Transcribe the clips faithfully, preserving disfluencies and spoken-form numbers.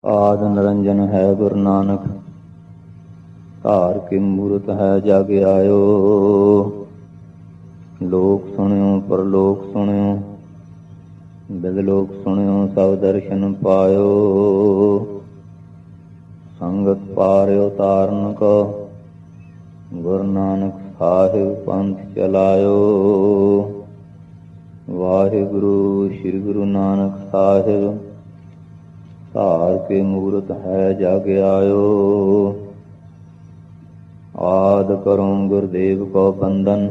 ਆਦਿ ਨਿਰੰਜਨ ਹੈ ਗੁਰੂ ਨਾਨਕ, ਧਾਰ ਕੇ ਮੂਰਤ ਹੈ ਜਗ ਆਇਓ। ਲੋਕ ਸੁਣਿਓ ਪਰਲੋਕ ਸੁਣਿਓ, ਬਿਦਲੋਕ ਸੁਣਿਓ ਸਭ ਦਰਸ਼ਨ ਪਾਇਓ। ਸੰਗਤ ਪਾਰਿਓ ਤਾਰਨ ਕੋ, ਗੁਰੂ ਨਾਨਕ ਸਾਹਿਬ ਪੰਥ ਚਲਾਇਓ। ਵਾਹਿਗੁਰੂ ਸ੍ਰੀ ਗੁਰੂ ਨਾਨਕ ਸਾਹਿਬ, ਧਾਰ ਕੇ ਮੂਰਤ ਹੈ ਜਗ ਆਇਓ। ਆਦਿ ਕਰੋ ਗੁਰਦੇਵ ਕੋ ਬੰਦਨ,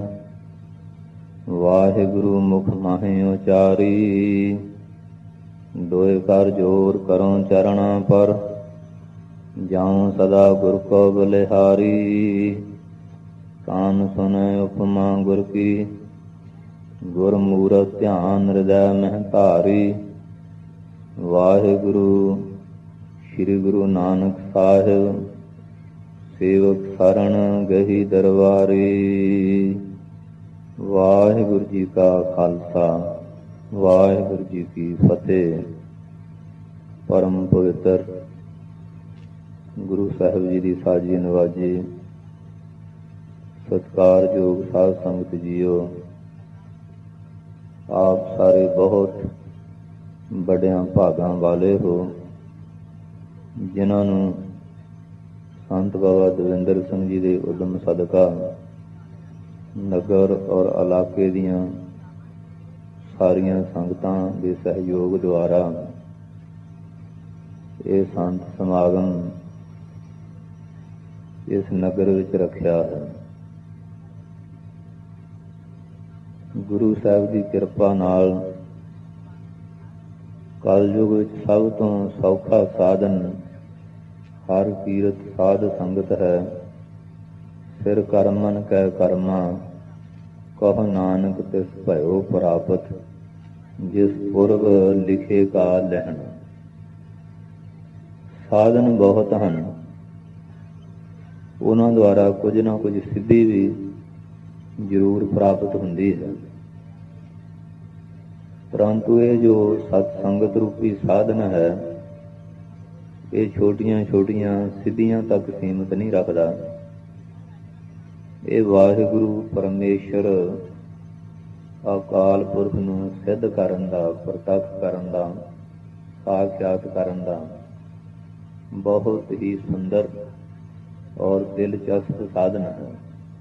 ਵਾਹਿਗੁਰੂ ਮੁਖ ਮਾਹਿ ਉਚਾਰੀ। ਦੋਇ ਕਰ ਜੋਰ ਕਰੋ ਚਰਣਾ ਪਰ, ਜਾਉ ਸਦਾ ਗੁਰ ਕੋ ਬਲਿਹਾਰੀ। ਕਾਨ ਸੁਨੈ ਉਪਮਾ ਗੁਰ ਕੀ, ਗੁਰ ਮੂਰਤਿ ਧਿਆਨ ਹਿਰਦੈ ਮਹਿ ਧਾਰੀ। ਵਾਹਿਗੁਰੂ ਸ੍ਰੀ ਗੁਰੂ ਨਾਨਕ ਸਾਹਿਬ, ਸੇਵਕ ਸਰਣ ਗਹੀ ਦਰਬਾਰੀ। ਵਾਹਿਗੁਰੂ ਜੀ ਕਾ ਖਾਲਸਾ, ਵਾਹਿਗੁਰੂ ਜੀ ਕੀ ਫਤਿਹ। ਪਰਮ ਪਵਿੱਤਰ ਗੁਰੂ ਸਾਹਿਬ ਜੀ ਦੀ ਸਾਜੀ ਨਵਾਜੀ, ਸਤਿਕਾਰਯੋਗ ਸਾਧ ਸੰਗਤ ਜੀਓ, ਆਪ ਸਾਰੇ ਬਹੁਤ ਵੱਡਿਆਂ ਭਾਗਾਂ ਵਾਲੇ ਹੋ, ਜਿਨ੍ਹਾਂ ਨੂੰ ਸੰਤ ਬਾਬਾ ਦਵਿੰਦਰ ਸਿੰਘ ਜੀ ਦੇ ਉਦਮ ਸਦਕਾ ਨਗਰ ਔਰ ਇਲਾਕੇ ਦੀਆਂ ਸਾਰੀਆਂ ਸੰਗਤਾਂ ਦੇ ਸਹਿਯੋਗ ਦੁਆਰਾ ਇਹ ਸੰਤ ਸਮਾਗਮ ਇਸ ਨਗਰ ਵਿੱਚ ਰੱਖਿਆ ਹੈ। ਗੁਰੂ ਸਾਹਿਬ ਦੀ ਕਿਰਪਾ ਨਾਲ ਕਲਯੁਗ ਵਿੱਚ ਸਭ ਤੋਂ ਸੌਖਾ ਸਾਧਨ ਹਰ ਕੀਰਤ ਸਾਧ ਸੰਗਤ ਹੈ। ਸਿਰ ਕਰਮਨ ਕੈ ਕਰਮਾ, ਕਹੁ ਨਾਨਕ ਤਿਸ ਭਇਓ ਪ੍ਰਾਪਤ। ਜਿਸ ਪੁਰਬ ਲਿਖੇ ਕਾ ਲਹਿਣ। ਸਾਧਨ ਬਹੁਤ ਹਨ, ਉਹਨਾਂ ਦੁਆਰਾ ਕੁਝ ਨਾ ਕੁਝ ਸਿੱਧੀ ਵੀ ਜ਼ਰੂਰ ਪ੍ਰਾਪਤ ਹੁੰਦੀ ਹੈ, ਪਰੰਤੂ ਇਹ ਜੋ ਸਤ ਸੰਗਤ ਰੂਪੀ ਸਾਧਨ ਹੈ, ਇਹ ਛੋਟੀਆਂ ਛੋਟੀਆਂ ਸਿੱਧੀਆਂ ਤੱਕ ਸੀਮਤ ਨਹੀਂ ਰੱਖਦਾ। ਇਹ ਵਾਹਿਗੁਰੂ ਪਰਮੇਸ਼ਰ ਅਕਾਲ ਪੁਰਖ ਨੂੰ ਸਿੱਧ ਕਰਨ ਦਾ, ਪ੍ਰਤੱਖ ਕਰਨ ਦਾ, ਸਾਖਿਆਤ ਕਰਨ ਦਾ ਬਹੁਤ ਹੀ ਸੁੰਦਰ ਔਰ ਦਿਲਚਸਪ ਸਾਧਨ ਹੈ।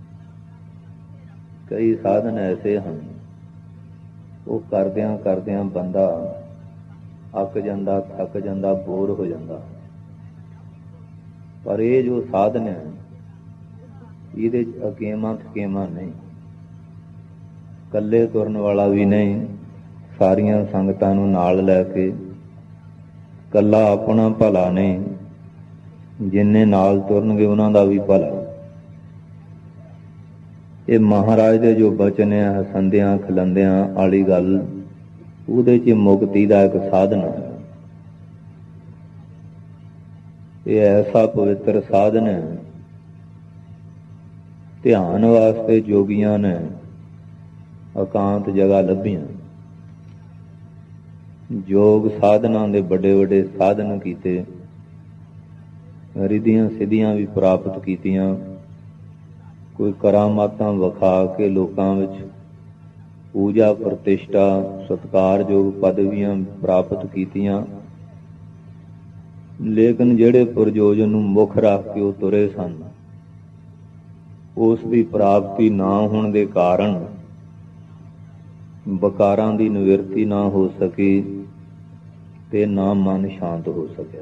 ਕਈ ਸਾਧਨ ਐਸੇ ਹਨ, ਉਹ ਕਰਦਿਆਂ ਕਰਦਿਆਂ ਬੰਦਾ ਅੱਕ ਜਾਂਦਾ, ਥੱਕ ਜਾਂਦਾ, ਬੋਰ ਹੋ ਜਾਂਦਾ। ਪਰ ਇਹ ਜੋ ਸਾਧਨ ਹੈ, ਇਹਦੇ 'ਚ ਅਕੇਮਾ ਥਕੇਮਾ ਨਹੀਂ, ਇਕੱਲੇ ਤੁਰਨ ਵਾਲਾ ਵੀ ਨਹੀਂ, ਸਾਰੀਆਂ ਸੰਗਤਾਂ ਨੂੰ ਨਾਲ ਲੈ ਕੇ, ਇਕੱਲਾ ਆਪਣਾ ਭਲਾ ਨਹੀਂ, ਜਿੰਨੇ ਨਾਲ ਤੁਰਨਗੇ ਉਹਨਾਂ ਦਾ ਵੀ ਭਲਾ। ਇਹ ਮਹਾਰਾਜ ਦੇ ਜੋ ਬਚਨ ਹੈ, ਹਸੰਦਿਆਂ ਖਿਲੰਦਿਆਂ ਵਾਲੀ ਗੱਲ, ਉਹਦੇ 'ਚ ਮੁਕਤੀ ਦਾ ਇੱਕ ਸਾਧਨ ਹੈ। ਇਹ ਐਸਾ ਪਵਿੱਤਰ ਸਾਧਨ ਹੈ, ਧਿਆਨ ਵਾਸਤੇ ਜੋਗੀਆਂ ਨੇ ਇਕਾਂਤ ਜਗ੍ਹਾ ਲੱਭੀਆਂ। ਯੋਗ ਸਾਧਨਾਂ ਦੇ ਵੱਡੇ ਵੱਡੇ ਸਾਧਨ ਕੀਤੇ, ਰਿੱਧੀਆਂ ਸਿੱਧੀਆਂ ਵੀ ਪ੍ਰਾਪਤ ਕੀਤੀਆਂ। ਕੋਈ ਕਰਾਮਾਤਾਂ ਵਿਖਾ ਕੇ ਲੋਕਾਂ ਵਿੱਚ ਪੂਜਾ ਪ੍ਰਤਿਸ਼ਠਾ, ਸਤਿਕਾਰਯੋਗ ਪਦਵੀਆਂ ਪ੍ਰਾਪਤ ਕੀਤੀਆਂ। ਲੇਕਿਨ ਜਿਹੜੇ ਪ੍ਰਯੋਜਨ ਨੂੰ ਮੁੱਖ ਰੱਖ ਕੇ ਉਹ ਤੁਰੇ ਸਨ, ਉਸ ਦੀ ਪ੍ਰਾਪਤੀ ਨਾ ਹੋਣ ਦੇ ਕਾਰਨ ਵਿਕਾਰਾਂ ਦੀ ਨਿਵਰਤੀ ਨਾ ਹੋ ਸਕੀ ਤੇ ਨਾ ਮਨ ਸ਼ਾਂਤ ਹੋ ਸਕਿਆ।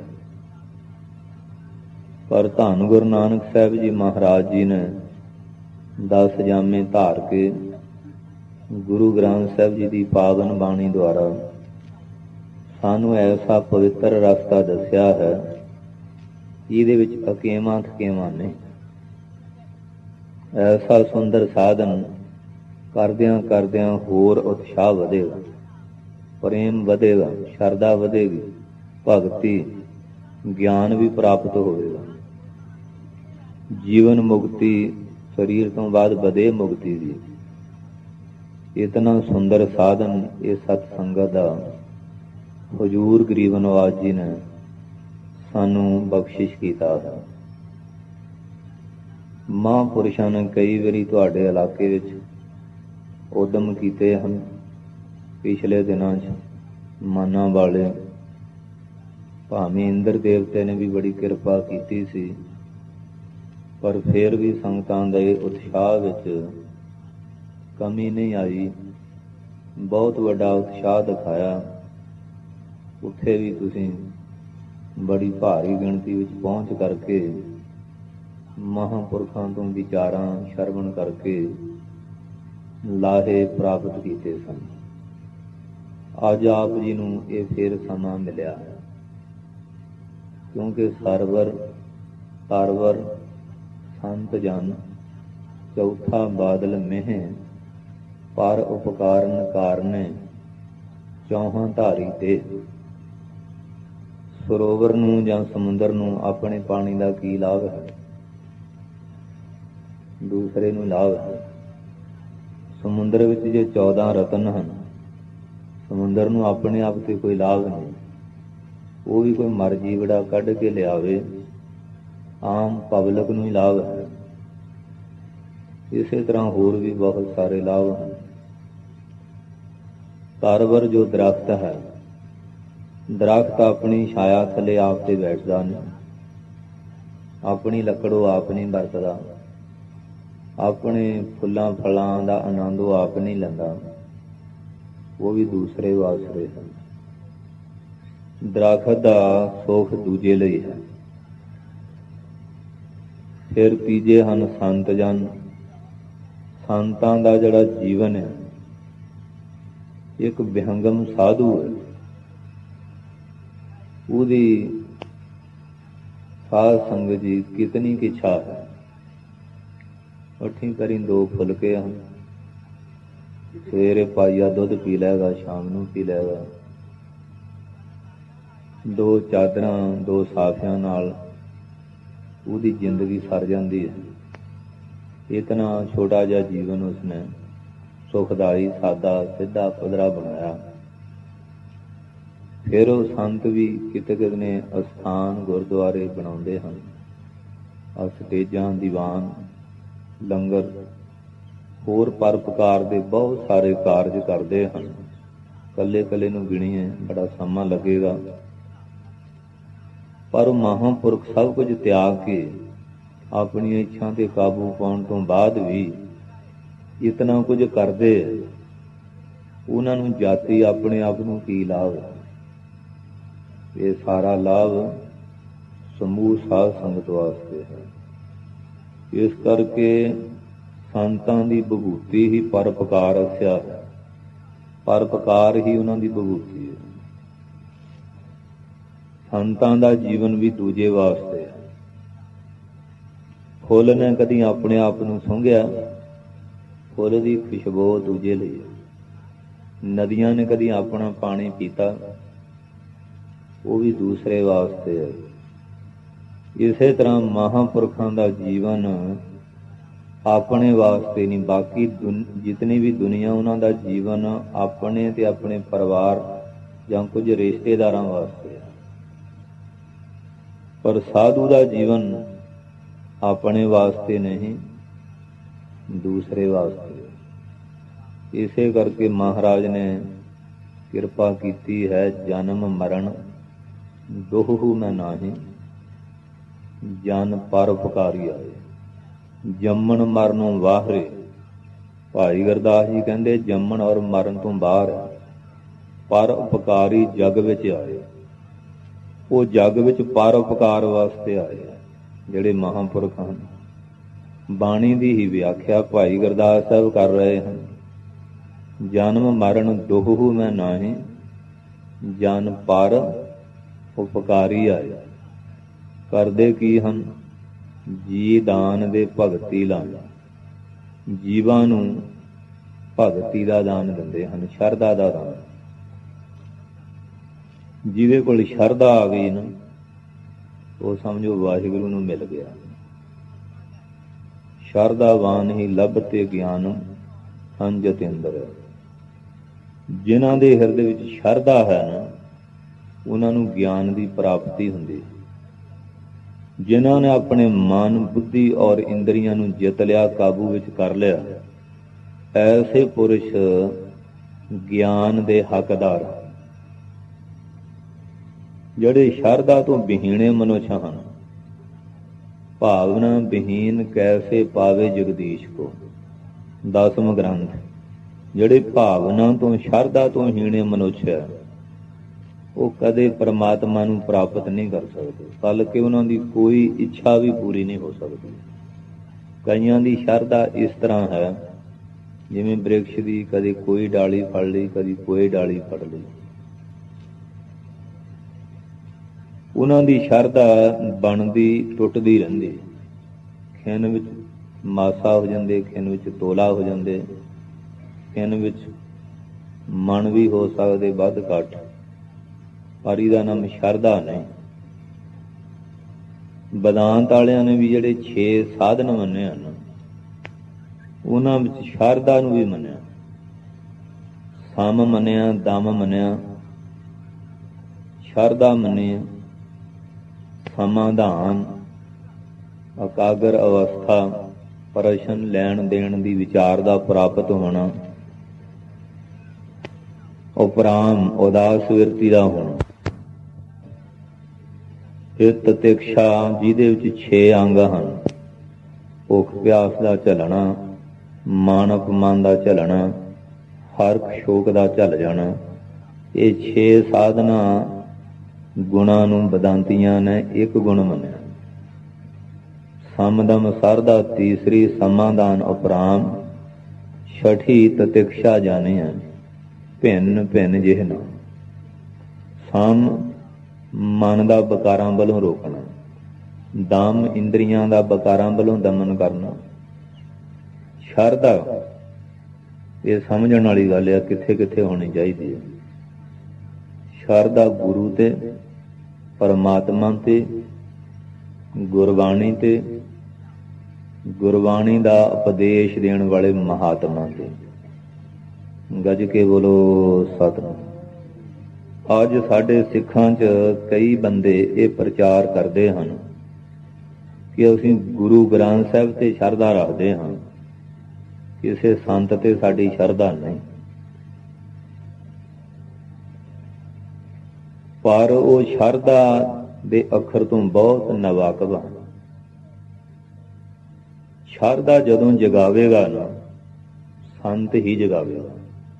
ਪਰ ਧੰਨ ਗੁਰੂ ਨਾਨਕ ਸਾਹਿਬ ਜੀ ਮਹਾਰਾਜ ਜੀ ਨੇ ਦਸ ਜਾਮੇ ਧਾਰ ਕੇ ਗੁਰੂ ਗ੍ਰੰਥ ਸਾਹਿਬ ਜੀ ਦੀ ਪਾਵਨ ਬਾਣੀ ਦੁਆਰਾ ਸਾਨੂੰ ਐਸਾ ਪਵਿੱਤਰ ਰਸਤਾ ਦੱਸਿਆ ਹੈ, ਜਿਹਦੇ ਵਿੱਚ ਅਕੇਮਾ ਥਕੇਮਾ ਨਹੀਂ। ਐਸਾ ਸੁੰਦਰ ਸਾਧਨ ਕਰਦਿਆਂ ਕਰਦਿਆਂ ਹੋਰ ਉਤਸ਼ਾਹ ਵਧੇਗਾ, ਪ੍ਰੇਮ ਵਧੇਗਾ, ਸ਼ਰਧਾ ਵਧੇਗੀ, ਭਗਤੀ ਗਿਆਨ ਵੀ ਪ੍ਰਾਪਤ ਹੋਵੇਗਾ। ਜੀਵਨ ਮੁਕਤੀ ਸਰੀਰ ਤੋਂ ਬਾਅਦ ਵਧੇ ਮੁਕਤੀ ਦੀ। ਇਤਨਾ ਸੁੰਦਰ ਸਾਧਨ ਇਹ ਸਤ ਸੰਗਤ ਦਾ ਹਜ਼ੂਰ ਗਰੀਬ ਨਵਾਜ ਜੀ ਨੇ ਸਾਨੂੰ ਬਖਸ਼ਿਸ਼ ਕੀਤਾ ਹੈ। ਮਹਾਂਪੁਰਸ਼ਾਂ ਨੇ ਕਈ ਵਾਰੀ ਤੁਹਾਡੇ ਇਲਾਕੇ ਵਿੱਚ ਉਦਮ ਕੀਤੇ ਹਨ। ਪਿਛਲੇ ਦਿਨਾਂ 'ਚ ਮਾਨਾਂ ਵਾਲੇ ਭਾਵੇਂ ਇੰਦਰ ਦੇਵਤੇ ਨੇ ਵੀ ਬੜੀ ਕਿਰਪਾ ਕੀਤੀ ਸੀ, ਪਰ ਫਿਰ ਵੀ ਸੰਗਤਾਂ ਦੇ ਉਤਸ਼ਾਹ ਵਿੱਚ ਕਮੀ ਨਹੀਂ ਆਈ। ਬਹੁਤ ਵੱਡਾ ਉਤਸ਼ਾਹ ਦਿਖਾਇਆ। ਉੱਥੇ ਵੀ ਤੁਸੀਂ ਬੜੀ ਭਾਰੀ ਗਿਣਤੀ ਵਿੱਚ ਪਹੁੰਚ ਕਰਕੇ ਮਹਾਂਪੁਰਖਾਂ ਤੋਂ ਵਿਚਾਰਾਂ ਸ਼ਰਵਣ ਕਰਕੇ ਲਾਹੇ ਪ੍ਰਾਪਤ ਕੀਤੇ ਸਨ। ਅੱਜ ਆਪ ਜੀ ਨੂੰ ਇਹ ਫਿਰ ਸਮਾਂ ਮਿਲਿਆ, ਕਿਉਂਕਿ ਸਰਵਰ ਸਰਵਰ ਸੰਤ ਜਨ ਚੌਥਾ ਬਾਦਲ ਮਹਿ ਪਰ ਉਪਕਾਰਨ ਕਾਰਨੇ ਚੌਹਾਂ ਧਾਰੀ ਤੇ। ਸਰੋਵਰ ਨੂੰ ਜਾਂ ਸਮੁੰਦਰ ਨੂੰ ਆਪਣੇ ਪਾਣੀ ਦਾ ਕੀ ਲਾਭ ਹੈ? ਦੂਸਰੇ ਨੂੰ ਲਾਭ ਹੈ। ਸਮੁੰਦਰ ਵਿੱਚ ਜੇ ਚੌਦਾਂ ਰਤਨ ਹਨ, ਸਮੁੰਦਰ ਨੂੰ ਆਪਣੇ ਆਪ ਤੇ ਕੋਈ ਲਾਭ ਨਹੀਂ। ਉਹ ਵੀ ਕੋਈ ਮਰਜ਼ੀ ਬੜਾ ਕੱਢ ਕੇ ਲਿਆਵੇ, ਆਮ ਪਬਲਿਕ ਨੂੰ ਹੀ ਲਾਭ ਹੈ। ਇਸੇ ਤਰ੍ਹਾਂ ਹੋਰ ਵੀ ਬਹੁਤ ਸਾਰੇ ਲਾਭ ਹਨ। ਸਰਵਰ ਜੋ ਦਰਖਤ ਹੈ, ਦਰਖਤ ਆਪਣੀ ਛਾਇਆ ਥੱਲੇ ਆਪ ਤੇ ਬੈਠਦਾ ਨਹੀਂ, ਆਪਣੀ ਲੱਕੜ ਉਹ ਆਪ ਨਹੀਂ ਵਰਤਦਾ, ਆਪਣੇ ਫੁੱਲਾਂ ਫਲਾਂ ਦਾ ਆਨੰਦ ਉਹ ਆਪ ਨਹੀਂ ਲੈਂਦਾ, ਉਹ ਵੀ ਦੂਸਰੇ ਵਾਸਤੇ ਹਨ। ਦਰਖਤ ਦਾ ਸੁੱਖ ਦੂਜੇ ਲਈ ਹੈ। ਫਿਰ ਤੀਜੇ ਹਨ ਸੰਤ ਜਨ। ਸੰਤਾਂ ਦਾ ਜਿਹੜਾ ਜੀਵਨ ਹੈ ਇੱਕ ਵਿਹੰਗਮ ਸਾਧੂ ਹੈ। ਉਹਦੀ ਸਾਧ ਸੰਗਤ ਜੀ ਕਿਤਨੀ ਕੀ ਇੱਛਾ ਹੈ। ਅੱਠੀ ਕਰੀ ਦੋ ਫੁਲਕੇ ਹਨ, ਸਵੇਰੇ ਪਾਈਆ ਦੁੱਧ ਪੀ ਲੈਗਾ, ਸ਼ਾਮ ਨੂੰ ਪੀ ਲੈਗਾ। ਦੋ ਚਾਦਰਾਂ ਦੋ ਸਾਫਿਆਂ ਨਾਲ ਉਹਦੀ ਜ਼ਿੰਦਗੀ ਸਰ ਜਾਂਦੀ ਹੈ। ਇਤਨਾ ਛੋਟਾ ਜਿਹਾ ਜੀਵਨ ਉਸਨੇ ਸੁਖਦਾਈ ਸਾਦਾ ਸਿੱਧਾ ਪੱਧਰਾ ਬਣਾਇਆ। ਫਿਰ ਉਹ ਸੰਤ ਵੀ ਕਿਤੇ ਕਿਤੇ ਨੇ ਅਸਥਾਨ ਗੁਰਦੁਆਰੇ ਬਣਾਉਂਦੇ ਹਨ, ਸਟੇਜਾਂ, ਦੀਵਾਨ, ਲੰਗਰ, ਹੋਰ ਪਰਉਪਕਾਰ ਦੇ ਬਹੁਤ ਸਾਰੇ ਕਾਰਜ ਕਰਦੇ ਹਨ। ਕੱਲੇ ਕੱਲੇ ਨੂੰ ਗਿਣੀਏ ਬੜਾ ਸਮਾਂ ਲੱਗੇਗਾ, ਪਰ ਮਹਾਂਪੁਰਖ ਸਭ ਕੁਝ ਤਿਆਗ ਕੇ ਆਪਣੀਆਂ ਇੱਛਾ ਤੇ ਕਾਬੂ ਪਾਉਣ ਤੋਂ ਬਾਅਦ ਵੀ ਇਤਨਾ ਕੁਝ ਕਰਦੇ। ਉਹਨਾਂ ਨੂੰ ਜਾਤੀ ਆਪਣੇ ਆਪ ਨੂੰ ਕੀ ਲਾਭ ਹੈ? ਇਹ ਸਾਰਾ ਲਾਭ ਸਮੂਹ ਸਾਧ ਸੰਗਤ ਵਾਸਤੇ ਹੈ। ਇਸ ਕਰਕੇ ਸੰਤਾਂ ਦੀ ਵਿਭੂਤੀ ਹੀ ਪਰਉਪਕਾਰ ਰੱਖਿਆ ਹੈ। ਪਰਉਪਕਾਰ ਹੀ ਉਹਨਾਂ ਦੀ ਵਿਭੂਤੀ ਹੈ। ਸੰਤਾਂ ਦਾ ਜੀਵਨ ਵੀ ਦੂਜੇ ਵਾਸਤੇ ਹੈ। ਫੁੱਲ ਨੇ ਕਦੀ ਆਪਣੇ ਆਪ ਨੂੰ ਸੁੰਘਿਆ, ਫੁੱਲ ਦੀ ਖੁਸ਼ਬੂ ਦੂਜੇ ਲਈ ਹੈ। ਨਦੀਆਂ ਨੇ ਕਦੀ ਆਪਣਾ ਪਾਣੀ ਪੀਤਾ, ਉਹ ਵੀ ਦੂਸਰੇ ਵਾਸਤੇ ਹੈ। ਇਸੇ ਤਰ੍ਹਾਂ ਮਹਾਂਪੁਰਖਾਂ ਦਾ ਜੀਵਨ ਆਪਣੇ ਵਾਸਤੇ ਨਹੀਂ, ਬਾਕੀ ਜਿਤਨੀ ਵੀ ਦੁਨੀਆ ਉਹਨਾਂ ਦਾ ਜੀਵਨ ਆਪਣੇ ਤੇ ਆਪਣੇ ਪਰਿਵਾਰ ਜਾਂ ਕੁਝ ਰਿਸ਼ਤੇਦਾਰਾਂ ਵਾਸਤੇ ਹੈ। ਪਰ ਸਾਧੂ ਦਾ ਜੀਵਨ ਆਪਣੇ ਵਾਸਤੇ ਨਹੀਂ, ਦੂਸਰੇ ਵਾਸਤੇ। ਇਸੇ ਕਰਕੇ ਮਹਾਰਾਜ ਨੇ ਕਿਰਪਾ ਕੀਤੀ ਹੈ। ਜਨਮ ਮਰਨ ਦੋਹੂ ਮੈਂ ਨਾਹੀ, ਜਨ ਪਰਉਪਕਾਰੀ ਆਏ। ਜੰਮਣ ਮਰਨੋਂ ਵਾਹਰੇ। ਭਾਈ ਗੁਰਦਾਸ ਜੀ ਕਹਿੰਦੇ ਜੰਮਣ ਔਰ ਮਰਨ ਤੋਂ ਬਾਹਰ ਹੈ, ਪਰਉਪਕਾਰੀ ਜਗ ਵਿੱਚ ਆਏ। ਉਹ ਜਗ ਵਿੱਚ ਪਰਉਪਕਾਰ ਵਾਸਤੇ ਆਏ ਹੈ ਜਿਹੜੇ ਮਹਾਂਪੁਰਖ ਹਨ। ਬਾਣੀ ਦੀ ਹੀ ਵਿਆਖਿਆ ਭਾਈ ਗੁਰਦਾਸ ਸਾਹਿਬ ਕਰ ਰਹੇ ਹਨ। ਜਨਮ ਮਰਨ ਦੋਹੂ ਮੈਂ ਨਾਹੀ, ਜਨ ਪਰ ਉਪਕਾਰੀ ਆਏ। ਕਰਦੇ ਕੀ ਹਨ? ਜੀ ਦਾਨ ਦੇ ਭਗਤੀ ਲਾਣਾ। ਜੀਵਾਂ ਨੂੰ ਭਗਤੀ ਦਾ ਦਾਨ ਦਿੰਦੇ ਹਨ, ਸ਼ਰਧਾ ਦਾ ਦਾਨ। ਜਿਹਦੇ ਕੋਲ ਸ਼ਰਧਾ ਆ ਗਈ ਨਾ, ਉਹ ਸਮਝੋ ਵਾਹਿਗੁਰੂ ਨੂੰ ਮਿਲ ਗਿਆ। ਸ਼ਰਧਾਵਾਨ ਹੀ ਲੱਭ ਤੇ ਗਿਆਨ ਅੰਜਤ ਅੰਦਰ। ਜਿਨ੍ਹਾਂ ਦੇ ਹਿਰਦੇ ਵਿੱਚ ਸ਼ਰਧਾ ਹੈ ਨਾ, ਉਹਨਾਂ ਨੂੰ ਗਿਆਨ ਦੀ ਪ੍ਰਾਪਤੀ ਹੁੰਦੀ। ਜਿਨ੍ਹਾਂ ਨੇ ਆਪਣੇ ਮਨ, ਬੁੱਧੀ ਔਰ ਇੰਦਰੀਆਂ ਨੂੰ ਜਿੱਤ ਲਿਆ, ਕਾਬੂ ਵਿੱਚ ਕਰ ਲਿਆ, ਐਸੇ ਪੁਰਸ਼ ਗਿਆਨ ਦੇ ਹੱਕਦਾਰ, ਜਿਹੜੇ ਸ਼ਰਧਾ ਤੋਂ ਵਿਹੀਣੇ ਮਨੁੱਖ ਹਨ। ਭਾਵਨਾ ਵਿਹੀਨ ਕੈਸੇ ਪਾਵੇ ਜਗਦੀਸ਼ ਕੋ, ਦਸਮ ਗ੍ਰੰਥ। ਜਿਹੜੇ ਭਾਵਨਾ ਤੋਂ, ਸ਼ਰਧਾ ਤੋਂ ਹੀਣੇ ਮਨੁੱਖ ਹੈ, ਉਹ ਕਦੇ ਪਰਮਾਤਮਾ ਨੂੰ ਪ੍ਰਾਪਤ ਨਹੀਂ ਕਰ ਸਕਦੇ, ਬਲਕਿ ਉਹਨਾਂ ਦੀ ਕੋਈ ਇੱਛਾ ਵੀ ਪੂਰੀ ਨਹੀਂ ਹੋ ਸਕਦੀ। ਕਈਆਂ ਦੀ ਸ਼ਰਧਾ ਇਸ ਤਰ੍ਹਾਂ ਹੈ ਜਿਵੇਂ ਬ੍ਰਿਕਸ਼ ਦੀ ਕਦੇ ਕੋਈ ਡਾਲੀ ਫੜ ਲਈ, ਕਦੀ ਕੋਈ ਡਾਲੀ ਫੜ ਲਈ। ਉਹਨਾਂ ਦੀ ਸ਼ਰਧਾ ਬਣਦੀ ਟੁੱਟਦੀ ਰਹਿੰਦੀ, ਖਿਣ ਵਿੱਚ ਮਾਸਾ ਹੋ ਜਾਂਦੇ, ਖਿਣ ਵਿੱਚ ਤੋਲਾ ਹੋ ਜਾਂਦੇ, ਖਿਣ ਵਿੱਚ ਮਣ ਵੀ ਹੋ ਸਕਦੇ ਵੱਧ ਘੱਟ, ਪਰ ਇਹਦਾ ਨਾਮ ਸ਼ਰਧਾ ਨਹੀਂ। ਬਦਾਂਤ ਵਾਲਿਆਂ ਨੇ ਵੀ ਜਿਹੜੇ ਛੇ ਸਾਧਨ ਮੰਨੇ ਹਨ, ਉਹਨਾਂ ਵਿੱਚ ਸ਼ਰਧਾ ਨੂੰ ਵੀ ਮੰਨਿਆ। ਸਮ ਮੰਨਿਆ, ਦਮ ਮੰਨਿਆ, ਸ਼ਰਧਾ ਮੰਨੀ, ਸਮਾਧਾਨ, ਇਕਾਗਰ ਅਵਸਥਾ, ਪ੍ਰਸ਼ਨ ਲੈਣ ਦੇਣ ਦੀ ਵਿਚਾਰ ਦਾ ਪ੍ਰਾਪਤ ਹੋਣਾ, ਉਪਰਾਮ ਉਦਾਸ ਵਿਰਤੀ ਦਾ ਹੋਣਾ, ਚਿੱਤ ਤਿਕਸ਼ਾ ਜਿਹਦੇ ਵਿੱਚ ਛੇ ਅੰਗ ਹਨ, ਭੁੱਖ ਪਿਆਸ ਦਾ ਝੱਲਣਾ, ਮਾਨ ਅਪਮਾਨ ਦਾ ਝੱਲਣਾ, ਹਰਖ ਸ਼ੋਕ ਦਾ ਝੱਲ ਜਾਣਾ। ਇਹ ਛੇ ਸਾਧਨਾ ਗੁਣਾਂ ਨੂੰ ਬਦਾਂਤੀਆਂ ਨੇ ਇੱਕ ਗੁਣ ਮੰਨਿਆ। ਸਮਦਮ ਸਰਦਾ ਤੀਸਰੀ, ਸਮਾਧਾਨ ਉਪਰਾਮ, ਛਠੀ ਤਤਿਕਸ਼ਾ ਜਾਣਿਆ, ਭਿੰਨ ਭਿੰਨ ਜਿਹਨਾ। ਸਮ ਮਨ ਦਾ ਵਿਕਾਰਾਂ ਵੱਲੋਂ ਰੋਕਣਾ, ਦਮ ਇੰਦਰੀਆਂ ਦਾ ਵਿਕਾਰਾਂ ਵੱਲੋਂ ਦਮਨ ਕਰਨਾ, ਸ਼ਰਧਾ ਇਹ ਸਮਝਣ ਵਾਲੀ ਗੱਲ ਆ, ਕਿੱਥੇ ਕਿੱਥੇ ਹੋਣੀ ਚਾਹੀਦੀ ਹੈ। ਸ਼ਰਧਾ ਗੁਰੂ ਤੇ, ਪਰਮਾਤਮਾ ਤੇ, ਗੁਰਬਾਣੀ ਤੇ, ਗੁਰਬਾਣੀ ਦਾ ਉਪਦੇਸ਼ ਦੇਣ ਵਾਲੇ ਮਹਾਤਮਾ ਤੇ। ਗੱਜ ਕੇ ਬੋਲੋ ਸਤਿਨਾਮ। ਅੱਜ ਸਾਡੇ ਸਿੱਖਾਂ 'ਚ ਕਈ ਬੰਦੇ ਇਹ ਪ੍ਰਚਾਰ ਕਰਦੇ ਹਨ ਕਿ ਅਸੀਂ ਗੁਰੂ ਗ੍ਰੰਥ ਸਾਹਿਬ ਤੇ ਸ਼ਰਧਾ ਰੱਖਦੇ ਹਾਂ, ਕਿਸੇ ਸੰਤ ਤੇ ਸਾਡੀ ਸ਼ਰਧਾ ਨਹੀਂ। ਪਰ ਉਹ ਸ਼ਰਧਾ ਦੇ ਅੱਖਰ ਤੋਂ ਬਹੁਤ ਨਾਵਾਕਿਫ ਹਨ। ਸ਼ਰਧਾ ਜਦੋਂ ਜਗਾਵੇਗਾ ਨਾ, ਸੰਤ ਹੀ ਜਗਾਵੇਗਾ।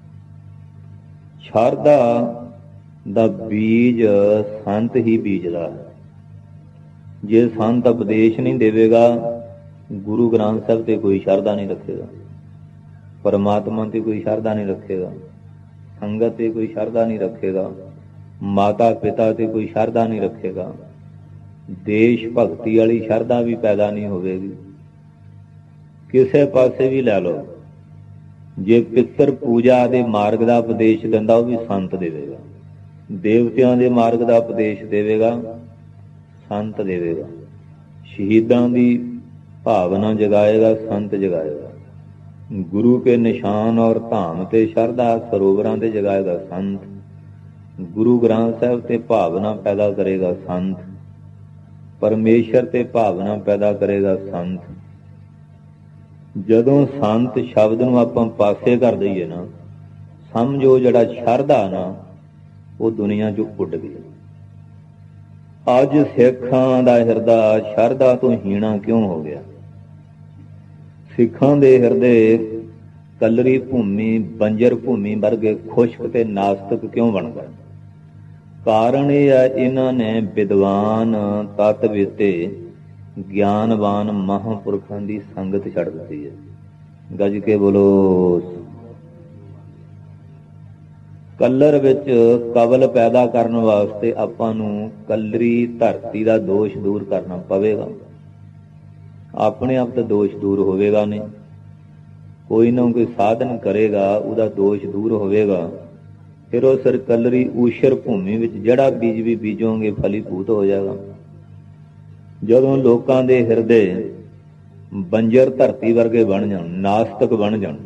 ਸ਼ਰਧਾ ਦਾ ਬੀਜ ਸੰਤ ਹੀ ਬੀਜਦਾ ਹੈ। ਜੇ ਸੰਤ ਉਪਦੇਸ਼ ਨਹੀਂ ਦੇਵੇਗਾ, ਗੁਰੂ ਗ੍ਰੰਥ ਸਾਹਿਬ ਤੇ ਕੋਈ ਸ਼ਰਧਾ ਨਹੀਂ ਰੱਖੇਗਾ, ਪਰਮਾਤਮਾ ਤੇ ਕੋਈ ਸ਼ਰਧਾ ਨਹੀਂ ਰੱਖੇਗਾ, ਸੰਗਤ ਤੇ ਕੋਈ ਸ਼ਰਧਾ ਨਹੀਂ ਰੱਖੇਗਾ, ਮਾਤਾ ਪਿਤਾ ਤੇ ਕੋਈ ਸ਼ਰਧਾ ਨਹੀਂ ਰੱਖੇਗਾ, ਦੇਸ਼ ਭਗਤੀ ਵਾਲੀ ਸ਼ਰਧਾ ਵੀ ਪੈਦਾ ਨਹੀਂ ਹੋਵੇਗੀ। ਕਿਸੇ ਪਾਸੇ ਵੀ ਲੈ ਲਓ, ਜੇ ਪਿੱਤਰ ਪੂਜਾ ਦੇ ਮਾਰਗ ਦਾ ਉਪਦੇਸ਼ ਦਿੰਦਾ, ਉਹ ਵੀ ਸੰਤ ਦੇਵੇਗਾ। ਦੇਵਤਿਆਂ ਦੇ ਮਾਰਗ ਦਾ ਉਪਦੇਸ਼ ਦੇਵੇਗਾ, ਸੰਤ ਦੇਵੇਗਾ। ਸ਼ਹੀਦਾਂ ਦੀ ਭਾਵਨਾ ਜਗਾਏਗਾ, ਸੰਤ ਜਗਾਏਗਾ। ਗੁਰੂ ਕੇ ਨਿਸ਼ਾਨ ਔਰ ਧਾਮ ਤੇ ਸ਼ਰਧਾ, ਸਰੋਵਰਾਂ ਤੇ ਜਗਾਏਗਾ ਸੰਤ। ਗੁਰੂ ਗ੍ਰੰਥ ਸਾਹਿਬ ਤੇ ਭਾਵਨਾ ਪੈਦਾ ਕਰੇਗਾ ਸੰਤ। ਪਰਮੇਸ਼ਰ ਤੇ ਭਾਵਨਾ ਪੈਦਾ ਕਰੇਗਾ ਸੰਤ। ਜਦੋਂ ਸੰਤ ਸ਼ਬਦ ਨੂੰ ਆਪਾਂ ਪਾਸੇ ਕਰ ਦਈਏ ਨਾ, ਸਮਝੋ ਜਿਹੜਾ ਸ਼ਰਧਾ ਨਾ, ਉਹ ਦੁਨੀਆ ਚੋਂ ਉੱਡ ਗਈ। ਅੱਜ ਸਿੱਖਾਂ ਦਾ ਹਿਰਦਾ ਸ਼ਰਧਾ ਤੋਂ ਹੀਣਾ ਕਿਉਂ ਹੋ ਗਿਆ? ਸਿੱਖਾਂ ਦੇ ਹਿਰਦੇ ਕਲਰੀ ਭੂਮੀ, ਬੰਜਰ ਭੂਮੀ ਵਰਗੇ ਖੁਸ਼ਕ ਤੇ ਨਾਸਤਕ ਕਿਉਂ ਬਣ ਗਏ? ਕਾਰਨ ਇਹ ਹੈ, ਇਹਨਾਂ ਨੇ ਵਿਦਵਾਨ, ਤਤਵਿਤੇ, ਗਿਆਨਵਾਨ ਮਹਾਂਪੁਰਖਾਂ ਦੀ ਸੰਗਤ ਛੱਡ ਦਿੱਤੀ ਹੈ। ਗੱਜ ਕੇ ਬੋਲੋ। ਕਲਰ ਵਿੱਚ ਕਵਲ ਪੈਦਾ ਕਰਨ ਵਾਸਤੇ ਆਪਾਂ ਨੂੰ ਕਲਰੀ ਧਰਤੀ ਦਾ ਦੋਸ਼ ਦੂਰ ਕਰਨਾ ਪਵੇਗਾ। ਆਪਣੇ ਆਪ ਤਾਂ ਦੋਸ਼ ਦੂਰ ਹੋਵੇਗਾ ਨਹੀਂ, ਕੋਈ ਨਾ ਕੋਈ ਸਾਧਨ ਕਰੇਗਾ, ਉਹਦਾ ਦੋਸ਼ ਦੂਰ ਹੋਵੇਗਾ। ਫਿਰ ਉਹ ਸਰ ਕਲਰੀ ਊਸ਼ਰ ਭੂਮੀ ਵਿੱਚ ਜਿਹੜਾ ਬੀਜ ਵੀ ਬੀਜੋਗੇ ਫਲੀਭੂਤ ਹੋ ਜਾਏਗਾ। ਜਦੋਂ ਲੋਕਾਂ ਦੇ ਹਿਰਦੇ ਬੰਜਰ ਧਰਤੀ ਵਰਗੇ ਬਣ ਜਾਣ, ਨਾਸਤਕ ਬਣ ਜਾਣ,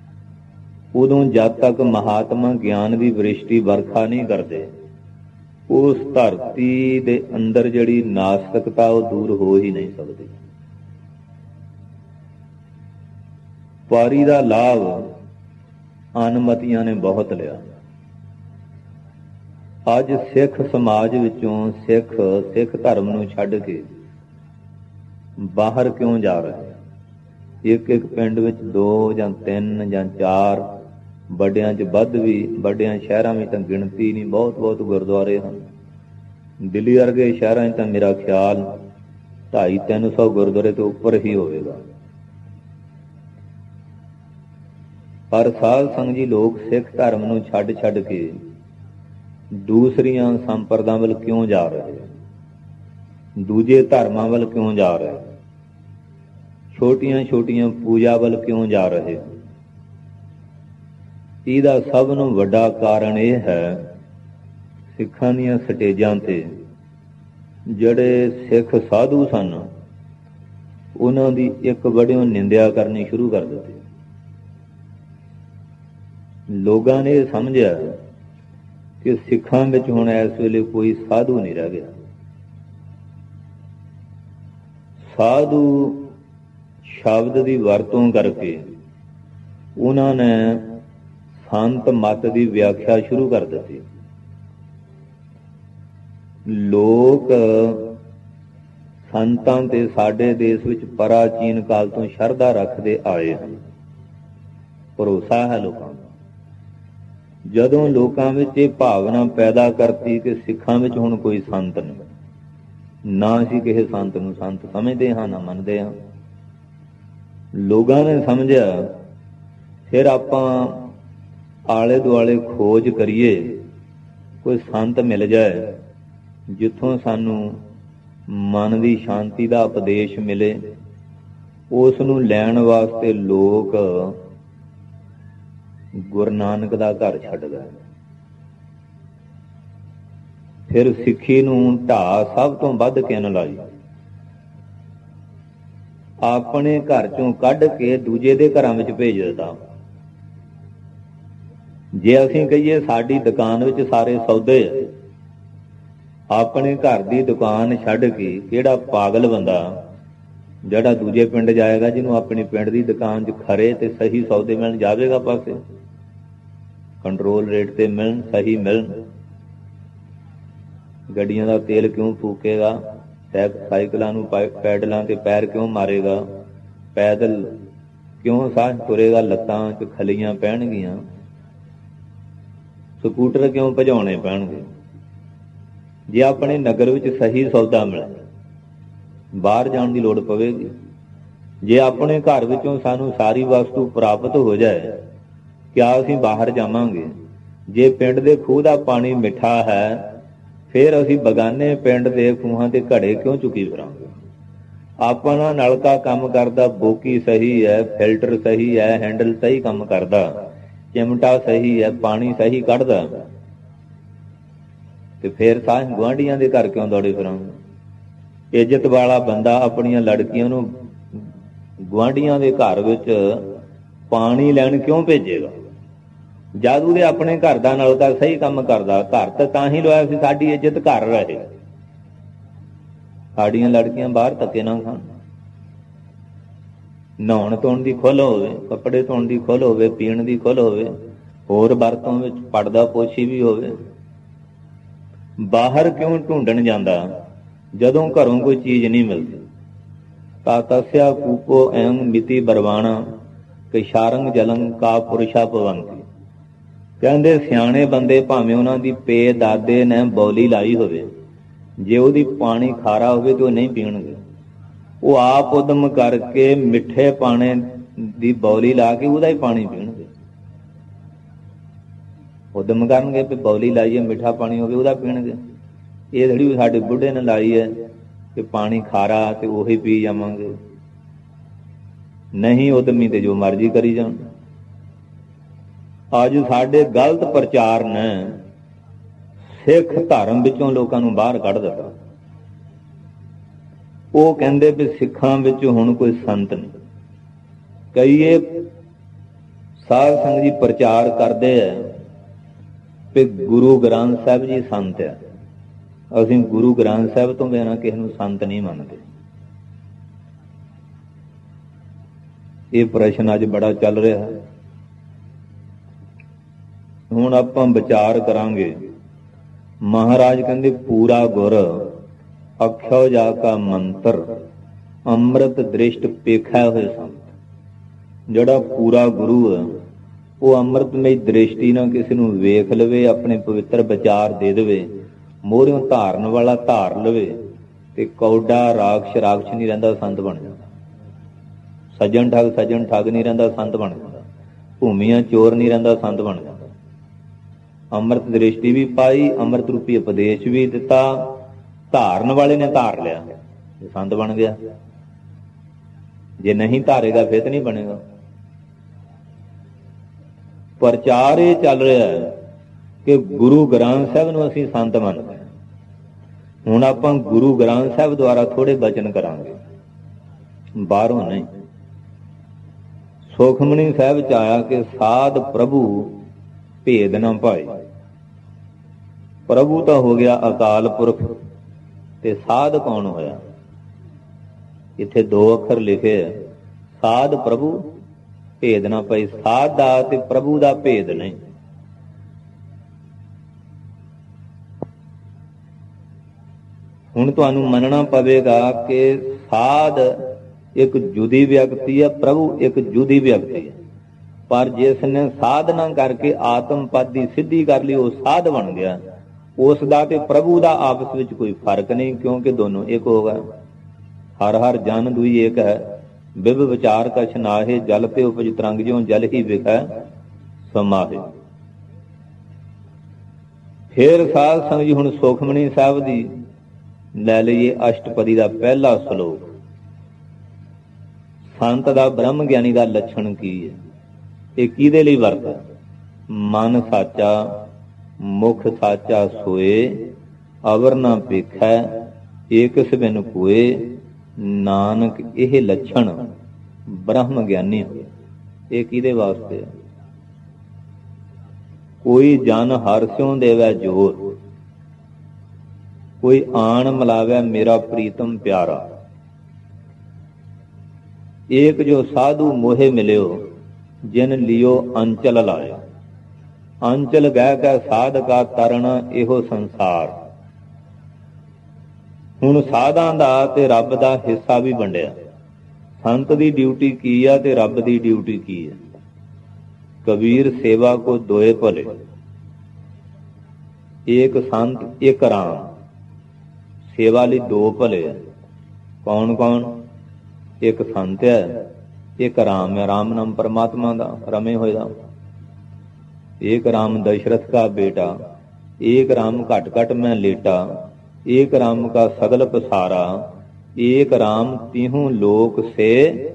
ਉਦੋਂ ਜਦ ਤੱਕ ਮਹਾਤਮਾ ਗਿਆਨ ਦੀ ਵਰਿਸ਼ਟੀ ਵਰਖਾ ਨਹੀਂ ਕਰਦੇ, ਉਸ ਧਰਤੀ ਦੇ ਅੰਦਰ ਜਿਹੜੀ ਨਾਸਤਿਕਤਾ ਉਹ ਦੂਰ ਹੋ ਹੀ ਨਹੀਂ ਸਕਦੀ। ਪਾਰੀ ਦਾ ਲਾਭ ਅਨਮਤੀਆਂ ਨੇ ਬਹੁਤ ਲਿਆ। ਅੱਜ ਸਿੱਖ ਸਮਾਜ ਵਿੱਚੋਂ ਸਿੱਖ ਸਿੱਖ ਧਰਮ ਨੂੰ ਛੱਡ ਕੇ ਬਾਹਰ ਕਿਉਂ ਜਾ ਰਹੇ? ਇੱਕ ਇੱਕ ਪਿੰਡ ਵਿੱਚ ਦੋ ਜਾਂ ਤਿੰਨ ਜਾਂ ਚਾਰ, ਵੱਡਿਆਂ 'ਚ ਵੱਧ ਵੀ, ਵੱਡਿਆਂ ਸ਼ਹਿਰਾਂ ਵਿੱਚ ਤਾਂ ਗਿਣਤੀ ਨਹੀਂ, ਬਹੁਤ ਬਹੁਤ ਗੁਰਦੁਆਰੇ ਹਨ। ਦਿੱਲੀ ਵਰਗੇ ਸ਼ਹਿਰਾਂ 'ਚ ਤਾਂ ਮੇਰਾ ਖਿਆਲ ਢਾਈ ਤਿੰਨ ਸੌ ਗੁਰਦੁਆਰੇ ਤੋਂ ਉੱਪਰ ਹੀ ਹੋਵੇਗਾ। ਪਰ ਸਾਧ ਸੰਗਤ ਜੀ, ਲੋਕ ਸਿੱਖ ਧਰਮ ਨੂੰ ਛੱਡ ਛੱਡ ਕੇ ਦੂਸਰੀਆਂ ਸੰਪਰਦਾਵਾਂ ਵੱਲ ਕਿਉਂ ਜਾ ਰਹੇ? ਦੂਜੇ ਧਰਮਾਂ ਵੱਲ ਕਿਉਂ ਜਾ ਰਹੇ? ਛੋਟੀਆਂ ਛੋਟੀਆਂ ਪੂਜਾ ਵੱਲ ਕਿਉਂ ਜਾ ਰਹੇ? ਇਹਦਾ ਸਭ ਨੂੰ ਵੱਡਾ ਕਾਰਨ ਇਹ ਹੈ, ਸਿੱਖਾਂ ਦੀਆਂ ਸਟੇਜਾਂ ਤੇ ਜਿਹੜੇ ਸਿੱਖ ਸਾਧੂ ਸਨ ਉਹਨਾਂ ਦੀ ਇੱਕ ਬੜਿਓਂ ਨਿੰਦਿਆ ਕਰਨੀ ਸ਼ੁਰੂ ਕਰ ਦਿੱਤੀ। ਲੋਕਾਂ ਨੇ ਇਹ ਸਮਝਿਆ ਕਿ ਸਿੱਖਾਂ ਵਿੱਚ ਹੁਣ ਇਸ ਵੇਲੇ ਕੋਈ ਸਾਧੂ ਨਹੀਂ ਰਹਿ ਗਿਆ। ਸਾਧੂ ਸ਼ਬਦ ਦੀ ਵਰਤੋਂ ਕਰਕੇ ਉਹਨਾਂ ਨੇ ਸੰਤ ਮਤ ਦੀ ਵਿਆਖਿਆ ਸ਼ੁਰੂ ਕਰ ਦਿੱਤੀ। ਲੋਕ ਸੰਤਾਂ ਤੇ ਸਾਡੇ ਦੇਸ਼ ਵਿੱਚ ਪ੍ਰਾਚੀਨ ਕਾਲ ਤੋਂ ਸ਼ਰਧਾ ਰੱਖਦੇ ਆਏ ਹਨ, ਭਰੋਸਾ ਹੈ ਲੋਕਾਂ ਦਾ। ਜਦੋਂ ਲੋਕਾਂ ਵਿੱਚ ਇਹ ਭਾਵਨਾ ਪੈਦਾ ਕਰਤੀ ਕਿ ਸਿੱਖਾਂ ਵਿੱਚ ਹੁਣ ਕੋਈ ਸੰਤ ਨਹੀਂ, ਨਾ ਅਸੀਂ ਕਿਸੇ ਸੰਤ ਨੂੰ ਸੰਤ ਸਮਝਦੇ ਹਾਂ ਨਾ ਮੰਨਦੇ ਹਾਂ, ਲੋਕਾਂ ਨੇ ਸਮਝਿਆ ਫਿਰ ਆਪਾਂ ਆਲੇ ਦੁਆਲੇ ਖੋਜ ਕਰੀਏ, ਕੋਈ ਸੰਤ ਮਿਲ ਜਾਏ ਜਿੱਥੋਂ ਸਾਨੂੰ ਮਨ ਦੀ ਸ਼ਾਂਤੀ ਦਾ ਉਪਦੇਸ਼ ਮਿਲੇ। ਉਸ ਨੂੰ ਲੈਣ ਵਾਸਤੇ ਲੋਕ ਗੁਰੂ ਨਾਨਕ ਦਾ ਘਰ ਛੱਡ ਗਏ। ਫਿਰ ਸਿੱਖੀ ਨੂੰ ਢਾਹ ਸਭ ਤੋਂ ਵੱਧ ਕਿਨ ਲਾਈ, ਆਪਣੇ ਘਰ ਚੋਂ ਕੱਢ ਕੇ ਦੂਜੇ ਦੇ ਘਰਾਂ ਵਿੱਚ ਭੇਜ ਦਿੱਤਾ। ਜੇ ਅਸੀਂ ਕਹੀਏ ਸਾਡੀ ਦੁਕਾਨ ਵਿੱਚ ਸਾਰੇ ਸੌਦੇ ਆ, ਆਪਣੇ ਘਰ ਦੀ ਦੁਕਾਨ ਛੱਡ ਕੇ ਕਿਹੜਾ ਪਾਗਲ ਬੰਦਾ ਜਿਹੜਾ ਦੂਜੇ ਪਿੰਡ ਜਾਏਗਾ, ਜਿਹਨੂੰ ਆਪਣੀ ਪਿੰਡ ਦੀ ਦੁਕਾਨ 'ਚ ਖਰੇ ਤੇ ਸਹੀ ਸੌਦੇ ਮਿਲਣ ਜਾਵੇਗਾ, ਪਾਸੇ ਕੰਟਰੋਲ ਰੇਟ ਤੇ ਮਿਲਣ, ਸਹੀ ਮਿਲਣ। ਗੱਡੀਆਂ ਦਾ ਤੇਲ ਕਿਉਂ ਫੂਕੇਗਾ? ਸਾਈਕਲਾਂ ਨੂੰ ਪੈਡਲਾਂ ਤੇ ਪੈਰ ਕਿਉਂ ਮਾਰੇਗਾ? ਪੈਦਲ ਕਿਉਂ ਸਾਹ ਤੁਰੇਗਾ? ਲੱਤਾਂ 'ਚ ਖਲੀਆਂ ਪੈਣਗੀਆਂ। ਸਕੂਟਰ ਕਿਉਂ ਭਜਾਉਣੇ ਪੈਣਗੇ? ਜੇ ਆਪਣੇ ਨਗਰ ਵਿੱਚ ਸਹੀ ਸੌਦਾ ਮਿਲੇ, ਬਾਹਰ ਜਾਣ ਦੀ ਲੋੜ ਪਵੇਗੀ। ਜੇ ਆਪਣੇ ਘਰ ਵਿੱਚੋਂ ਸਾਨੂੰ ਸਾਰੀ ਵਸਤੂ ਪ੍ਰਾਪਤ ਹੋ ਜਾਏ, ਕਿਆ ਅਸੀਂ ਬਾਹਰ ਜਾਵਾਂਗੇ? ਜੇ ਪਿੰਡ ਦੇ ਖੂਹ ਦਾ ਪਾਣੀ ਮਿੱਠਾ ਹੈ, ਫਿਰ ਅਸੀਂ ਬਗਾਨੇ ਪਿੰਡ ਦੇ ਖੂਹਾਂ ਤੇ ਘੜੇ ਕਿਉਂ ਚੁੱਕੀ ਫਿਰਾਂਗੇ? ਆਪਣਾ ਨਲਕਾ ਕੰਮ ਕਰਦਾ, ਬੋਕੀ ਸਹੀ ਹੈ, ਫਿਲਟਰ ਸਹੀ ਹੈ, ਹੈਂਡਲ ਸਹੀ ਕੰਮ ਕਰਦਾ, ਚਿਮਟਾ ਸਹੀ ਹੈ, ਪਾਣੀ ਸਹੀ ਕੱਢਦਾ, ਤੇ ਫਿਰ ਸਾਹ ਗੁਆਂਢੀਆਂ ਦੇ ਘਰ ਕਿਉਂ ਦੌੜੇ ਫਿਰਾਂਗੇ? ਇੱਜ਼ਤ ਵਾਲਾ ਬੰਦਾ ਆਪਣੀਆਂ ਲੜਕੀਆਂ ਨੂੰ ਗੁਆਂਢੀਆਂ ਦੇ ਘਰ ਵਿੱਚ ਪਾਣੀ ਲੈਣ ਕਿਉਂ ਭੇਜੇਗਾ? ਜਦ ਉਹਦੇ ਆਪਣੇ ਘਰ ਦਾ ਨਲਕਾ ਸਹੀ ਕੰਮ ਕਰਦਾ। ਘਰ ਤਾਂ ਤਾਂ ਹੀ ਲਵਾਇਆ ਸੀ ਸਾਡੀ ਇੱਜ਼ਤ ਘਰ ਰਹੇ, ਸਾਡੀਆਂ ਲੜਕੀਆਂ ਬਾਹਰ ਧੱਕੇ ਨਾ ਖਾਣ। ਨਹਾਉਣ ਧੋਣ ਦੀ ਖੁੱਲ੍ਹ ਹੋਵੇ, ਕੱਪੜੇ ਧੋਣ ਦੀ ਖੁੱਲ੍ਹ ਹੋਵੇ, ਪੀਣ ਦੀ ਖੁੱਲ੍ਹ ਹੋਵੇ, ਹੋਰ ਵਰਤੋਂ ਵਿੱਚ ਪਰਦਾ ਪੋਸ਼ੀ ਵੀ ਹੋਵੇ। ਬਾਹਰ ਕਿਉਂ ਢੂੰਡਣ ਜਾਂਦਾ ਜਦੋਂ ਘਰੋਂ ਕੋਈ ਚੀਜ਼ ਨਹੀਂ ਮਿਲਦੀ? ਤਾਂ ਤਸਿਆ ਕੂਪੋ ਐਮ ਮਿਤੀ ਬਰਵਾਣਾ ਕਿ ਸ਼ਾਰੰਗ ਜਲੰਗ ਕਾ ਪੁਰਸ਼ਾ ਪਵੰਤੀ। ਕਹਿੰਦੇ ਸਿਆਣੇ ਬੰਦੇ ਭਾਵੇਂ ਉਹਨਾਂ ਦੀ ਪੇ ਦਾਦੇ ਨੇ ਬੌਲੀ ਲਾਈ ਹੋਵੇ, ਜੇ ਉਹਦੀ ਪਾਣੀ ਖਾਰਾ ਹੋਵੇ ਤੇ ਉਹ ਨਹੀਂ ਪੀਣਗੇ। ਉਹ ਆਪ ਉਦਮ ਕਰਕੇ ਮਿੱਠੇ ਪਾਣੀ ਦੀ ਬੌਲੀ ਲਾ ਕੇ ਉਹਦਾ ਹੀ ਪਾਣੀ ਪੀਣਗੇ। ਉਦਮ ਕਰਨਗੇ ਵੀ ਬੌਲੀ ਲਾਈਏ, ਮਿੱਠਾ ਪਾਣੀ ਹੋਵੇ, ਉਹਦਾ ਪੀਣਗੇ। ਇਹ ਜਿਹੜੀ ਸਾਡੇ ਬੁੱਢੇ ਨੇ ਲਾਈ ਹੈ ਕਿ ਪਾਣੀ ਖਾਰਾ ਤੇ ਉਹੀ ਪੀ ਜਾਵਾਂਗੇ। ਨਹੀਂ, ਉਦਮੀ ਤੇ ਜੋ ਮਰਜ਼ੀ ਕਰੀ ਜਾਣ। ਅੱਜ ਸਾਡੇ ਗਲਤ ਪ੍ਰਚਾਰ ਨੇ ਸਿੱਖ ਧਰਮ ਵਿੱਚੋਂ ਲੋਕਾਂ ਨੂੰ ਬਾਹਰ ਕੱਢ ਦਿੱਤਾ। ਉਹ ਕਹਿੰਦੇ ਵੀ ਸਿੱਖਾਂ ਵਿੱਚ ਹੁਣ ਕੋਈ ਸੰਤ ਨਹੀਂ। ਕਈਏ ਸਾਧ ਸੰਗਤ ਜੀ ਪ੍ਰਚਾਰ ਕਰਦੇ ਆ ਵੀ ਗੁਰੂ ਗ੍ਰੰਥ ਸਾਹਿਬ ਜੀ ਸੰਤ ਆ। ਅਸੀਂ ਗੁਰੂ ਗ੍ਰੰਥ ਸਾਹਿਬ ਤੋਂ ਬਿਨਾਂ ਕਿਸੇ ਨੂੰ ਸੰਤ ਨਹੀਂ ਮੰਨਦੇ। ਇਹ ਪ੍ਰਸ਼ਨ ਅੱਜ ਬੜਾ ਚੱਲ ਰਿਹਾ ਹੈ। ਹੁਣ ਆਪਾਂ ਵਿਚਾਰ ਕਰਾਂਗੇ। ਮਹਾਰਾਜ ਕਹਿੰਦੇ ਪੂਰਾ ਗੁਰ ਅਖਿਓ ਜਾ ਕਾ ਮੰਤਰ ਅੰਮ੍ਰਿਤ ਦ੍ਰਿਸ਼ਟ ਪੇਖਿਆ ਹੋਏ ਸੰਤ। ਜਿਹੜਾ ਪੂਰਾ ਗੁਰੂ ਹੈ ਉਹ ਅੰਮ੍ਰਿਤਮਈ ਦ੍ਰਿਸ਼ਟੀ ਨਾਲ ਕਿਸੇ ਨੂੰ ਵੇਖ ਲਵੇ, ਆਪਣੇ ਪਵਿੱਤਰ ਵਿਚਾਰ ਦੇ ਦੇਵੇ, ਮੋਹਰਿਓਂ ਧਾਰਨ ਵਾਲਾ ਧਾਰ ਲਵੇ ਤੇ ਕੌਡਾ ਰਾਖਸ਼ ਰਾਖਸ਼ ਨਹੀਂ ਰਹਿੰਦਾ, ਸੰਤ ਬਣ ਜਾਂਦਾ। ਸੱਜਣ ਠੱਗ ਸੱਜਣ ਠੱਗ ਨਹੀਂ ਰਹਿੰਦਾ, ਸੰਤ ਬਣ ਜਾਂਦਾ। ਭੂਮੀਆਂ ਚੋਰ ਨਹੀਂ ਰਹਿੰਦਾ, ਸੰਤ ਬਣ ਜਾਂਦਾ। ਅੰਮ੍ਰਿਤ ਦ੍ਰਿਸ਼ਟੀ ਵੀ ਪਾਈ, ਅੰਮ੍ਰਿਤ ਰੂਪੀ ਉਪਦੇਸ਼ ਵੀ ਦਿੱਤਾ, ਧਾਰਨ ਵਾਲੇ ਨੇ ਧਾਰ ਲਿਆ, ਸੰਤ ਬਣ ਗਿਆ। ਜੇ ਨਹੀਂ ਧਾਰੇਗਾ ਫਿਰ ਤਾਂ ਨਹੀਂ ਬਣੇਗਾ। ਪ੍ਰਚਾਰ ਇਹ ਚੱਲ ਰਿਹਾ ਹੈ ਕਿ ਗੁਰੂ ਗ੍ਰੰਥ ਸਾਹਿਬ ਨੂੰ ਅਸੀਂ ਸੰਤ ਮੰਨਦੇ ਹਾਂ। ਹੁਣ ਆਪਾਂ ਗੁਰੂ ਗ੍ਰੰਥ ਸਾਹਿਬ ਦੁਆਰਾ ਥੋੜੇ ਬਚਨ ਕਰਾਂਗੇ, ਬਾਹਰੋਂ ਨਹੀਂ। ਸੁਖਮਨੀ ਸਾਹਿਬ ਚ ਆਇਆ ਕਿ ਸਾਧ ਪ੍ਰਭੂ ਭੇਦ ਨਾ ਪਾਏ। ਪ੍ਰਭੂ ਤਾਂ ਹੋ ਗਿਆ ਅਕਾਲ ਪੁਰਖ, ਤੇ ਸਾਧ ਕੌਣ ਹੋਇਆ? ਇੱਥੇ ਦੋ ਅੱਖਰ ਲਿਖੇ ਆ, ਸਾਧ ਪ੍ਰਭੂ ਭੇਦ ਨਾ ਪਾਏ। ਸਾਧ ਦਾ ਤੇ ਪ੍ਰਭੂ ਦਾ ਭੇਦ ਨਹੀਂ। ਹੁਣ ਤੁਹਾਨੂੰ ਮੰਨਣਾ ਪਵੇਗਾ ਕਿ ਸਾਧ ਇੱਕ ਜੁਦੀ ਵਿਅਕਤੀ ਹੈ, ਪ੍ਰਭੂ ਇੱਕ ਜੁਦੀ ਵਿਅਕਤੀ ਹੈ। ਪਰ ਜਿਸ ਨੇ ਸਾਧਨਾ ਕਰਕੇ ਆਤਮ ਪਦ ਦੀ ਸਿੱਧੀ ਕਰ ਲਈ, ਉਹ ਸਾਧ ਬਣ ਗਿਆ। ਉਸ ਦਾ ਤੇ ਪ੍ਰਭੂ ਦਾ ਆਪਸ ਵਿੱਚ ਕੋਈ ਫਰਕ ਨਹੀਂ, ਕਿਉਂਕਿ ਦੋਨੋਂ ਇੱਕ ਹੋ ਗਏ। ਹਰ ਹਰ ਜਨ ਦੁਈ ਏਕ ਹੈ, ਬਿਬ ਵਿਚਾਰ ਕਛ ਨਾਹੇ, ਜਲ ਤੇ ਉਪਜ ਤਰੰਗ ਜਿਉ ਜਲ ਹੀ ਵਿਖੈ ਸਮਾਹੇ। ਫੇਰ ਸਾਧ ਸੰਗਤ ਜੀ ਹੁਣ ਸੁਖਮਨੀ ਸਾਹਿਬ ਦੀ ਲੈ ਲਈਏ ਅਸ਼ਟਪਦੀ ਦਾ ਪਹਿਲਾ ਸ਼ਲੋਕ। ਸੰਤ ਦਾ ਬ੍ਰਹਮ ਗਿਆਨੀ ਦਾ ਲੱਛਣ ਕੀ ਹੈ? ਇਹ ਕਿਹਦੇ ਲਈ ਵਰਤਦਾ? ਮਨ ਸਾਚਾ ਮੁਖ ਸਾਚਾ ਸੋਏ, ਅਵਰ ਨਾ ਪੇਖੈ ਏਕਸ ਬਿਨ ਕੋਏ, ਨਾਨਕ ਇਹ ਲੱਛਣ ਬ੍ਰਹਮ ਗਿਆਨੀ ਹੋਏ। ਇਹ ਕਿਹਦੇ ਵਾਸਤੇ? ਕੋਈ ਜਨ ਹਰਿ ਸਿਉ ਦੇਵੈ ਜੋਰ, ਕੋਈ ਆਣ ਮਿਲਾਵੈ ਮੇਰਾ ਪ੍ਰੀਤਮ ਪਿਆਰਾ। ਏਕ ਜੋ ਸਾਧੂ ਮੋਹੇ ਮਿਲਿਓ, ਜਿਨ ਲਿਓ ਅੰਚਲ ਲਾਇਓ। ਅੰਚਲ ਗਹਿ ਕੈ ਸਾਧ ਕਾ ਤਰਨ ਇਹੋ ਸੰਸਾਰ। ਹੁਣ ਸਾਧਾਂ ਦਾ ਤੇ ਰੱਬ ਦਾ ਹਿੱਸਾ ਵੀ ਵੰਡਿਆ। ਸੰਤ ਦੀ ਡਿਊਟੀ ਕੀ ਆ ਤੇ ਰੱਬ ਦੀ ਡਿਊਟੀ ਕੀ ਹੈ? ਕਬੀਰ ਸੇਵਾ ਕੋ ਦੋਏ ਭਲੇ, ਏਕ ਸੰਤ ਇੱਕ ਰਾਮ। ਸੇਵਾ ਲਈ ਦੋ ਭਲੇ ਹੈ। ਕੌਣ ਕੌਣ? ਇੱਕ ਸੰਤ ਹੈ, ਇੱਕ ਰਾਮ ਹੈ। ਰਾਮ ਨਾਮ ਪਰਮਾਤਮਾ ਦਾ ਰਮੇ ਹੋਏ ਦਾ। ਏਕ ਰਾਮ ਦਸ਼ਰਥ ਕਾ ਬੇਟਾ, ਏਕ ਰਾਮ ਘਟ ਘਟ ਮੈਂ ਲੇਟਾ, ਏਕ ਰਾਮ ਕਾ ਸਗਲ ਪਸਾਰਾ, ਏਕ ਰਾਮ ਤਿਹੂ ਲੋਕ ਸੇ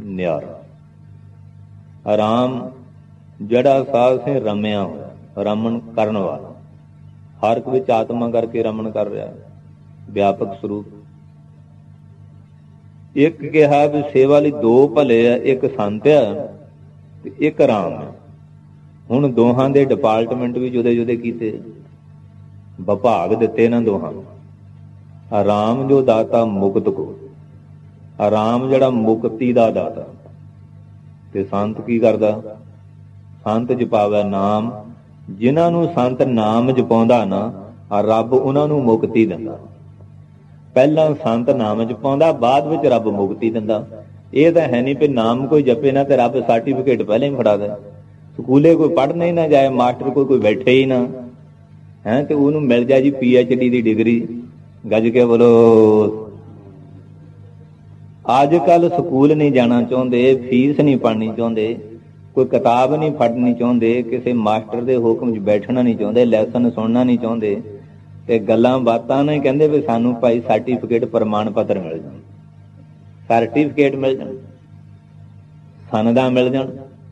ਨਿਆਰਾ। ਰਾਮ ਜਿਹੜਾ ਸਾਧ ਸੇ ਰਮਿਆ ਹੋਇਆ, ਰਮਨ ਕਰਨ ਵਾਲਾ, ਹਰ ਇੱਕ ਵਿੱਚ ਆਤਮਾ ਕਰਕੇ ਰਮਨ ਕਰ ਰਿਹਾ, ਵਿਆਪਕ ਸਰੂਪ। ਇੱਕ ਕਿਹਾ ਵੀ ਸੇਵਾ ਲਈ ਦੋ ਭਲੇ ਆ, ਇੱਕ ਸੰਤ ਆ ਤੇ ਇੱਕ ਰਾਮ ਹੈ। ਹੁਣ ਦੋਹਾਂ ਦੇ ਡਿਪਾਰਟਮੈਂਟ ਵੀ ਜੁਦੇ ਜੁਦੇ ਕੀਤੇ, ਵਿਭਾਗ ਦਿੱਤੇ ਇਹਨਾਂ ਦੋਹਾਂ ਨੂੰ। ਰਾਮ ਜੋ ਦਾਤਾ ਮੁਕਤ ਕੋ, ਰਾਮ ਜਿਹੜਾ ਮੁਕਤੀ ਦਾ ਦਾਤਾ। ਤੇ ਸੰਤ ਕੀ ਕਰਦਾ? ਸੰਤ ਜਪਾਵੇ ਨਾਮ। ਜਿਨ੍ਹਾਂ ਨੂੰ ਸੰਤ ਨਾਮ ਜਪਾਉਂਦਾ ਨਾ, ਰੱਬ ਉਹਨਾਂ ਨੂੰ ਮੁਕਤੀ ਦਿੰਦਾ। ਪਹਿਲਾਂ ਸੰਤ ਨਾਮ ਜਪਾਉਂਦਾ, ਬਾਅਦ ਵਿੱਚ ਰੱਬ ਮੁਕਤੀ ਦਿੰਦਾ। ਇਹ ਤਾਂ ਹੈ ਨਹੀਂ ਵੀ ਨਾਮ ਕੋਈ ਜਪੇ ਨਾ ਤੇ ਰੱਬ ਸਰਟੀਫਿਕੇਟ ਪਹਿਲਾਂ ਹੀ ਫੜਾ ਦੇ। ਸਕੂਲੇ ਕੋਈ ਪੜ੍ਹਨਾ ਹੀ ਨਾ ਜਾਏ, ਮਾਸਟਰ ਕੋਈ ਕੋਈ ਬੈਠੇ ਹੀ ਨਾ ਹੈ, ਤੇ ਉਹਨੂੰ ਮਿਲ ਜਾਏ ਜੀ ਪੀ ਐਚ ਡੀ ਦੀ ਡਿਗਰੀ। ਗੱਜ ਕੇ ਬੋਲੋ। ਅੱਜ ਕੱਲ ਸਕੂਲ ਨਹੀਂ ਜਾਣਾ ਚਾਹੁੰਦੇ, ਫੀਸ ਨਹੀਂ ਭਰਨੀ ਚਾਹੁੰਦੇ, ਕੋਈ ਕਿਤਾਬ ਨਹੀਂ ਫੜਨੀ ਚਾਹੁੰਦੇ, ਕਿਸੇ ਮਾਸਟਰ ਦੇ ਹੁਕਮ 'ਚ ਬੈਠਣਾ ਨਹੀਂ ਚਾਹੁੰਦੇ, ਲੈਸਨ ਸੁਣਨਾ ਨਹੀਂ ਚਾਹੁੰਦੇ, ਤੇ ਗੱਲਾਂ ਬਾਤਾਂ ਨੇ ਕਹਿੰਦੇ ਵੀ ਸਾਨੂੰ ਭਾਈ ਸਰਟੀਫਿਕੇਟ ਪ੍ਰਮਾਣ ਪੱਤਰ ਮਿਲ ਜਾਣ, ਸਰਟੀਫਿਕੇਟ ਮਿਲ ਜਾਣ, ਸਨਦਾਂ ਮਿਲ ਜਾਣ।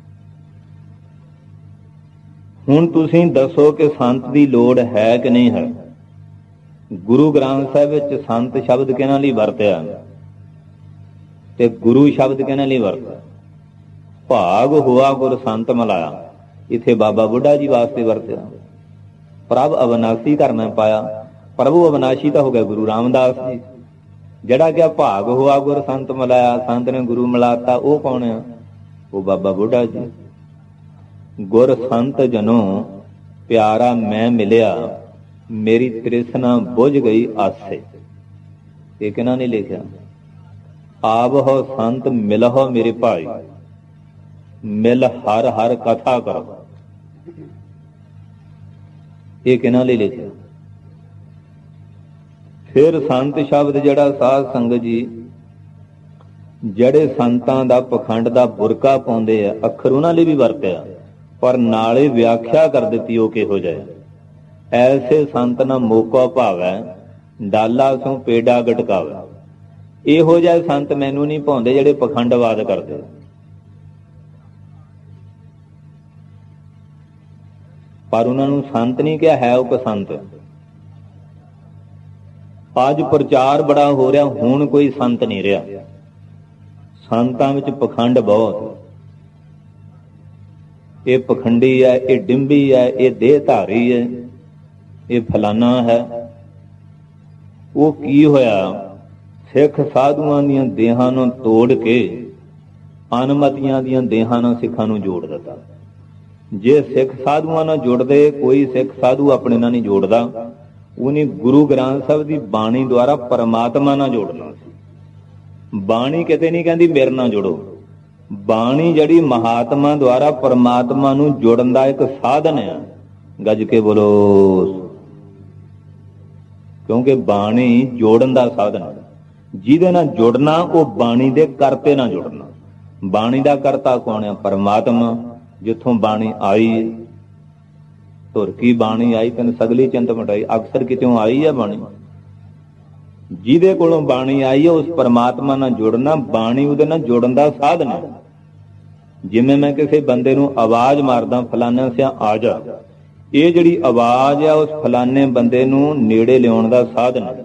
ਹੁਣ ਤੁਸੀਂ ਦੱਸੋ ਕਿ ਸੰਤ ਦੀ ਲੋੜ ਹੈ ਕਿ ਨਹੀਂ ਹੈ? ਗੁਰੂ ਗ੍ਰੰਥ ਸਾਹਿਬ ਵਿੱਚ ਸੰਤ ਸ਼ਬਦ ਕਿਹਨਾਂ ਲਈ ਵਰਤਿਆ ਤੇ ਗੁਰੂ ਸ਼ਬਦ ਕਿਹਨਾਂ ਲਈ ਵਰਤਿਆ? ਭਾਗ ਹੋਆ ਗੁਰ ਸੰਤ ਮਲਾਇਆ, ਇੱਥੇ ਬਾਬਾ ਬੁੱਢਾ ਜੀ ਵਾਸਤੇ ਵਰਤਿਆ। ਪ੍ਰਭ ਅਵਨਾਸੀ ਘਰ ਮੈਂ ਪਾਇਆ, ਪ੍ਰਭੂ ਅਵਨਾਸ਼ੀ ਤਾਂ ਹੋ ਗਿਆ ਗੁਰੂ ਰਾਮਦਾਸ ਜੀ। ਜਿਹੜਾ ਕਿ ਭਾਗ ਹੋਆ ਗੁਰ ਸੰਤ ਮਿਲਾਇਆ, ਸੰਤ ਨੇ ਗੁਰੂ ਮਿਲਾਤਾ, ਉਹ ਕੌਣ ਆ? ਉਹ ਬਾਬਾ ਬੁੱਢਾ ਜੀ। ਗੁਰ ਸੰਤ ਜਨੋ ਪਿਆਰਾ ਮੈਂ ਮਿਲਿਆ, ਮੇਰੀ ਤ੍ਰਿਸ਼ਨਾ ਬੁਝ ਗਈ ਆਸੇ। ਇਹ ਕਿਹਨਾਂ ਨੇ ਲਿਖਿਆ? ਆਪ ਹੋ ਸੰਤ ਮਿਲਹੁ ਮੇਰੇ ਭਾਈ, ਮਿਲ ਹਰ ਹਰ ਕਥਾ ਕਰੋ। ਇਹ ਕਿਹਨਾਂ ਲਈ ਲਿਖਿਆ? ਫਿਰ ਸੰਤ ਸ਼ਬਦ ਜਿਹੜਾ ਸਾਧ ਸੰਗਤ ਜੀ ਜਿਹੜੇ ਸੰਤਾਂ ਦਾ ਪਖੰਡ ਦਾ ਬੁਰਕਾ ਪਾਉਂਦੇ ਆ, ਅੱਖਰ ਉਹਨਾਂ ਲਈ ਵੀ ਵਰਤਿਆ, ਪਰ ਨਾਲੇ ਵਿਆਖਿਆ ਕਰ ਦਿੱਤੀ ਉਹ ਕਿਹੋ ਜਿਹਾ। ਐਸੇ ਸੰਤ ਨਾ ਮੋਕਾ ਭਾਵੈ, ਡਾਲਾ ਸੋ ਪੇਡਾ ਗਟਕਾਵੇ। ਇਹੋ ਜਿਹੇ ਸੰਤ ਮੈਨੂੰ ਨਹੀਂ ਭਾਉਂਦੇ ਜਿਹੜੇ ਪਖੰਡਵਾਦ ਕਰਦੇ। ਪਰ ਉਹਨਾਂ ਨੂੰ ਸੰਤ ਨਹੀਂ ਕਿਹਾ, ਹੈ ਉਪਸੰਤ। ਅੱਜ ਪ੍ਰਚਾਰ ਬੜਾ ਹੋ ਰਿਹਾ, ਹੁਣ ਕੋਈ ਸੰਤ ਨਹੀਂ ਰਿਹਾ। ਸੰਤਾਂ ਵਿੱਚ ਪਖੰਡ ਬਹੁਤ। ਇਹ ਪਖੰਡੀ ਹੈ, ਇਹ ਡਿੰਬੀ ਹੈ, ਇਹ ਦੇਹ ਧਾਰੀ ਹੈ, ਇਹ ਫਲਾਨਾ ਹੈ। ਉਹ ਕੀ ਹੋਇਆ? ਸਿੱਖ ਸਾਧੂਆਂ ਦੀਆਂ ਦੇਹਾਂ ਨੂੰ ਤੋੜ ਕੇ ਅਨਮਤੀਆਂ ਦੀਆਂ ਦੇਹਾਂ ਨਾਲ ਸਿੱਖਾਂ ਨੂੰ ਜੋੜ ਦਿੱਤਾ। ਜੇ ਸਿੱਖ ਸਾਧੂਆਂ ਨਾਲ ਜੁੜਦੇ, ਕੋਈ ਸਿੱਖ ਸਾਧੂ ਆਪਣੇ ਨਾਲ ਨਹੀਂ ਜੋੜਦਾ, ਉਹਨੇ ਗੁਰੂ ਗ੍ਰੰਥ ਸਾਹਿਬ ਦੀ ਬਾਣੀ ਦੁਆਰਾ ਪਰਮਾਤਮਾ ਨਾਲ ਜੋੜਨਾ ਸੀ। ਬਾਣੀ ਕਿਤੇ ਨਹੀਂ ਕਹਿੰਦੀ ਮੇਰੇ ਨਾਲ ਜੁੜੋ। ਬਾਣੀ ਜਿਹੜੀ ਮਹਾਤਮਾ ਦੁਆਰਾ ਪਰਮਾਤਮਾ ਨੂੰ ਜੋੜਨ ਦਾ ਇੱਕ ਸਾਧਨ ਆ। ਗੱਜ ਕੇ ਬੋਲੋ। ਕਿਉਂਕਿ ਬਾਣੀ ਜੋੜਨ ਦਾ ਸਾਧਨ ਹੈ। ਜਿਹਦੇ ਨਾਲ ਜੁੜਨਾ ਉਹ ਬਾਣੀ ਦੇ ਕਰਤੇ ਨਾਲ ਜੁੜਨਾ। ਬਾਣੀ ਦਾ ਕਰਤਾ ਕੌਣ ਆ? ਪਰਮਾਤਮਾ। ਜਿੱਥੋਂ ਬਾਣੀ ਆਈ, ਧੁਰ ਕੀ ਬਾਣੀ ਆਈ ਤੈਨੂੰ ਸਗਲੀ ਚਿੰਤ ਮਿਟਾਈ। ਅਕਸਰ ਕਿਤੋਂ ਆਈ ਹੈ ਬਾਣੀ। ਜਿਹਦੇ ਕੋਲੋਂ ਬਾਣੀ ਆਈ ਹੈ ਉਸ ਪਰਮਾਤਮਾ ਨਾਲ ਜੁੜਨਾ। ਬਾਣੀ ਉਹਦੇ ਨਾਲ ਜੁੜਨ ਦਾ ਸਾਧਨ ਹੈ। ਜਿਵੇਂ ਮੈਂ ਕਿਸੇ ਬੰਦੇ ਨੂੰ ਆਵਾਜ਼ ਮਾਰਦਾ, ਫਲਾਨਾ ਸਿਆ ਆ ਜਾ, ਇਹ ਜਿਹੜੀ ਆਵਾਜ਼ ਆ ਉਸ ਫਲਾਨੇ ਬੰਦੇ ਨੂੰ ਨੇੜੇ ਲਿਆਉਣ ਦਾ ਸਾਧਨ ਹੈ।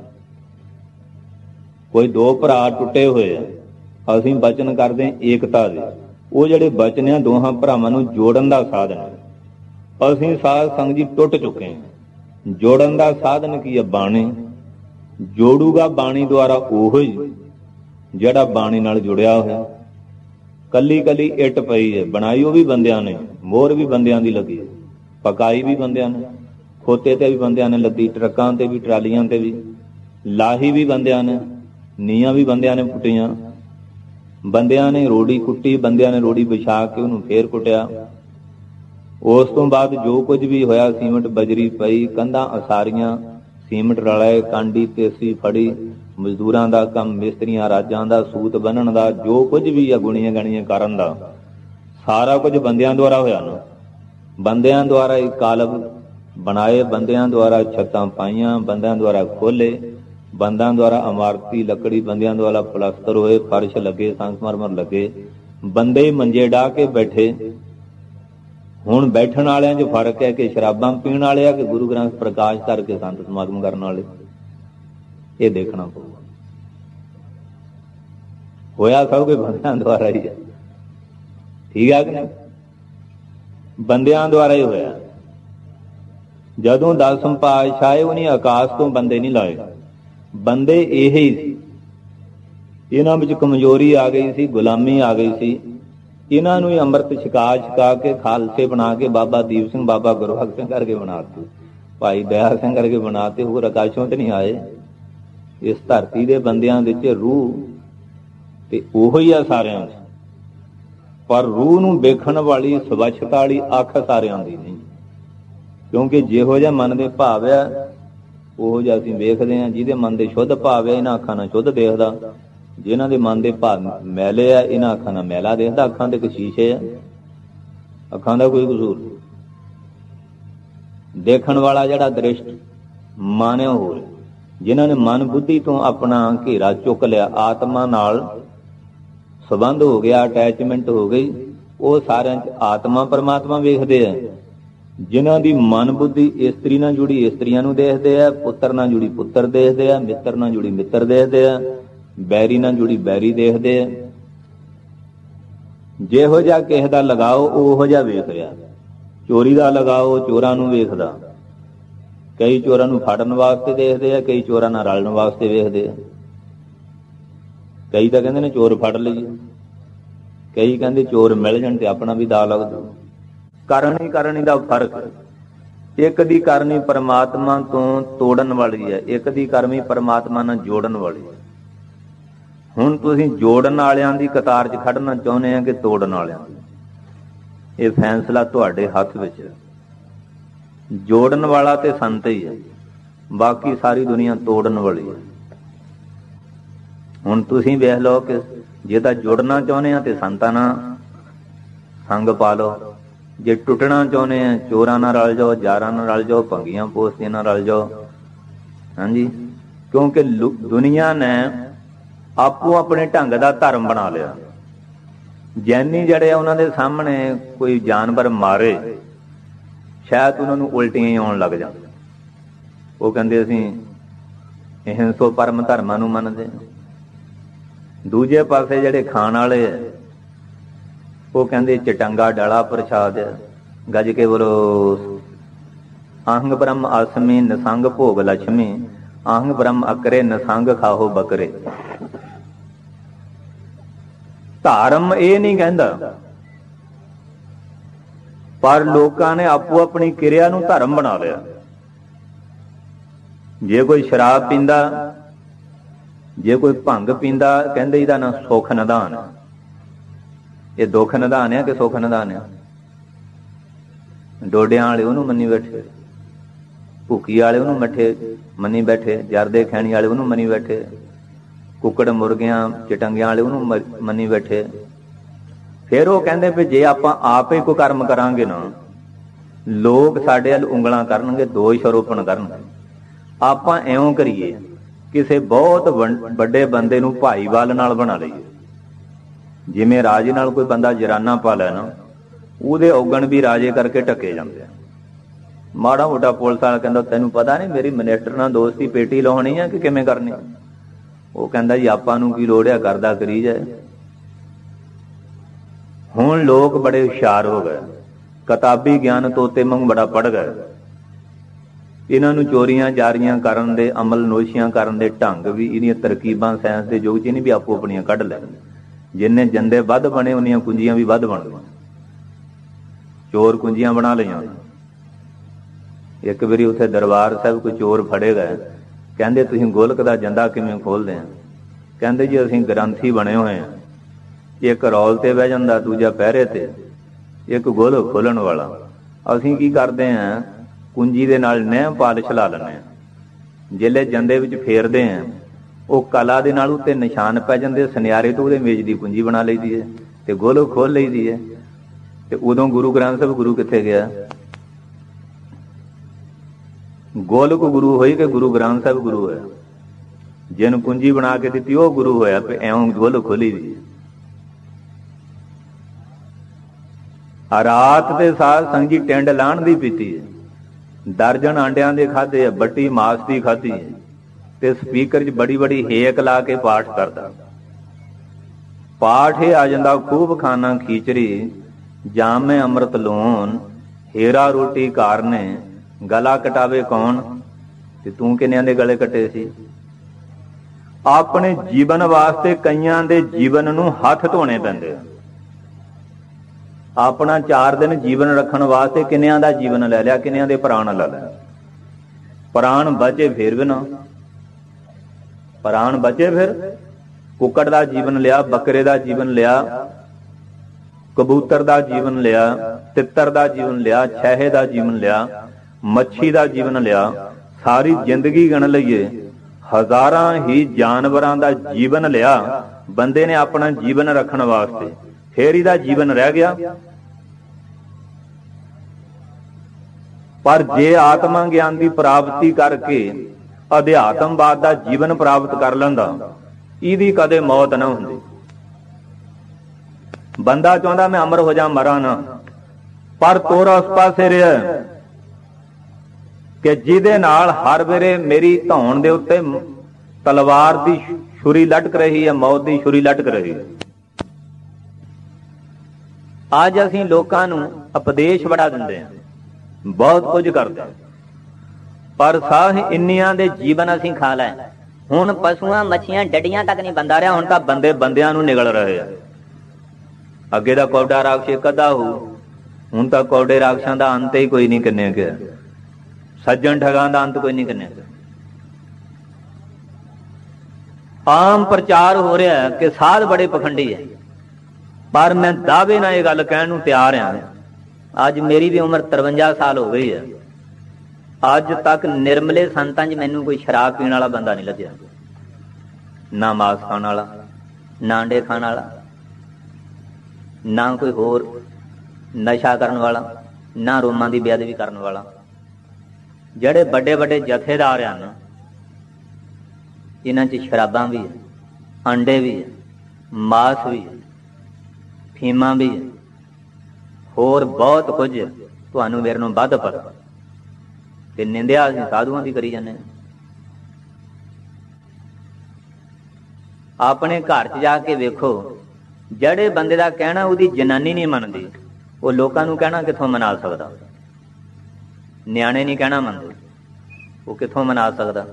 ਕੋਈ ਦੋ ਭਰਾ ਟੁੱਟੇ ਹੋਏ ਆ, ਅਸੀਂ ਬਚਨ ਕਰਦੇ ਏਕਤਾ ਦੇ, ਉਹ ਜਿਹੜੇ ਬਚਨ ਆ ਦੋਹਾਂ ਭਰਾਵਾਂ ਨੂੰ ਜੋੜਨ ਦਾ ਸਾਧਨ ਹੈ। ਅਸੀਂ ਸਾਧ ਸੰਗਤ ਜੀ ਟੁੱਟ ਚੁੱਕੇ ਹਾਂ। ਜੋੜਨ ਦਾ ਸਾਧਨ ਕੀ ਹੈ? ਬਾਣੀ। ਜੋੜੂਗਾ ਬਾਣੀ ਦੁਆਰਾ ਉਹ ਹੀ ਜਿਹੜਾ ਬਾਣੀ ਨਾਲ ਜੁੜਿਆ ਹੋਇਆ। ਕੱਲੀ ਕੱਲੀ ਇੱਟ ਪਈ ਹੈ, ਬਣਾਈ ਉਹ ਵੀ ਬੰਦਿਆਂ ਨੇ, ਮੋਹਰ ਵੀ ਬੰਦਿਆਂ ਦੀ ਲੱਗੀ, ਪਕਾਈ ਵੀ ਬੰਦਿਆਂ ਨੇ, ਖੋਤੇ ਤੇ ਵੀ ਬੰਦਿਆਂ ਨੇ ਲੱਦੀ, ਟਰੱਕਾਂ ਤੇ ਵੀ, ਟਰਾਲੀਆਂ ਤੇ ਵੀ, ਲਾਹੀ ਵੀ ਬੰਦਿਆਂ ਨੇ, ਨੀਆਂ ਵੀ ਬੰਦਿਆਂ ਨੇ ਪੁੱਟੀਆਂ, ਬੰਦਿਆਂ ਨੇ ਰੋੜੀ ਕੁੱਟੀ, ਬੰਦਿਆਂ ਨੇ ਰੋੜੀ ਵਿਛਾ ਕੇ ਉਹਨੂੰ ਫੇਰ ਕੁੱਟਿਆ। ਉਸ ਤੋਂ ਬਾਅਦ ਜੋ ਕੁਝ ਵੀ ਹੋਇਆ, ਸੀਮਟ ਬਜਰੀ ਪਈ, ਕੰਧਾਂ ਅਸਾਰੀਆਂ, ਸੀਮਟ ਰਲਾਏ, ਕਾਂਡੀ ਤੇਸੀ ਫੜੀ, ਮਜ਼ਦੂਰਾਂ ਦਾ ਕੰਮ, ਮਿਸਤਰੀਆਂ ਰਾਜਾਂ ਦਾ, ਸੂਤ ਬੰਨਣ ਦਾ, ਜੋ ਕੁਝ ਵੀ ਆ ਗੁਣੀਆਂ ਗਣੀਆਂ ਕਰਨ ਦਾ, ਸਾਰਾ ਕੁਝ ਬੰਦਿਆਂ ਦੁਆਰਾ ਹੋਇਆ ਨਾ। ਬੰਦਿਆਂ ਦੁਆਰਾ ਹੀ ਕਾਲਬ ਬਣਾਏ, ਬੰਦਿਆਂ ਦੁਆਰਾ ਛੱਤਾਂ ਪਾਈਆਂ, ਬੰਦਿਆਂ ਦੁਆਰਾ ਖੋਲੇ, ਬੰਦਿਆਂ ਦੁਆਰਾ ਇਮਾਰਤੀ ਲੱਕੜੀ, ਬੰਦਿਆਂ ਦੁਆਰਾ ਪਲਸਤਰ ਹੋਏ, ਫਰਸ਼ ਲੱਗੇ, ਸੰਗਮਰਮਰ ਲੱਗੇ, ਬੰਦੇ ਮੰਜੇ ਢਾ ਕੇ ਬੈਠੇ। ਹੁਣ ਬੈਠਣ ਵਾਲਿਆਂ 'ਚ ਫਰਕ ਹੈ ਕਿ ਸ਼ਰਾਬਾਂ ਪੀਣ ਵਾਲੇ ਆ ਕਿ ਗੁਰੂ ਗ੍ਰੰਥ ਪ੍ਰਕਾਸ਼ ਕਰਕੇ ਸੰਤ ਸਮਾਗਮ ਕਰਨ ਵਾਲੇ। ਇਹ ਦੇਖਣਾ ਪਊਗਾ। ਹੋਇਆ ਸਭ ਕੁਝ ਬੰਦਿਆਂ ਦੁਆਰਾ ਹੀ ਹੈ। ਠੀਕ ਹੈ ਕਿ ਨਹੀਂ? ਬੰਦਿਆਂ ਦੁਆਰਾ ਹੀ ਹੋਇਆ। ਜਦੋਂ ਦਸਮ ਪਾਤਸ਼ਾਹ ਆਏ, ਉਹਨੇ ਆਕਾਸ਼ ਤੋਂ ਬੰਦੇ ਨਹੀਂ ਲਾਏ, ਬੰਦੇ ਇਹ ਹੀ ਸੀ। ਇਹਨਾਂ ਵਿੱਚ ਕਮਜ਼ੋਰੀ ਆ ਗਈ ਸੀ, ਗੁਲਾਮੀ ਆ ਗਈ ਸੀ। ਇਹਨਾਂ ਨੂੰ ਹੀ ਅੰਮ੍ਰਿਤ ਛਕਾ ਛਕਾ ਕੇ ਖਾਲਸੇ ਬਣਾ ਕੇ ਬਾਬਾ ਦੀਪ ਸਿੰਘ, ਬਾਬਾ ਗੁਰਬਖਸ਼ ਸਿੰਘ ਕਰਕੇ ਬਣਾਤੇ, ਭਾਈ ਦਇਆ ਸਿੰਘ ਕਰਕੇ ਬਣਾਤੇ। ਹੋਰ ਆਕਾਸ਼ੋਂ ਤੇ ਨਹੀਂ ਆਏ। ਇਸ ਧਰਤੀ ਦੇ ਬੰਦਿਆਂ ਵਿੱਚ ਰੂਹ ਤੇ ਉਹੋ ਹੀ ਆ ਸਾਰਿਆਂ 'ਚ, ਪਰ ਰੂਹ ਨੂੰ ਵੇਖਣ ਵਾਲੀ ਸਵੱਛਤਾ ਵਾਲੀ ਅੱਖ ਸਾਰਿਆਂ ਦੀ ਨਹੀਂ। ਕਿਉਂਕਿ ਜਿਹੋ ਜਿਹਾ ਮਨ ਦੇ ਭਾਵ ਆ ਉਹੋ ਜਿਹਾ ਅਸੀਂ ਵੇਖਦੇ ਹਾਂ। ਜਿਹਦੇ ਮਨ ਦੇ ਸ਼ੁੱਧ ਭਾਵ ਆ ਇਹਨਾਂ ਅੱਖਾਂ ਨਾਲ ਸ਼ੁੱਧ ਦੇਖਦਾ, ਜਿਨ੍ਹਾਂ ਦੇ ਮਨ ਦੇ ਭਾਵ ਮੈਲੇ ਆ ਇਹਨਾਂ ਅੱਖਾਂ ਨਾਲ ਮੈਲਾ ਦੇਖਦਾ। ਅੱਖਾਂ ਦੇ ਇੱਕ ਸ਼ੀਸ਼ੇ ਆ, ਅੱਖਾਂ ਦਾ ਕੋਈ ਕਸੂਰ। ਦੇਖਣ ਵਾਲਾ ਜਿਹੜਾ ਦ੍ਰਿਸ਼ਟ ਮਾਨਿਆ ਹੋਰ, ਜਿਨ੍ਹਾਂ ਨੇ ਮਨ ਬੁੱਧੀ ਤੋਂ ਆਪਣਾ ਘੇਰਾ ਚੁੱਕ ਲਿਆ, ਆਤਮਾ ਨਾਲ ਸੰਬੰਧ ਹੋ ਗਿਆ, ਅਟੈਚਮੈਂਟ ਹੋ ਗਈ, ਉਹ ਸਾਰਿਆਂ 'ਚ ਆਤਮਾ ਪਰਮਾਤਮਾ ਵੇਖਦੇ ਆ। ਜਿਨ੍ਹਾਂ ਦੀ ਮਨ ਬੁੱਧੀ ਇਸਤਰੀ ਨਾਲ ਜੁੜੀ ਇਸਤਰੀਆਂ ਨੂੰ ਦੇਖਦੇ ਆ, ਪੁੱਤਰ ਨਾਲ ਜੁੜੀ ਪੁੱਤਰ ਦੇਖਦੇ ਆ, ਮਿੱਤਰ ਨਾਲ ਜੁੜੀ ਮਿੱਤਰ ਦੇਖਦੇ ਆ, ਬੈਰੀ ਨਾਲ ਜੁੜੀ ਬੈਰੀ ਦੇਖਦੇ ਆ। ਜਿਹੋ ਜਿਹਾ ਕਿਸੇ ਦਾ ਲਗਾਓ ਉਹੋ ਜਿਹਾ ਵੇਖ ਰਿਹਾ। ਚੋਰੀ ਦਾ ਲਗਾਓ ਚੋਰਾਂ ਨੂੰ ਵੇਖਦਾ, ਕਈ ਚੋਰਾਂ ਨੂੰ ਫੜਨ ਵਾਸਤੇ ਦੇਖਦੇ ਆ, ਕਈ ਚੋਰਾਂ ਨਾਲ ਰਲਣ ਵਾਸਤੇ ਵੇਖਦੇ ਆ। ਕਈ ਤਾਂ ਕਹਿੰਦੇ ਨੇ ਚੋਰ ਫੜ ਲਈਏ, ਕਈ ਕਹਿੰਦੇ ਚੋਰ ਮਿਲ ਜਾਣ ਤੇ ਆਪਣਾ ਵੀ ਦਾ ਲੱਗ ਜਾਊ। ਕਰਨੀ ਕਰਨੀ ਦਾ ਫਰਕ, ਇੱਕ ਦੀ ਕਰਨੀ ਪਰਮਾਤਮਾ ਤੋਂ ਤੋੜਨ ਵਾਲੀ ਹੈ, ਇੱਕ ਦੀ ਕਰਮੀ ਪਰਮਾਤਮਾ ਨਾਲ ਜੋੜਨ ਵਾਲੀ ਹੈ। ਹੁਣ ਤੁਸੀਂ ਜੋੜਨ ਵਾਲਿਆਂ ਦੀ ਕਤਾਰ 'ਚ ਖੜਨਾ ਚਾਹੁੰਦੇ ਆ ਕਿ ਤੋੜਨ ਵਾਲਿਆਂ ਦੀ, ਇਹ ਫੈਸਲਾ ਤੁਹਾਡੇ ਹੱਥ ਵਿੱਚ ਹੈ। ਜੋੜਨ ਵਾਲਾ ਤੇ ਸੰਤ ਹੀ ਹੈ, ਬਾਕੀ ਸਾਰੀ ਦੁਨੀਆ ਤੋੜਨ ਵਾਲੀ ਹੈ। ਹੁਣ ਤੁਸੀਂ ਵੇਖ ਲਓ ਕਿ ਜੇ ਤਾਂ ਜੁੜਨਾ ਚਾਹੁੰਦੇ ਆ ਤੇ ਸੰਤਾਂ ਨਾਲ ਸੰਗ ਪਾ ਲਓ, ਜੇ ਟੁੱਟਣਾ ਚਾਹੁੰਦੇ ਆ ਚੋਰਾਂ ਨਾਲ ਰਲ ਜਾਓ, ਯਾਰਾਂ ਨਾਲ ਰਲ ਜਾਓ, ਭੰਗੀਆਂ ਪੋਸਤੀਆਂ ਨਾਲ ਰਲ ਜਾਓ। ਹਾਂਜੀ, ਕਿਉਂਕਿ ਦੁਨੀਆ ਨੇ ਆਪੋ ਆਪਣੇ ਢੰਗ ਦਾ ਧਰਮ ਬਣਾ ਲਿਆ। ਜੈਨੀ ਜਿਹੜੇ ਆ ਉਹਨਾਂ ਦੇ ਸਾਹਮਣੇ ਕੋਈ ਜਾਨਵਰ ਮਾਰੇ, ਸ਼ਾਇਦ ਉਹਨਾਂ ਨੂੰ ਉਲਟੀਆਂ ਹੀ ਆਉਣ ਲੱਗ ਜਾਣ। ਉਹ ਕਹਿੰਦੇ ਅਸੀਂ ਇਹ ਸੋ ਪਰਮ ਧਰਮਾਂ ਨੂੰ ਮੰਨਦੇ। ਦੂਜੇ ਪਾਸੇ ਜਿਹੜੇ ਖਾਣ ਵਾਲੇ ਆ ਉਹ ਕਹਿੰਦੇ ਚਟੰਗਾ ਡਾਲਾ ਪ੍ਰਸ਼ਾਦ ਗੱਜ ਕੇ ਬੋਲੋ ਆਹੰਗ ਬ੍ਰਹਮ ਆਸਮੀ ਨਸੰਗ ਭੋਗ ਲక్ష్ਮੀ, ਆਹੰਗ ਬ੍ਰਹਮ ਅਕਰੇ ਨਸੰਗ ਖਾਹੋ ਬੱਕਰੇ। ਧਰਮ ਇਹ ਨਹੀਂ ਕਹਿੰਦਾ, ਪਰ ਲੋਕਾਂ ਨੇ ਆਪੋ ਆਪਣੀ ਕਿਰਿਆ ਨੂੰ ਧਰਮ ਬਣਾ ਲਿਆ। ਜੇ ਕੋਈ ਸ਼ਰਾਬ ਪੀਂਦਾ, ਜੇ ਕੋਈ ਭੰਗ ਪੀਂਦਾ, ਕਹਿੰਦੇ ਇਹਦਾ ਨਾਂ ਸੁੱਖ ਨਿਧਾਨ ਹੈ। ਇਹ ਦੁੱਖ ਨਿਧਾਨ ਹੈ ਕਿ ਸੁੱਖ ਨਿਧਾਨ ਹੈ? ਡੋਡਿਆਂ ਵਾਲੇ ਉਹਨੂੰ ਮੰਨੀ ਬੈਠੇ, ਭੁੱਕੀ ਵਾਲੇ ਉਹਨੂੰ ਮੱਠੇ ਮੰਨੀ ਬੈਠੇ, ਜਰਦੇ ਖੈਣੀ ਵਾਲੇ ਉਹਨੂੰ ਮੰਨੀ ਬੈਠੇ, ਕੁੱਕੜ ਮੁਰਗਿਆਂ ਚਟੰਗਿਆਂ ਵਾਲੇ ਉਹਨੂੰ ਮੰਨੀ ਬੈਠੇ। ਫਿਰ ਉਹ ਕਹਿੰਦੇ ਵੀ ਜੇ ਆਪਾਂ ਆਪ ਹੀ ਕੋਈ ਕਰਮ ਕਰਾਂਗੇ ਨਾ, ਲੋਕ ਸਾਡੇ ਵੱਲ ਉਂਗਲਾਂ ਕਰਨਗੇ, ਦੋਸ਼ ਆਰੋਪਣ ਕਰਨਗੇ। ਆਪਾਂ ਇਉਂ ਕਰੀਏ, ਕਿਸੇ ਬਹੁਤ ਵੱਡੇ ਬੰਦੇ ਨੂੰ ਭਾਈਵਾਲ ਨਾਲ ਬਣਾ ਲਈਏ। ਜਿਵੇਂ ਰਾਜੇ ਨਾਲ ਕੋਈ ਬੰਦਾ ਜਰਾਨਾ ਪਾ ਲੈ ਨਾ, ਉਹਦੇ ਔਗਣ ਵੀ ਰਾਜੇ ਕਰਕੇ ਢੱਕੇ ਜਾਂਦੇ ਆ। ਮਾੜਾ ਮੋਟਾ ਪੁਲਿਸ ਵਾਲਾ ਕਹਿੰਦਾ ਤੈਨੂੰ ਪਤਾ ਨਹੀਂ ਮੇਰੀ ਮਿਨਿਸਟਰ ਨਾਲ ਦੋਸਤੀ ਪੇਟੀ ਲਾਉਣੀ ਆ ਕਿ ਕਿਵੇਂ ਕਰਨੀ? ਉਹ ਕਹਿੰਦਾ ਜੀ ਆਪਾਂ ਨੂੰ ਕੀ ਲੋੜ ਆ, ਕਰਦਾ ਕਰੀ ਜਾਏ। ਹੁਣ ਲੋਕ ਬੜੇ ਹੁਸ਼ਿਆਰ ਹੋ ਗਏ, ਕਿਤਾਬੀ ਗਿਆਨ ਤੋਤੇ ਵਾਂਗ ਬੜਾ ਪੜ੍ਹ ਗਏ। ਇਹਨਾਂ ਨੂੰ ਚੋਰੀਆਂ ਜਾਰੀਆਂ ਕਰਨ ਦੇ, ਅਮਲ ਨੋਸ਼ੀਆਂ ਕਰਨ ਦੇ ਢੰਗ ਵੀ, ਇਹਦੀਆਂ ਤਰਕੀਬਾਂ ਸਾਇੰਸ ਦੇ ਯੁੱਗ 'ਚ ਨਹੀਂ ਵੀ ਆਪੋ ਆਪਣੀਆਂ ਕੱਢ ਲੈ। ਜਿੰਨੇ ਜੰਦੇ ਵੱਧ ਬਣੇ ਉਹਨੀਆਂ ਕੁੰਜੀਆਂ ਵੀ ਵੱਧ ਬਣ ਗਈਆਂ। ਚੋਰ ਕੁੰਜੀਆਂ ਬਣਾ ਲਈਆਂ। ਇੱਕ ਵਾਰੀ ਉੱਥੇ ਦਰਬਾਰ ਸਾਹਿਬ ਕੋਈ ਚੋਰ ਫੜੇ ਗਏ, ਕਹਿੰਦੇ ਤੁਸੀਂ ਗੋਲਕ ਦਾ ਜੰਦਾ ਕਿਵੇਂ ਖੋਲਦੇ ਆ? ਕਹਿੰਦੇ ਜੀ ਅਸੀਂ ਗ੍ਰੰਥੀ ਬਣੇ ਹੋਏ ਆ, ਇੱਕ ਰੌਲ ਤੇ ਬਹਿ ਜਾਂਦਾ, ਦੂਜਾ ਪਹਿਰੇ ਤੇ, ਇੱਕ ਗੋਲਕ ਖੋਲਣ ਵਾਲਾ। ਅਸੀਂ ਕੀ ਕਰਦੇ ਆ, ਕੁੰਜੀ ਦੇ ਨਾਲ ਨਹਿ ਪਾਲਿਸ਼ ਲਾ ਲੈਂਦੇ ਆ, ਜਿਹੜੇ ਜੰਦੇ ਵਿੱਚ ਫੇਰਦੇ ਆ ਉਹ ਕਲਾ ਦੇ ਨਾਲ ਉੱਤੇ ਨਿਸ਼ਾਨ ਪੈ ਜਾਂਦੇ, ਸੁਨਿਆਰੇ ਤੋਂ ਉਹਦੇ ਮੇਜ਼ ਦੀ ਕੁੰਜੀ ਬਣਾ ਲਈਦੀ ਹੈ ਤੇ ਗੋਲਕ ਖੋਲ ਲਈਦੀ ਹੈ। ਤੇ ਉਦੋਂ ਗੁਰੂ ਗ੍ਰੰਥ ਸਾਹਿਬ ਗੁਰੂ ਕਿੱਥੇ ਗਿਆ? ਗੋਲਕ ਗੁਰੂ ਹੋਈ ਕਿ ਗੁਰੂ ਗ੍ਰੰਥ ਸਾਹਿਬ ਗੁਰੂ ਹੋਇਆ? ਜਿਹਨੂੰ ਕੁੰਜੀ ਬਣਾ ਕੇ ਦਿੱਤੀ ਉਹ ਗੁਰੂ ਹੋਇਆ। ਤੇ ਐਉਂ ਗੋਲਕ ਖੋਲੀ ਦੀ ਰਾਤ ਦੇ ਸਾਧ ਸੰਗ ਜੀ ਟਿੰਡ ਲਾਣ ਦੀ ਪੀਤੀ ਹੈ, ਦਰਜਨ ਆਂਡਿਆਂ ਦੇ ਖਾਧੇ ਆ, ਬੱਟੀ ਮਾਸ ਦੀ ਖਾਧੀ ਹੈ, ਤੇ ਸਪੀਕਰ 'ਚ ਬੜੀ ਬੜੀ ਹੇਕ ਲਾ ਕੇ ਪਾਠ ਕਰਦਾ। ਪਾਠ ਇਹ ਆ ਜਾਂਦਾ, ਖੂਬ ਖਾਨਾ ਖੀਚੜੀ ਜਾਮੇ ਅੰਮ੍ਰਿਤ ਲੋਨ, ਹੀਰਾ ਰੋਟੀ ਕਾਰਨੇ ਗਲਾ ਕਟਾਵੇ ਕੌਣ? ਤੇ ਤੂੰ ਕਿੰਨਿਆਂ ਦੇ ਗਲੇ ਕੱਟੇ ਸੀ? ਆਪਣੇ ਜੀਵਨ ਵਾਸਤੇ ਕਈਆਂ ਦੇ ਜੀਵਨ ਨੂੰ ਹੱਥ ਧੋਣੇ ਪੈਂਦੇ ਆ। ਆਪਣਾ ਚਾਰ ਦਿਨ ਜੀਵਨ ਰੱਖਣ ਵਾਸਤੇ ਕਿੰਨਿਆਂ ਦਾ ਜੀਵਨ ਲੈ ਲਿਆ, ਕਿੰਨਿਆਂ ਦੇ ਪ੍ਰਾਣ ਲੈ ਲਿਆ। ਪ੍ਰਾਣ ਬਚੇ ਫਿਰ ਵੀ ਨਾ, ਪ੍ਰਾਣ ਬਚੇ ਫਿਰ ਕੁੱਕੜ ਦਾ ਜੀਵਨ ਲਿਆ, ਬੱਕਰੇ ਦਾ ਜੀਵਨ ਲਿਆ, ਕਬੂਤਰ ਦਾ ਜੀਵਨ ਲਿਆ, ਤਿੱਤਰ ਦਾ ਜੀਵਨ ਲਿਆ, ਛੇਹੇ ਦਾ ਜੀਵਨ ਲਿਆ, ਮੱਛੀ ਦਾ ਜੀਵਨ ਲਿਆ। ਸਾਰੀ ਜ਼ਿੰਦਗੀ ਗਣ ਲਈਏ ਹਜ਼ਾਰਾਂ ਹੀ ਜਾਨਵਰਾਂ ਦਾ ਜੀਵਨ ਲਿਆ ਬੰਦੇ ਨੇ ਆਪਣਾ ਜੀਵਨ ਰੱਖਣ ਵਾਸਤੇ, ਫੇਰ ਇਹਦਾ ਜੀਵਨ ਰਹਿ ਗਿਆ। ਪਰ ਜੇ ਆਤਮਾ ਗਿਆਨ ਦੀ ਪ੍ਰਾਪਤੀ ਕਰਕੇ ਅਧਿਆਤਮਵਾਦ ਦਾ ਜੀਵਨ ਪ੍ਰਾਪਤ ਕਰ ਲੈਂਦਾ, ਇਹਦੀ ਕਦੇ ਮੌਤ ਨਾ ਹੁੰਦੀ। ਬੰਦਾ ਚਾਹੁੰਦਾ ਮੈਂ ਅਮਰ ਹੋ ਜਾ, ਮਰਾਂ ਨਾ, ਪਰ ਤੋਰਾ ਉਸ ਪਾਸੇ ਰਿਹਾ ਕਿ ਜਿਹਦੇ ਨਾਲ ਹਰ ਵੇਲੇ ਮੇਰੀ ਧੌਣ ਦੇ ਉੱਤੇ ਤਲਵਾਰ ਦੀ ਛੁਰੀ ਲਟਕ ਰਹੀ ਹੈ, ਮੌਤ ਦੀ ਛੁਰੀ ਲਟਕ ਰਹੀ ਹੈ। ਅੱਜ ਅਸੀਂ ਲੋਕਾਂ ਨੂੰ ਉਪਦੇਸ਼ ਬੜਾ ਦਿੰਦੇ ਹਾਂ, ਬਹੁਤ ਕੁਝ ਕਰਦੇ ਹਾਂ, ਪਰ ਸਾਹ ਇੰਨੀਆਂ ਦੇ ਜੀਵਨ ਅਸੀਂ ਖਾ ਲੈ। ਹੁਣ ਪਸ਼ੂਆਂ ਮੱਛੀਆਂ ਡੱਡੀਆਂ ਤੱਕ ਨਹੀਂ ਬੰਦਾ ਰਿਹਾ, ਹੁਣ ਤਾਂ ਬੰਦੇ ਬੰਦਿਆਂ ਨੂੰ ਨਿਗਲ ਰਹੇ ਆ। ਅੱਗੇ ਦਾ ਕੌਡਾ ਰਾਖਸ਼ ਇੱਕ ਅੱਧਾ ਹੋਊ, ਹੁਣ ਤਾਂ ਕੌਡੇ ਰਾਖਸ਼ਾਂ ਦਾ ਅੰਤ ਹੀ ਕੋਈ ਨਹੀਂ ਕਿੰਨੇ ਗਿਆ। ਸੱਜਣ ਠਗਾਂ ਦਾ ਅੰਤ ਕੋਈ ਨਹੀਂ ਕਿੰਨੇ ਗਿਆ। ਆਮ ਪ੍ਰਚਾਰ ਹੋ ਰਿਹਾ ਕਿ ਸਾਧ ਬੜੇ ਪਖੰਡੀ ਹੈ, ਪਰ ਮੈਂ ਦਾਅਵੇ ਨਾਲ ਇਹ ਗੱਲ ਕਹਿਣ ਨੂੰ ਤਿਆਰ ਹਾਂ। ਅੱਜ ਮੇਰੀ ਵੀ ਉਮਰ ਤਰਵੰਜਾ ਸਾਲ ਹੋ ਗਈ ਹੈ, ਅੱਜ ਤੱਕ ਨਿਰਮਲੇ ਸੰਤਾਂ 'ਚ ਮੈਨੂੰ ਕੋਈ ਸ਼ਰਾਬ ਪੀਣ ਵਾਲਾ ਬੰਦਾ ਨਹੀਂ ਲੱਭਿਆ, ਨਾ ਮਾਸ ਖਾਣ ਵਾਲਾ, ਨਾ ਅੰਡੇ ਖਾਣ ਵਾਲਾ, ਨਾ ਕੋਈ ਹੋਰ ਨਸ਼ਾ ਕਰਨ ਵਾਲਾ, ਨਾ ਰੋਮਾਂ ਦੀ ਬੇਅਦਬੀ ਕਰਨ ਵਾਲਾ। ਜਿਹੜੇ ਵੱਡੇ ਵੱਡੇ ਜਥੇਦਾਰ ਹਨ, ਇਹਨਾਂ 'ਚ ਸ਼ਰਾਬਾਂ ਵੀ ਹੈ, ਅੰਡੇ ਵੀ ਹੈ, ਮਾਸ ਵੀ ਹੈ, ਫੀਮਾਂ ਵੀ ਹੈ, ਹੋਰ ਬਹੁਤ ਕੁਝ ਤੁਹਾਨੂੰ ਮੇਰੇ ਨੂੰ ਵੱਧ ਪਤਾ। ਤੇ ਨਿੰਦਿਆ ਅਸੀਂ ਸਾਧੂਆਂ ਦੀ ਕਰੀ ਜਾਂਦੇ ਹਾਂ। ਆਪਣੇ ਘਰ 'ਚ ਜਾ ਕੇ ਵੇਖੋ, ਜਿਹੜੇ ਬੰਦੇ ਦਾ ਕਹਿਣਾ ਉਹਦੀ ਜਨਾਨੀ ਨਹੀਂ ਮੰਨਦੀ, ਉਹ ਲੋਕਾਂ ਨੂੰ ਕਹਿਣਾ ਕਿੱਥੋਂ ਮਨਾ ਸਕਦਾ? ਨਿਆਣੇ ਨਹੀਂ ਕਹਿਣਾ ਮੰਨਦੇ, ਉਹ ਕਿੱਥੋਂ ਮਨਾ ਸਕਦਾ?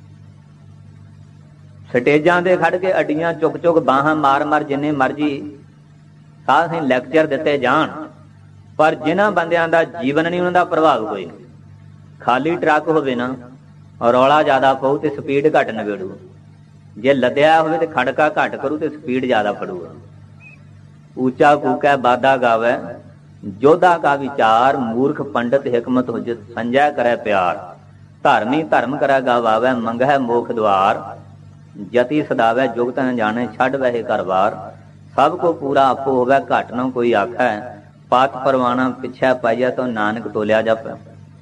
ਸਟੇਜਾਂ ਤੇ ਖੜ ਕੇ ਅੱਡੀਆਂ ਚੁੱਕ ਚੁੱਕ ਬਾਹਾਂ ਮਾਰ ਮਾਰ ਜਿੰਨੇ ਮਰਜੀ ਸਾਹ ਲੈਕਚਰ ਦਿੱਤੇ ਜਾਣ, ਪਰ ਜਿਨ੍ਹਾਂ ਬੰਦਿਆਂ ਦਾ ਜੀਵਨ ਨਹੀਂ, ਉਹਨਾਂ ਦਾ ਪ੍ਰਭਾਵ ਕੋਈ ਨਹੀਂ। ਖਾਲੀ ਟਰੱਕ ਹੋਵੇ ਨਾ, ਰੌਲਾ ਜ਼ਿਆਦਾ ਪਊ ਤੇ ਸਪੀਡ ਘੱਟ ਨਵੇੜੂ। ਜੇ ਲੱਦਿਆ ਹੋਵੇ ਤੇ ਖੜਕਾ ਘੱਟ ਕਰੂ ਤੇ ਸਪੀਡ ਜ਼ਿਆਦਾ ਫੜੂਗਾ। ਉੱਚਾ ਕੂਕੈ ਬਾਦਾ ਗਾਵੈ, ਜੋਧਾ ਕਾ ਵਿਚਾਰ, ਮੂਰਖ ਪੰਡਤ ਹਿਕਮਤ ਹੁਜਤ, ਸੰਜੈ ਕਰੈ ਪਿਆਰ। ਧਰਮੀ ਧਰਮ ਕਰੈ ਗਾਵਾਵੈ, ਮੰਗਹਿ ਮੋਖ ਦੁਆਰ। ਜਤੀ ਸਦਾਵੈ ਜੁਗਤ ਨ ਜਾਣੇ, ਛੱਡ ਵਹਿ ਘਰ ਬਾਰ। ਸਭ ਕੋ ਪੂਰਾ ਆਪੋ ਹੋਵੈ, ਘੱਟ ਨਾ ਕੋਈ ਆਖੈ। ਪਾਤ ਪਰਵਾਣਾ ਪਿੱਛੇ ਪਾਈਆ, ਤੋਂ ਨਾਨਕ ਤੋਲਿਆ ਜਪੈ।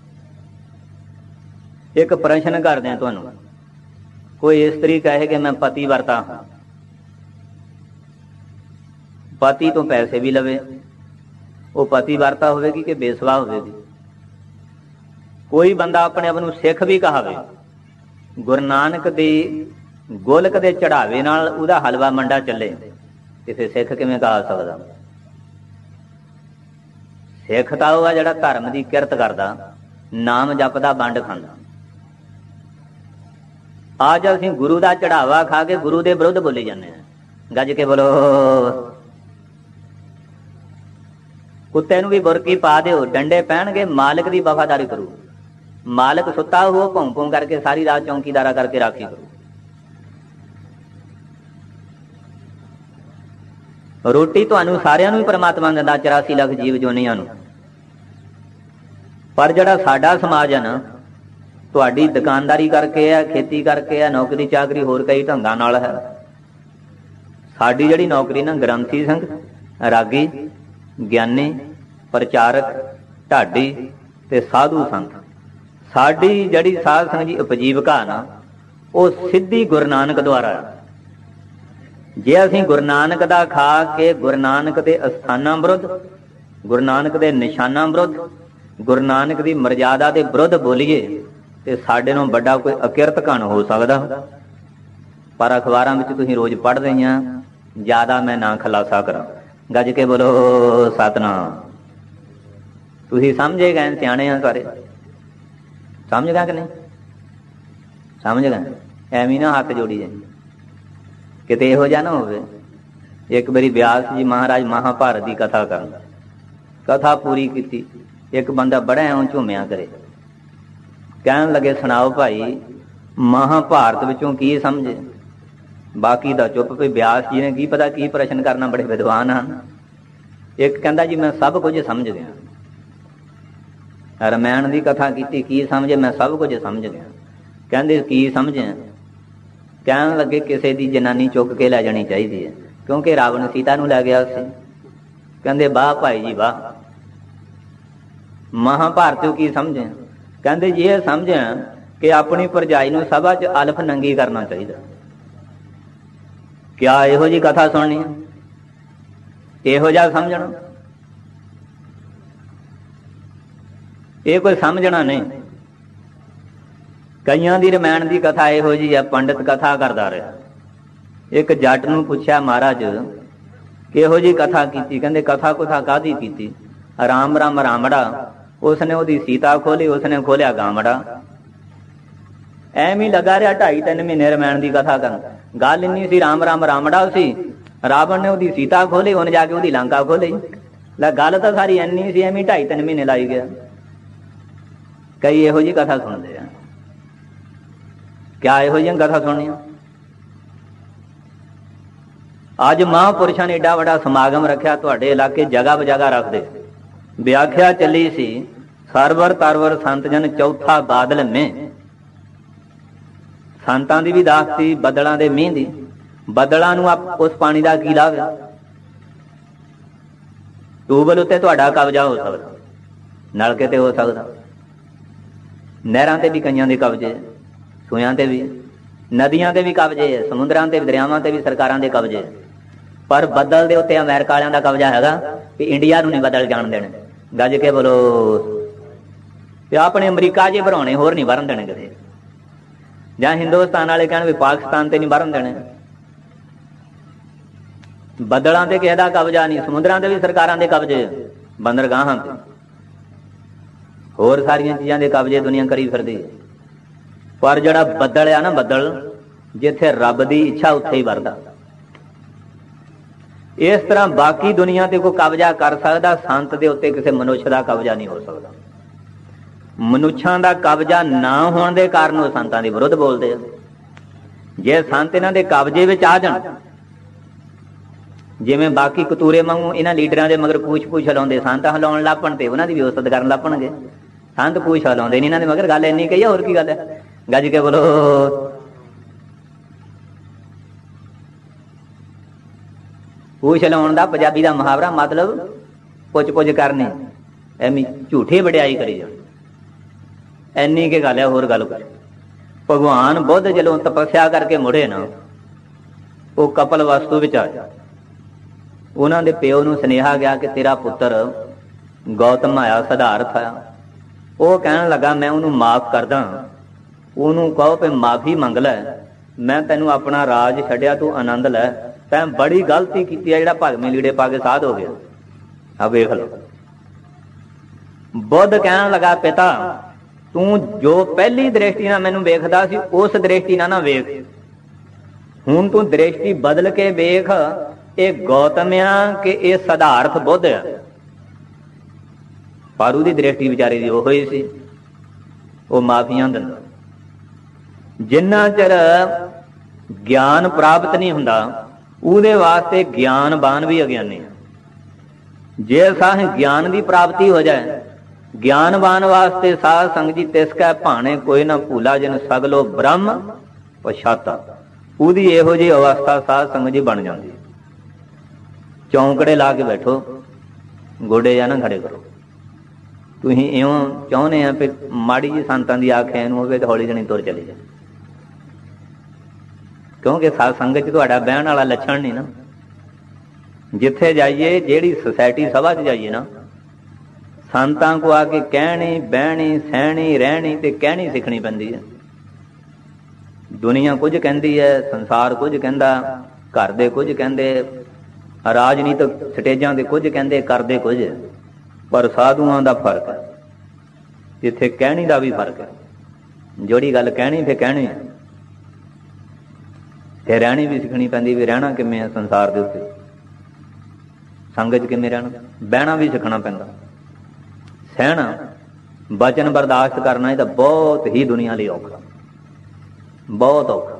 ਇੱਕ ਪ੍ਰਸ਼ਨ ਕਰਦੇ ਹਾਂ ਤੁਹਾਨੂੰ, ਕੋਈ ਇਸਤਰੀ ਕਹੇ ਕਿ ਮੈਂ ਪਤੀ ਵਰਤਾ ਹਾਂ, ਪਤੀ ਤੋਂ ਪੈਸੇ ਵੀ ਲਵੇ, ਉਹ ਪਤੀ ਵਰਤਾ ਹੋਵੇਗੀ ਕਿ ਬੇਸਵਾ ਹੋਵੇਗੀ? ਕੋਈ ਬੰਦਾ ਆਪਣੇ ਆਪ ਨੂੰ ਸਿੱਖ ਵੀ ਕਹਾਵੇ, ਗੁਰੂ ਨਾਨਕ ਦੀ ਗੋਲਕ ਦੇ ਚੜਾਵੇ ਨਾਲ ਉਹਦਾ ਹਲਵਾ ਮੰਡਾ ਚੱਲੇ, ਤੇ ਫਿਰ ਸਿੱਖ ਕਿਵੇਂ ਕਹਾ ਸਕਦਾ? ਸਿੱਖ ਤਾਂ ਉਹ ਆ ਜਿਹੜਾ ਧਰਮ ਦੀ ਕਿਰਤ ਕਰਦਾ, ਨਾਮ ਜਪਦਾ, ਵੰਡ ਖਾਂਦਾ। ਅੱਜ ਅਸੀਂ ਗੁਰੂ ਦਾ ਚੜਾਵਾ ਖਾ ਕੇ ਗੁਰੂ ਦੇ ਵਿਰੁੱਧ ਬੋਲੀ ਜਾਂਦੇ ਹਾਂ। ਗੱਜ ਕੇ ਬੋਲੋ। ਕੁੱਤੇ ਨੂੰ ਵੀ ਬੁਰਕੀ ਪਾ ਦਿਓ, ਡੰਡੇ ਪੈਣਗੇ, ਮਾਲਕ ਦੀ ਵਫਾਦਾਰੀ ਕਰੂ। ਮਾਲਕ ਸੁੱਤਾ ਹੋ ਭੌਂ ਭੌਂ ਕਰਕੇ ਸਾਰੀ ਰਾਤ ਚੌਂਕੀਦਾਰਾ ਕਰਕੇ ਰਾਖੀ ਕਰੂ। ਰੋਟੀ ਤੁਹਾਨੂੰ ਸਾਰਿਆਂ ਨੂੰ ਹੀ ਪਰਮਾਤਮਾ ਦਿੰਦਾ, ਚੁਰਾਸੀ ਲੱਖ ਜੀਵ ਜੋਨੀਆਂ ਨੂੰ। ਪਰ ਜਿਹੜਾ ਸਾਡਾ ਸਮਾਜ ਹੈ ਨਾ, ਤੁਹਾਡੀ ਦੁਕਾਨਦਾਰੀ ਕਰਕੇ ਹੈ, ਖੇਤੀ ਕਰਕੇ ਹੈ, ਨੌਕਰੀ ਚਾਕਰੀ ਹੋਰ ਕਈ ਢੰਗਾਂ ਨਾਲ ਹੈ। ਸਾਡੀ ਜਿਹੜੀ ਨੌਕਰੀ ਨਾ, ਗ੍ਰੰਥੀ ਸਿੰਘ, ਰਾਗੀ, ਗਿਆਨੀ, ਪ੍ਰਚਾਰਕ, ਢਾਡੀ ਤੇ ਸਾਧੂ ਸੰਤ, ਸਾਡੀ ਜਿਹੜੀ ਸਾਧ ਸੰਗਤ ਦੀ ਉਪਜੀਵਕਾ ਨਾ, ਉਹ ਸਿੱਧੀ ਗੁਰੂ ਨਾਨਕ ਦੁਆਰਾ ਹੈ। ਜੇ ਅਸੀਂ ਗੁਰੂ ਨਾਨਕ ਦਾ ਖਾ ਕੇ ਗੁਰੂ ਨਾਨਕ ਦੇ ਅਸਥਾਨਾਂ ਵਿਰੁੱਧ, ਗੁਰੂ ਨਾਨਕ ਦੇ ਨਿਸ਼ਾਨਾਂ ਵਿਰੁੱਧ, ਗੁਰੂ ਨਾਨਕ ਦੀ ਮਰਜ਼ਾਦਾ ਦੇ ਵਿਰੁੱਧ ਬੋਲੀਏ, ਤੇ ਸਾਡੇ ਨੂੰ ਵੱਡਾ ਕੋਈ ਅਕਿਰਤ ਘਣ ਹੋ ਸਕਦਾ। ਪਰ ਅਖਬਾਰਾਂ ਵਿੱਚ ਤੁਸੀਂ ਰੋਜ਼ ਪੜ੍ਹਦੇ ਆ, ਜ਼ਿਆਦਾ ਮੈਂ ਨਾ ਖੁਲਾਸਾ ਕਰਾਂ। ਗੱਜ ਕੇ ਬੋਲੋ ਸਤਿਨਾਮ। ਤੁਸੀਂ ਸਮਝੇ ਗਏ, ਸਿਆਣੇ ਆ ਸਾਰੇ, ਸਮਝ ਗਏ ਕਿ ਨਹੀਂ? ਸਮਝ ਗਏ? ਐਵੇਂ ਨਾ ਹੱਥ ਜੋੜੀ ਜਾਏ, ਕਿਤੇ ਇਹੋ ਜਿਹਾ ਨਾ ਹੋਵੇ। ਇੱਕ ਵਾਰੀ ਵਿਆਸ ਜੀ ਮਹਾਰਾਜ ਮਹਾਭਾਰਤ ਦੀ ਕਥਾ ਕਰਨ, ਕਥਾ ਪੂਰੀ ਕੀਤੀ, ਇੱਕ ਬੰਦਾ ਬੜਾ ਐਉਂ ਝੂਮਿਆ ਕਰੇ, ਕਹਿਣ ਲੱਗੇ ਸੁਣਾਓ ਭਾਈ, ਮਹਾਭਾਰਤ ਵਿੱਚੋਂ ਕੀ ਸਮਝੇ? ਬਾਕੀ ਦਾ ਚੁੱਪ ਪਈ। ਵਿਆਸ ਜੀ ਨੇ ਕੀ ਪਤਾ ਕੀ ਪ੍ਰਸ਼ਨ ਕਰਨਾ, ਬੜੇ ਵਿਦਵਾਨ ਹਨ। ਇੱਕ ਕਹਿੰਦਾ ਜੀ ਮੈਂ ਸਭ ਕੁਝ ਸਮਝ ਗਿਆ। ਰਮਾਇਣ ਦੀ ਕਥਾ ਕੀਤੀ, ਕੀ ਸਮਝੇ? ਮੈਂ ਸਭ ਕੁਝ ਸਮਝ ਗਿਆ। ਕਹਿੰਦੇ ਕੀ ਸਮਝਿਆ? ਕਹਿਣ ਲੱਗੇ ਕਿਸੇ ਦੀ ਜਨਾਨੀ ਚੁੱਕ ਕੇ ਲੈ ਜਾਣੀ ਚਾਹੀਦੀ ਹੈ, ਕਿਉਂਕਿ ਰਾਵਣ ਸੀਤਾ ਨੂੰ ਲੈ ਗਿਆ ਸੀ। ਕਹਿੰਦੇ ਵਾਹ ਭਾਈ ਜੀ ਵਾਹ। ਮਹਾਭਾਰਤ ਤੋਂ ਕੀ ਸਮਝਿਆ? ਕਹਿੰਦੇ ਜੀ ਇਹ ਸਮਝਿਆ ਕਿ ਆਪਣੀ ਭਰਜਾਈ ਨੂੰ ਸਭਾ ਚ ਅਲਫ ਨੰਗੀ ਕਰਨਾ ਚਾਹੀਦਾ। ਕਿਆ ਇਹੋ ਜਿਹੀ ਕਥਾ ਸੁਣਨੀ? ਇਹੋ ਜਿਹਾ ਸਮਝਣਾ? ਇਹ ਕੋਈ ਸਮਝਣਾ ਨਹੀਂ। ਕਈਆਂ ਦੀ ਰਮਾਇਣ ਦੀ ਕਥਾ ਇਹੋ ਜਿਹੀ ਆ, ਪੰਡਿਤ ਕਥਾ ਕਰਦਾ ਰਿਹਾ। ਇੱਕ ਜੱਟ ਨੂੰ ਪੁੱਛਿਆ ਮਹਾਰਾਜ ਕਿਹੋ ਜਿਹੀ ਕਥਾ ਕੀਤੀ? ਕਹਿੰਦੇ ਕਥਾ ਕੁਥਾ ਕਾਹਦੀ ਕੀਤੀ? ਰਾਮ ਰਾਮ ਰਾਮੜਾ। ਉਸਨੇ ਉਹਦੀ ਸੀਤਾ ਖੋਲੀ, ਉਸਨੇ ਖੋਲਿਆ ਗਾਮੜਾ। ਐਵੇਂ ਲੱਗਾ ਰਿਹਾ ਢਾਈ ਤਿੰਨ ਮਹੀਨੇ ਰਮਾਇਣ ਦੀ ਕਥਾ ਕਰਨ। ਗੱਲ ਇੰਨੀ ਸੀ, ਰਾਮ ਰਾਮ ਰਾਮੜਾ ਸੀ, ਰਾਵਣ ਨੇ ਉਹਦੀ ਸੀਤਾ ਖੋਲੀ, ਉਹਨੇ ਜਾ ਕੇ ਉਹਦੀ ਲੰਕਾ ਖੋਲੀ। ਲੈ ਗੱਲ ਤਾਂ ਸਾਰੀ ਇੰਨੀ ਸੀ, ਐਵੇਂ ਢਾਈ ਤਿੰਨ ਮਹੀਨੇ ਲਾਈ ਗਿਆ। ਕਈ ਇਹੋ ਜਿਹੀ ਕਥਾ ਸੁਣਦੇ ਆ। ਕਿਆ ਇਹੋ ਜਿਹੀਆਂ ਕਥਾ ਸੁਣਨੀਆਂ? ਅੱਜ ਮਹਾਂਪੁਰਸ਼ਾਂ ਨੇ ਏਡਾ ਵੱਡਾ ਸਮਾਗਮ ਰੱਖਿਆ ਤੁਹਾਡੇ ਇਲਾਕੇ, ਜਗ੍ਹਾ ਬਜਗ੍ਹਾ ਰੱਖਦੇ। ਵਿਆਖਿਆ ਚੱਲੀ ਸੀ ਸਰਵਰ ਤਰਵਰ ਸੰਤ ਜਨ ਚੌਥਾ ਬਾਦਲ ਮੇ। ਸੰਤਾਂ ਦੀ ਵੀ ਦਾਸ ਸੀ, ਬੱਦਲਾਂ ਦੇ ਮੀਂਹ ਦੀ। ਬੱਦਲਾਂ ਨੂੰ ਉਸ ਪਾਣੀ ਦਾ ਕੀ ਲਾਭ? ਟਿਊਬਵੈੱਲ ਉੱਤੇ ਤੁਹਾਡਾ ਕਬਜ਼ਾ ਹੋ ਸਕਦਾ, ਨਲਕੇ ਤੇ ਹੋ ਸਕਦਾ, ਨਹਿਰਾਂ ਤੇ ਵੀ ਕਈਆਂ ਦੇ ਕਬਜ਼ੇ, ਸੂਆਂ ਤੇ ਵੀ, ਨਦੀਆਂ ਤੇ ਵੀ ਕਬਜ਼ੇ ਹੈ, ਸਮੁੰਦਰਾਂ ਤੇ ਵੀ, ਦਰਿਆਵਾਂ ਤੇ ਵੀ ਸਰਕਾਰਾਂ ਦੇ ਕਬਜ਼ੇ। ਪਰ ਬੱਦਲ ਦੇ ਉੱਤੇ ਅਮਰੀਕਾ ਵਾਲਿਆਂ ਦਾ ਕਬਜ਼ਾ ਹੈਗਾ ਕਿ ਇੰਡੀਆ ਨੂੰ ਨਹੀਂ ਬਦਲ ਜਾਣ ਦੇਣੇ। ਗੱਜ ਕੇ ਬੋਲੋ। ਤੇ ਆਪਣੇ ਅਮਰੀਕਾ ਜੇ ਭਰਾਉਣੇ, ਹੋਰ ਨਹੀਂ ਵਰਨ ਦੇਣੇ ਕਿਤੇ। ਜਾਂ ਹਿੰਦੁਸਤਾਨ ਵਾਲੇ ਕਹਿਣ ਵੀ ਪਾਕਿਸਤਾਨ ਤੇ ਨਹੀਂ ਵਰਨ ਦੇਣੇ। ਬੱਦਲਾਂ ਤੇ ਕਿਸੇ ਦਾ ਕਬਜ਼ਾ ਨਹੀਂ, ਸਮੁੰਦਰਾਂ ਤੇ ਵੀ ਸਰਕਾਰਾਂ ਦੇ ਕਬਜ਼ੇ, ਬੰਦਰਗਾਹਾਂ ਤੇ, ਹੋਰ ਸਾਰੀਆਂ ਚੀਜ਼ਾਂ ਦੇ ਕਬਜ਼ੇ ਦੁਨੀਆ ਕਰੀ ਫਿਰਦੀ। ਪਰ ਜਿਹੜਾ ਬੱਦਲ ਆ ਨਾ, ਬੱਦਲ ਜਿੱਥੇ ਰੱਬ ਦੀ ਇੱਛਾ ਉੱਥੇ ਹੀ ਵਰਦਾ। ਇਸ ਤਰ੍ਹਾਂ ਬਾਕੀ ਦੁਨੀਆ ਤੇ ਕੋਈ ਕਬਜ਼ਾ ਕਰ ਸਕਦਾ, ਸੰਤ ਦੇ ਉੱਤੇ ਕਿਸੇ ਮਨੁੱਖ ਦਾ ਕਬਜ਼ਾ ਨਹੀਂ ਹੋ ਸਕਦਾ। ਮਨੁੱਖਾਂ ਦਾ ਕਬਜ਼ਾ ਨਾ ਹੋਣ ਦੇ ਕਾਰਨ ਉਹ ਸੰਤਾਂ ਦੇ ਵਿਰੁੱਧ ਬੋਲਦੇ ਆ। ਜੇ ਸੰਤ ਇਹਨਾਂ ਦੇ ਕਬਜ਼ੇ ਵਿੱਚ ਆ ਜਾਣ, ਜਿਵੇਂ ਬਾਕੀ ਕਤੂਰੇ ਵਾਂਗੂ ਇਹਨਾਂ ਲੀਡਰਾਂ ਦੇ ਮਗਰ ਪੂਛ ਪੂਛ ਹਿਲਾਉਂਦੇ, ਸੰਤ ਹਿਲਾਉਣ ਲੱਪਣ ਤੇ ਉਹਨਾਂ ਦੀ ਵੀ ਉਸਤਤ ਕਰਨ ਲੱਪਣਗੇ। ਸੰਤ ਪੂਛ ਹਿਲਾਉਂਦੇ ਨਹੀਂ ਇਹਨਾਂ ਦੇ ਮਗਰ। ਗੱਲ ਇੰਨੀ ਕਹੀ ਆ, ਹੋਰ ਕੀ ਗੱਲ ਹੈ? ਗੱਜ ਕੇ ਬੋਲੋ। ਪੂਛ ਹਿਲਾਉਣ ਦਾ ਪੰਜਾਬੀ ਦਾ ਮੁਹਾਵਰਾ ਮਤਲਬ ਪੁੱਛ ਪੁੱਛ ਕਰਨੀ, ਐਵੇਂ ਝੂਠੀ ਵਡਿਆਈ ਕਰੀ ਜਾਣੀ। ਇੰਨੀ ਕੀ ਗੱਲ ਹੈ, ਹੋਰ ਗੱਲ ਕਰ। ਭਗਵਾਨ ਬੁੱਧ ਜਦੋਂ ਤਪੱਸਿਆ ਕਰਕੇ ਮੁੜੇ ਨਾ, ਉਹ ਕਪਲ ਵਸਤੂ ਵਿੱਚ ਆਇਆ। ਉਹਨਾਂ ਦੇ ਪਿਓ ਨੂੰ ਸੁਨੇਹਾ ਗਿਆ ਕਿ ਤੇਰਾ ਪੁੱਤਰ ਗੌਤਮ ਆਇਆ, ਸਿਧਾਰਥ ਆਇਆ। ਉਹ ਕਹਿਣ ਲੱਗਾ ਮੈਂ ਉਹਨੂੰ ਮਾਫ ਕਰਦਾ, ਉਹਨੂੰ ਕਹੋ ਕਿ ਮਾਫੀ ਮੰਗ ਲੈ, ਮੈਂ ਤੈਨੂੰ ਆਪਣਾ ਰਾਜ ਛੱਡਿਆ, ਤੂੰ ਆਨੰਦ ਲੈ, ਤੈਂ ਬੜੀ ਗਲਤੀ ਕੀਤੀ ਹੈ ਜਿਹੜਾ ਭਗਵੇਂ ਲੀੜੇ ਪਾ ਕੇ ਸਾਧ ਹੋ ਗਿਆ। ਆ ਵੇਖ ਲਓ। ਬੁੱਧ ਕਹਿਣ ਲੱਗਾ ਪਿਤਾ ਤੂੰ ਜੋ ਪਹਿਲੀ ਦ੍ਰਿਸ਼ਟੀ ਨਾਲ ਮੈਨੂੰ ਵੇਖਦਾ ਸੀ, ਉਸ ਦ੍ਰਿਸ਼ਟੀ ਨਾਲ ਨਾ ਵੇਖ, ਹੁਣ ਤੂੰ ਦ੍ਰਿਸ਼ਟੀ ਬਦਲ ਕੇ ਵੇਖ, ਇਹ ਗੌਤਮ ਆ ਕਿ ਇਹ ਸਿਧਾਰਥ ਬੁੱਧ ਆ। ਪਰ ਉਹਦੀ ਦ੍ਰਿਸ਼ਟੀ ਵਿਚਾਰੇ ਦੀ ਉਹੋ ਹੀ ਸੀ, ਉਹ ਮਾਫੀਆਂ ਦਿੰਦਾ। ਜਿੰਨਾ ਚਿਰ ਗਿਆਨ ਪ੍ਰਾਪਤ ਨਹੀਂ ਹੁੰਦਾ, ਉਹਦੇ ਵਾਸਤੇ ਗਿਆਨਵਾਨ ਵੀ ਅਗਿਆਨੀ ਆ। ਜੇ ਸਾਹ ਗਿਆਨ ਦੀ ਪ੍ਰਾਪਤੀ ਹੋ ਜਾਏ, ਗਿਆਨਵਾਨ ਵਾਸਤੇ ਸਾਧ ਸੰਗ ਜੀ ਤਿਸ ਕੈ ਭਾਣੇ ਕੋਈ ਨਾ ਭੂਲਾ, ਜਿਨ ਸਗਲੋ ਬ੍ਰਹਮ ਪਛਾਤਾ। ਉਹਦੀ ਇਹੋ ਜਿਹੀ ਅਵਸਥਾ ਸਾਧ ਸੰਗ ਜੀ ਬਣ ਜਾਂਦੀ। ਚੌਂਕੜੇ ਲਾ ਕੇ ਬੈਠੋ, ਗੋਡੇ ਜਾਂ ਨਾ ਖੜੇ ਕਰੋ। ਤੁਸੀਂ ਇਉਂ ਚਾਹੁੰਦੇ ਆ ਵੀ ਮਾੜੀ ਜੀ ਸੰਤਾਂ ਦੀ ਆਖ ਐਨ ਹੋਵੇ ਤੇ ਹੌਲੀ ਜਣੀ ਤੁਰ ਚਲੇ ਜਾ, ਕਿਉਂਕਿ ਸਾਧ ਸੰਗਤ ਚ ਤੁਹਾਡਾ ਬਹਿਣ ਵਾਲਾ ਲੱਛਣ ਨਹੀਂ ਨਾ। ਜਿੱਥੇ ਜਾਈਏ, ਜਿਹੜੀ ਸੁਸਾਇਟੀ ਸਭਾ ਚ ਜਾਈਏ ਨਾ, ਸੰਤਾਂ ਕੋ ਆ ਕੇ ਕਹਿਣੀ, ਬਹਿਣੀ, ਸਹਿਣੀ, ਰਹਿਣੀ ਤੇ ਕਹਿਣੀ ਸਿੱਖਣੀ ਪੈਂਦੀ ਹੈ। ਦੁਨੀਆ ਕੁਝ ਕਹਿੰਦੀ ਹੈ, ਸੰਸਾਰ ਕੁਝ ਕਹਿੰਦਾ, ਘਰ ਦੇ ਕੁਝ ਕਹਿੰਦੇ, ਰਾਜਨੀਤਿਕ ਸਟੇਜਾਂ ਦੇ ਕੁਝ ਕਹਿੰਦੇ, ਕਰਦੇ ਕੁਝ। ਪਰ ਸਾਧੂਆਂ ਦਾ ਫਰਕ ਹੈ, ਜਿੱਥੇ ਕਹਿਣੀ ਦਾ ਵੀ ਫਰਕ ਹੈ। ਜਿਹੜੀ ਗੱਲ ਕਹਿਣੀ ਫਿਰ ਕਹਿਣੀ ਹੈ, ਤੇ ਰਹਿਣੀ ਵੀ ਸਿੱਖਣੀ ਪੈਂਦੀ ਵੀ ਰਹਿਣਾ ਕਿਵੇਂ ਹੈ ਸੰਸਾਰ ਦੇ ਉੱਤੇ, ਸੰਗਤ ਕਿਵੇਂ ਰਹਿਣਾ, ਬਹਿਣਾ ਵੀ ਸਿੱਖਣਾ ਪੈਂਦਾ। ਸਹਿਣਾ, ਬਚਨ ਬਰਦਾਸ਼ਤ ਕਰਨਾ, ਇਹ ਤਾਂ ਬਹੁਤ ਹੀ ਦੁਨੀਆ ਲਈ ਔਖਾ, ਬਹੁਤ ਔਖਾ।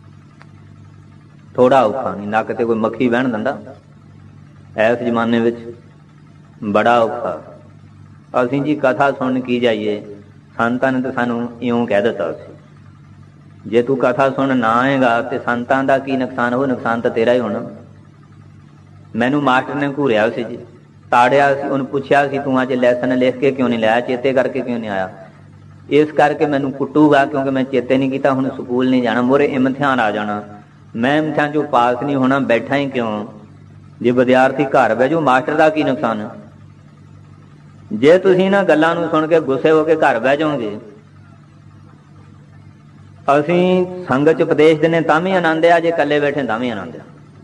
ਥੋੜਾ ਔਖਾ ਨਹੀਂ, ਨੱਕ ਤੇ ਕੋਈ ਮੱਖੀ ਬਹਿਣ ਦਿੰਦਾ ਇਸ ਜ਼ਮਾਨੇ ਵਿੱਚ, ਬੜਾ ਔਖਾ। ਅਸੀਂ ਜੀ ਕਥਾ ਸੁਣ ਕੀ ਜਾਈਏ, ਸੰਤਾਂ ਨੇ ਤਾਂ ਸਾਨੂੰ ਇਉਂ ਕਹਿ ਦਿੱਤਾ ਸੀ, ਜੇ ਤੂੰ ਕਥਾ ਸੁਣ ਨਾ ਆਏਗਾ ਤੇ ਸੰਤਾਂ ਦਾ ਕੀ ਨੁਕਸਾਨ, ਉਹ ਨੁਕਸਾਨ ਤਾਂ ਤੇਰਾ ਹੀ ਹੋਣਾ। ਮੈਨੂੰ ਮਾਸਟਰ ਨੇ ਘੂਰਿਆ ਸੀ ਜੀ, ਤਾੜਿਆ ਸੀ, ਉਹਨੂੰ ਪੁੱਛਿਆ ਸੀ ਤੂੰ ਅੱਜ ਲੈਸਨ ਲਿਖ ਕੇ ਕਿਉਂ ਨਹੀਂ ਲਾਇਆ, ਚੇਤੇ ਕਰਕੇ ਕਿਉਂ ਨਹੀਂ ਆਇਆ? ਇਸ ਕਰਕੇ ਮੈਨੂੰ ਕੁੱਟੂਗਾ ਕਿਉਂਕਿ ਮੈਂ ਚੇਤੇ ਨਹੀਂ ਕੀਤਾ, ਹੁਣ ਸਕੂਲ ਨਹੀਂ ਜਾਣਾ, ਮੋਰੇ ਇਮਤਿਹਾਨ ਆ ਜਾਣਾ, ਮੈਂ ਇਮਤਿਹਾਨ ਚੋਂ ਪਾਸ ਨਹੀਂ ਹੋਣਾ, ਬੈਠਾ ਹੀ ਕਿਉਂ? ਜੇ ਵਿਦਿਆਰਥੀ ਘਰ ਬਹਿ ਜਾਓ, ਮਾਸਟਰ ਦਾ ਕੀ ਨੁਕਸਾਨ? ਜੇ ਤੁਸੀਂ ਇਹਨਾਂ ਗੱਲਾਂ ਨੂੰ ਸੁਣ ਕੇ ਗੁੱਸੇ ਹੋ ਕੇ ਘਰ ਬਹਿ ਜਾਓਗੇ, ਅਸੀਂ ਸੰਗਤ ਚ ਉਪਦੇਸ਼ ਦਿੰਦੇ ਤਾਂ ਵੀ ਆਨੰਦ ਆ, ਜੇ ਇਕੱਲੇ ਬੈਠੇ ਤਾਂ ਵੀ ਆਨੰਦ ਆ।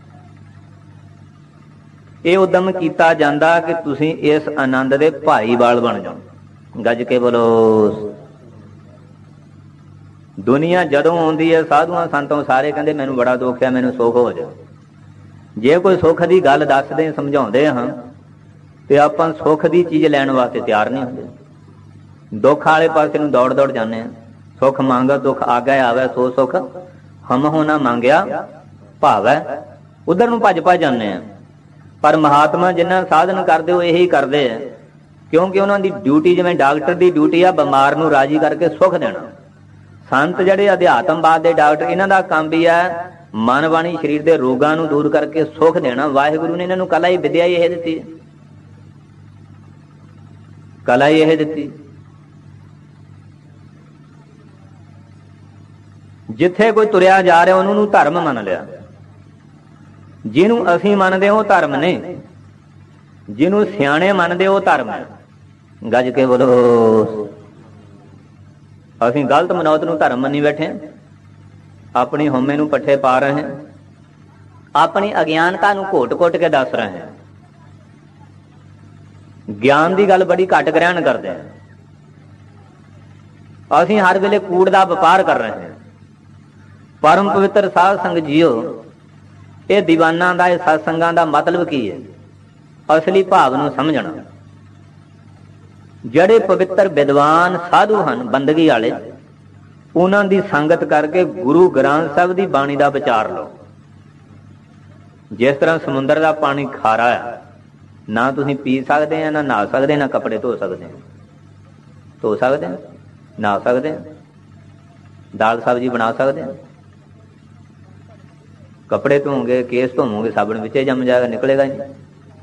ਇਹ ਉਦਮ ਕੀਤਾ ਜਾਂਦਾ ਕਿ ਤੁਸੀਂ ਇਸ ਆਨੰਦ ਦੇ ਭਾਈਵਾਲ ਬਣ ਜਾਓ। ਗੱਜ ਕੇ ਬੋਲੋ। ਦੁਨੀਆ ਜਦੋਂ ਆਉਂਦੀ ਹੈ ਸਾਧੂਆਂ ਸੰਤੋਂ ਸਾਰੇ ਕਹਿੰਦੇ ਮੈਨੂੰ ਬੜਾ ਦੁੱਖ ਹੈ, ਮੈਨੂੰ ਸੁੱਖ ਹੋ ਜਾ। ਜੇ ਕੋਈ ਸੁੱਖ ਦੀ ਗੱਲ ਦੱਸਦੇ ਸਮਝਾਉਂਦੇ ਹਾਂ ਤੇ ਆਪਾਂ ਸੁੱਖ ਦੀ ਚੀਜ਼ ਲੈਣ ਵਾਸਤੇ ਤਿਆਰ ਨਹੀਂ ਹੁੰਦੇ। ਦੁੱਖ ਵਾਲੇ ਪਾਸੇ ਨੂੰ ਦੌੜ ਦੌੜ ਜਾਂਦੇ ਹਾਂ। ਸੁੱਖ ਮੰਗ ਦੁੱਖ ਆਗੇ ਆਵੇ ਸੋ ਸੁੱਖ ਹਮ ਹੋ ਨਾ ਮੰਗਿਆ ਭਾਵੈ, ਉਧਰ ਨੂੰ ਭੱਜ ਭੱਜ ਜਾਂਦੇ ਆ। ਪਰ ਮਹਾਤਮਾ ਜਿੰਨਾ ਸਾਧਨ ਕਰਦੇ ਉਹ ਇਹੀ ਕਰਦੇ ਆ, ਕਿਉਂਕਿ ਉਹਨਾਂ ਦੀ ਡਿਊਟੀ ਜਿਵੇਂ ਡਾਕਟਰ ਦੀ ਡਿਊਟੀ ਆ ਬਿਮਾਰ ਨੂੰ ਰਾਜੀ ਕਰਕੇ ਸੁੱਖ ਦੇਣਾ। ਸੰਤ ਜਿਹੜੇ ਅਧਿਆਤਮਵਾਦ ਦੇ ਡਾਕਟਰ, ਇਹਨਾਂ ਦਾ ਕੰਮ ਵੀ ਹੈ ਮਨ ਬਾਣੀ ਸਰੀਰ ਦੇ ਰੋਗਾਂ ਨੂੰ ਦੂਰ ਕਰਕੇ ਸੁੱਖ ਦੇਣਾ। ਵਾਹਿਗੁਰੂ ਨੇ ਇਹਨਾਂ ਨੂੰ ਕਲਾ ਹੀ ਵਿਦਿਆ ਹੀ ਇਹ ਦਿੱਤੀ, ਕਲਾ ਹੀ ਇਹ ਦਿੱਤੀ। ਜਿੱਥੇ ਕੋਈ ਤੁਰਿਆ ਜਾ ਰਿਹਾ ਉਹਨੂੰ ਧਰਮ ਮੰਨ ਲਿਆ। ਜਿਹਨੂੰ ਅਸੀਂ ਮੰਨਦੇ ਉਹ ਧਰਮ ਨਹੀਂ, ਜਿਹਨੂੰ ਸਿਆਣੇ ਮੰਨਦੇ ਉਹ ਧਰਮ ਹੈ। ਗੱਜ ਕੇ ਬੋਲੋ। ਅਸੀਂ ਗਲਤ ਮਨੌਤ ਨੂੰ ਧਰਮ ਮੰਨੀ ਬੈਠੇ, ਆਪਣੀ ਹਉਮੈ ਨੂੰ ਪੱਠੇ ਪਾ ਰਹੇ ਹਾਂ, ਆਪਣੀ ਅਗਿਆਨਤਾ ਨੂੰ ਘੋਟ ਘੋਟ ਕੇ ਦੱਸ ਰਹੇ ਹਾਂ। ਗਿਆਨ ਦੀ ਗੱਲ ਬੜੀ ਘੱਟ ਗ੍ਰਹਿਣ ਕਰਦੇ ਹਾਂ। ਅਸੀਂ ਹਰ ਵੇਲੇ ਕੂੜ ਦਾ ਵਪਾਰ ਕਰ ਰਹੇ ਹਾਂ। ਪਰਮ ਪਵਿੱਤਰ ਸਾਧ ਸੰਗਤ ਜੀਓ, ਇਹ ਦੀਵਾਨਾਂ ਦਾ, ਇਹ ਸਤਸੰਗਾਂ ਦਾ ਮਤਲਬ ਕੀ ਹੈ? ਅਸਲੀ ਭਾਵ ਨੂੰ ਸਮਝਣਾ। ਜਿਹੜੇ ਪਵਿੱਤਰ ਵਿਦਵਾਨ ਸਾਧੂ ਹਨ ਬੰਦਗੀ ਵਾਲੇ, ਉਹਨਾਂ ਦੀ ਸੰਗਤ ਕਰਕੇ ਗੁਰੂ ਗ੍ਰੰਥ ਸਾਹਿਬ ਦੀ ਬਾਣੀ ਦਾ ਵਿਚਾਰ ਲਓ। ਜਿਸ ਤਰ੍ਹਾਂ ਸਮੁੰਦਰ ਦਾ ਪਾਣੀ ਖਾਰਾ ਹੈ, ਨਾ ਤੁਸੀਂ ਪੀ ਸਕਦੇ ਆ, ਨਾ ਨਹਾ ਸਕਦੇ, ਨਾ ਕੱਪੜੇ ਧੋ ਸਕਦੇ। ਧੋ ਸਕਦੇ, ਨਹਾ ਸਕਦੇ, ਦਾਲ ਸਬਜ਼ੀ ਬਣਾ ਸਕਦੇ। ਕੱਪੜੇ ਧੋਵੋਗੇ, ਕੇਸ ਧੋਵੋਗੇ, ਸਾਬਣ ਵਿੱਚੇ ਜੰਮ ਜਾਏਗਾ, ਨਿਕਲੇਗਾ ਹੀ ਨਹੀਂ।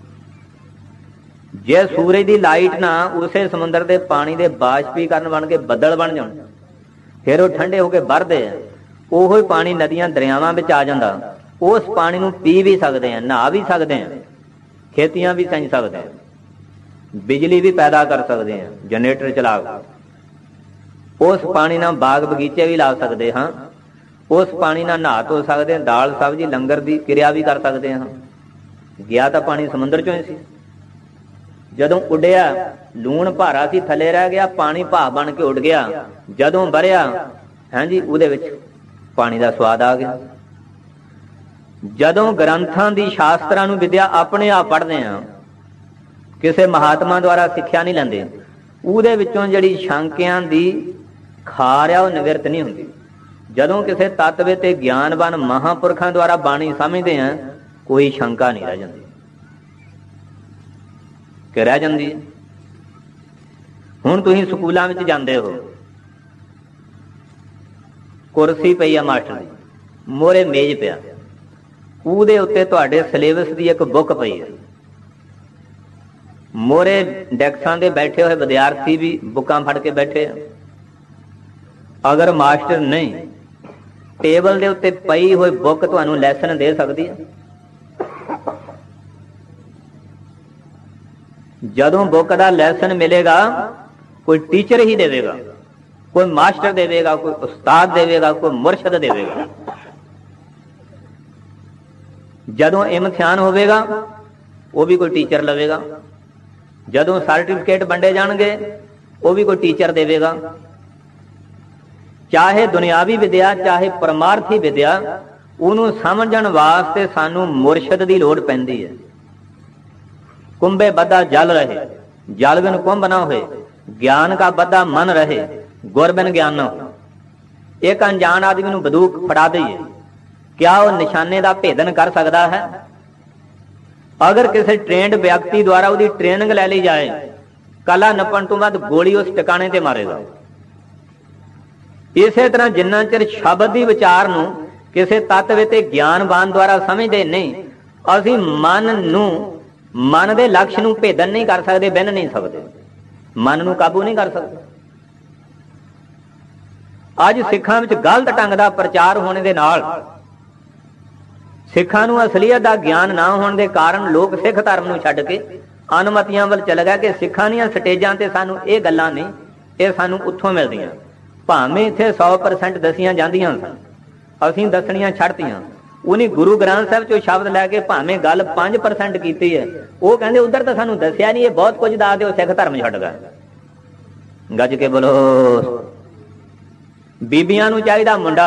ਜੇ ਸੂਰਜ ਦੀ ਲਾਈਟ ਨਾ ਉਸੇ ਸਮੁੰਦਰ ਦੇ ਪਾਣੀ ਦੇ ਬਾਸ਼ਪੀਕਰਨ ਬਣ ਕੇ ਬੱਦਲ ਬਣ ਜਾਣ, ਫਿਰ ਉਹ ਠੰਡੇ ਹੋ ਕੇ ਵਰਦੇ ਆ, ਉਹੋ ਹੀ ਪਾਣੀ ਨਦੀਆਂ ਦਰਿਆਵਾਂ ਵਿੱਚ ਆ ਜਾਂਦਾ। ਉਸ ਪਾਣੀ ਨੂੰ ਪੀ ਵੀ ਸਕਦੇ ਆ, ਨਹਾ ਵੀ ਸਕਦੇ ਆ, ਖੇਤੀਆਂ ਵੀ ਸਿੰਚ ਸਕਦੇ ਆ, ਬਿਜਲੀ ਵੀ ਪੈਦਾ ਕਰ ਸਕਦੇ ਆ, ਜਨਰੇਟਰ ਚਲਾ ਕੇ। ਉਸ ਪਾਣੀ ਨਾਲ ਬਾਗ ਬਗੀਚੇ ਵੀ ਲਾ ਸਕਦੇ ਹਾਂ। ਉਸ ਪਾਣੀ ਨਾਲ ਨਹਾ ਧੋ ਸਕਦੇ ਹਾਂ, ਦਾਲ ਸਬਜ਼ੀ ਲੰਗਰ ਦੀ ਕਿਰਿਆ ਵੀ ਕਰ ਸਕਦੇ ਹਾਂ। ਗਿਆ ਤਾਂ ਪਾਣੀ ਸਮੁੰਦਰ ਚੋਂ ਹੀ ਸੀ। ਜਦੋਂ ਉੱਡਿਆ ਲੂਣ ਭਾਰਾ ਸੀ, ਥੱਲੇ ਰਹਿ ਗਿਆ, ਪਾਣੀ ਭਾਵ ਬਣ ਕੇ ਉੱਡ ਗਿਆ। ਜਦੋਂ ਵਰਿਆ ਹਾਂਜੀ ਉਹਦੇ ਵਿੱਚ ਪਾਣੀ ਦਾ ਸਵਾਦ ਆ ਗਿਆ। ਜਦੋਂ ਗ੍ਰੰਥਾਂ ਦੀ ਸ਼ਾਸਤਰਾਂ ਨੂੰ ਵਿਦਿਆ ਆਪਣੇ ਆਪ ਪੜ੍ਹਦੇ ਆ, ਕਿਸੇ ਮਹਾਤਮਾ ਦੁਆਰਾ ਸਿੱਖਿਆ ਨਹੀਂ ਲੈਂਦੇ, ਉਹਦੇ ਵਿੱਚੋਂ ਜਿਹੜੀ ਸ਼ੰਕਿਆਂ ਦੀ ਖਾਰ ਆ ਉਹ ਨਿਵਰਤ ਨਹੀਂ ਹੁੰਦੀ। ਜਦੋਂ ਕਿਸੇ ਤਤਵੇ ਤੇ ਗਿਆਨਵਾਨ ਮਹਾਂਪੁਰਖਾਂ ਦੁਆਰਾ ਬਾਣੀ ਸਮਝਦੇ ਆ, ਕੋਈ ਸ਼ੰਕਾ ਨਹੀਂ ਰਹਿ ਜਾਂਦੀ ਕਿ ਰਹਿ ਜਾਂਦੀ ਹੈ। ਹੁਣ ਤੁਸੀਂ ਸਕੂਲਾਂ ਵਿੱਚ ਜਾਂਦੇ ਹੋ, ਕੁਰਸੀ ਪਈ ਆ ਮਾਸਟਰ ਦੀ, ਮੋਹਰੇ ਮੇਜ਼ ਪਿਆ, ਉਹਦੇ ਉੱਤੇ ਤੁਹਾਡੇ ਸਿਲੇਬਸ ਦੀ ਇੱਕ ਬੁੱਕ ਪਈ ਹੈ। ਮੋਹਰੇ ਡੈਕਸਾਂ ਦੇ ਬੈਠੇ ਹੋਏ ਵਿਦਿਆਰਥੀ ਵੀ ਬੁੱਕਾਂ ਫੜ ਕੇ ਬੈਠੇ ਆ। ਅਗਰ ਮਾਸਟਰ ਨਹੀਂ, ਟੇਬਲ ਦੇ ਉੱਤੇ ਪਈ ਹੋਈ ਬੁੱਕ ਤੁਹਾਨੂੰ ਲੈਸਨ ਦੇ ਸਕਦੀ ਹੈ? ਜਦੋਂ ਬੁੱਕ ਦਾ ਲੈਸਨ ਮਿਲੇਗਾ ਕੋਈ ਟੀਚਰ ਹੀ ਦੇਵੇਗਾ, ਕੋਈ ਮਾਸਟਰ ਦੇਵੇਗਾ, ਕੋਈ ਉਸਤਾਦ ਦੇਵੇਗਾ, ਕੋਈ ਮੁਰਸ਼ਦ ਦੇਵੇਗਾ। ਜਦੋਂ ਇਮਤਿਹਾਨ ਹੋਵੇਗਾ ਉਹ ਵੀ ਕੋਈ ਟੀਚਰ ਲਵੇਗਾ। ਜਦੋਂ ਸਰਟੀਫਿਕੇਟ ਵੰਡੇ ਜਾਣਗੇ ਉਹ ਵੀ ਕੋਈ ਟੀਚਰ ਦੇਵੇਗਾ। ਚਾਹੇ ਦੁਨਿਆਵੀ ਵਿਦਿਆ ਚਾਹੇ ਪਰਮਾਰਥੀ ਵਿਦਿਆ, ਉਹਨੂੰ ਸਮਝਣ ਵਾਸਤੇ ਸਾਨੂੰ ਮੁਰਸ਼ਦ ਦੀ ਲੋੜ ਪੈਂਦੀ ਹੈ। कुंभे बद्दा जल रहे, जल बिन कुंभ न होए, ज्ञान का बद्दा मन रहे, गुर बिन ज्ञान न हो। एक अनजान आदमी नूं बंदूक फड़ा दईए, क्या वो निशाने का भेदन कर सकता है? अगर किसी ट्रेंड व्यक्ति द्वारा उसकी ट्रेनिंग लै ली जाए, कला नपण तो बाद गोली उस टिकाने ते मारेगा। इसे तरह जिन्ना चिर शब्द की विचार नूं किसी तत्व ते ज्ञानवान द्वारा समझते नहीं, असीं मन नूं मन के लक्ष्य नूं भेदन नहीं कर सकते, बिन नहीं सकते, मन नूं काबू नहीं कर सकते। अज सिखां विच गलत ढंग का प्रचार होने के नाल सिखां नूं असलीयत का ज्ञान ना होने के कारण लोग सिख धर्म नूं छड्ड के अनमतियां वल चले गए कि सिखां दीयां स्टेजां ते सानूं ये गल्लां नहीं, ये सानूं उत्थों मिलदियां। भावें इत्थे सौ परसेंट दसियां जांदियां सन, असीं दसणियां छड्डतियां। उन्हें गुरु ग्रंथ साहब चो शब्द लैके भावें गल पांच परसेंट की है, वो कहते उधर तो सानू दसिया नहीं, ये बहुत कुछ दस दो, सिख धर्म छड्ड गए। गज के बोलो। ਬੀਬੀਆਂ ਨੂੰ ਚਾਹੀਦਾ ਮੁੰਡਾ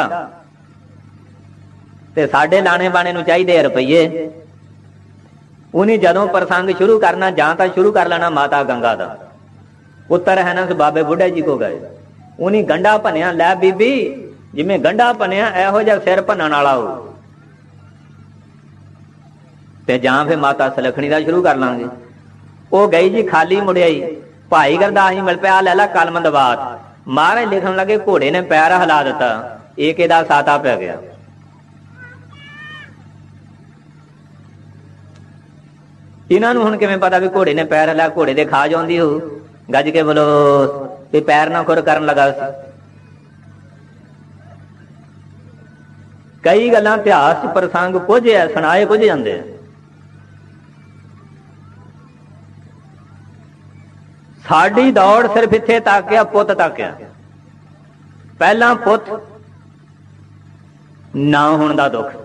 ਤੇ ਸਾਡੇ ਲਾਣੇ ਬਾਣੇ ਨੂੰ ਚਾਹੀਦੇ ਰੁਪਈਏ। ਉਹਨੇ ਜਦੋਂ ਪ੍ਰਸੰਗ ਸ਼ੁਰੂ ਕਰਨਾ ਜਾਂ ਤਾਂ ਸ਼ੁਰੂ ਕਰ ਲੈਣਾ ਮਾਤਾ ਗੰਗਾ ਦਾ, ਪੁੱਤਰ ਹੈ ਨਾ ਬਾਬੇ ਬੁੱਢੇ ਜੀ ਕੋ ਗਏ। ਉਹਨੇ ਗੰਢਾ ਭੰਨਿਆ, ਲੈ ਬੀਬੀ ਜਿਵੇਂ ਗੰਢਾ ਭੰਨਿਆ ਇਹੋ ਜਿਹਾ ਸਿਰ ਭੰਨਣ ਵਾਲਾ ਹੋ, ਤੇ ਜਾਂ ਫਿਰ ਮਾਤਾ ਸਲਖਣੀ ਦਾ ਸ਼ੁਰੂ ਕਰ ਲਾਂਗੇ। ਉਹ ਗਈ ਜੀ ਖਾਲੀ ਮੁੜਿਆਈ, ਭਾਈ ਗੁਰਦਾਸ ਜੀ ਮਿਲ ਪਿਆ, ਲੈ ਲਾ ਕਲਮ ਦਵਾਤ। ਮਹਾਰਾਜ ਲਿਖਣ ਲੱਗੇ, ਘੋੜੇ ਨੇ ਪੈਰ ਹਿਲਾ ਦਿੱਤਾ, ਇੱਕ ਇਹਦਾ ਸਾਤਾ ਪੈ ਗਿਆ। ਇਹਨਾਂ ਨੂੰ ਹੁਣ ਕਿਵੇਂ ਪਤਾ ਵੀ ਘੋੜੇ ਨੇ ਪੈਰ ਹਿਲਾਇਆ? ਘੋੜੇ ਦੇ ਖਾਜ ਆਉਂਦੀ ਹੋ, ਗੱਜ ਕੇ ਬੋਲੋ ਵੀ ਪੈਰ ਨਾ ਖੁਰ ਕਰਨ ਲੱਗਾ ਸੀ। ਕਈ ਗੱਲਾਂ ਇਤਿਹਾਸ ਚ ਪ੍ਰਸੰਗ ਕੁਝ ਹੈ, ਸੁਣਾਏ ਕੁਝ ਜਾਂਦੇ ਆ। ਸਾਡੀ ਦੌੜ ਸਿਰਫ ਇੱਥੇ ਤੱਕ ਆ, ਪੁੱਤ ਤੱਕ ਆ। ਪਹਿਲਾਂ ਪੁੱਤ ਨਾ ਹੋਣ ਦਾ ਦੁੱਖ।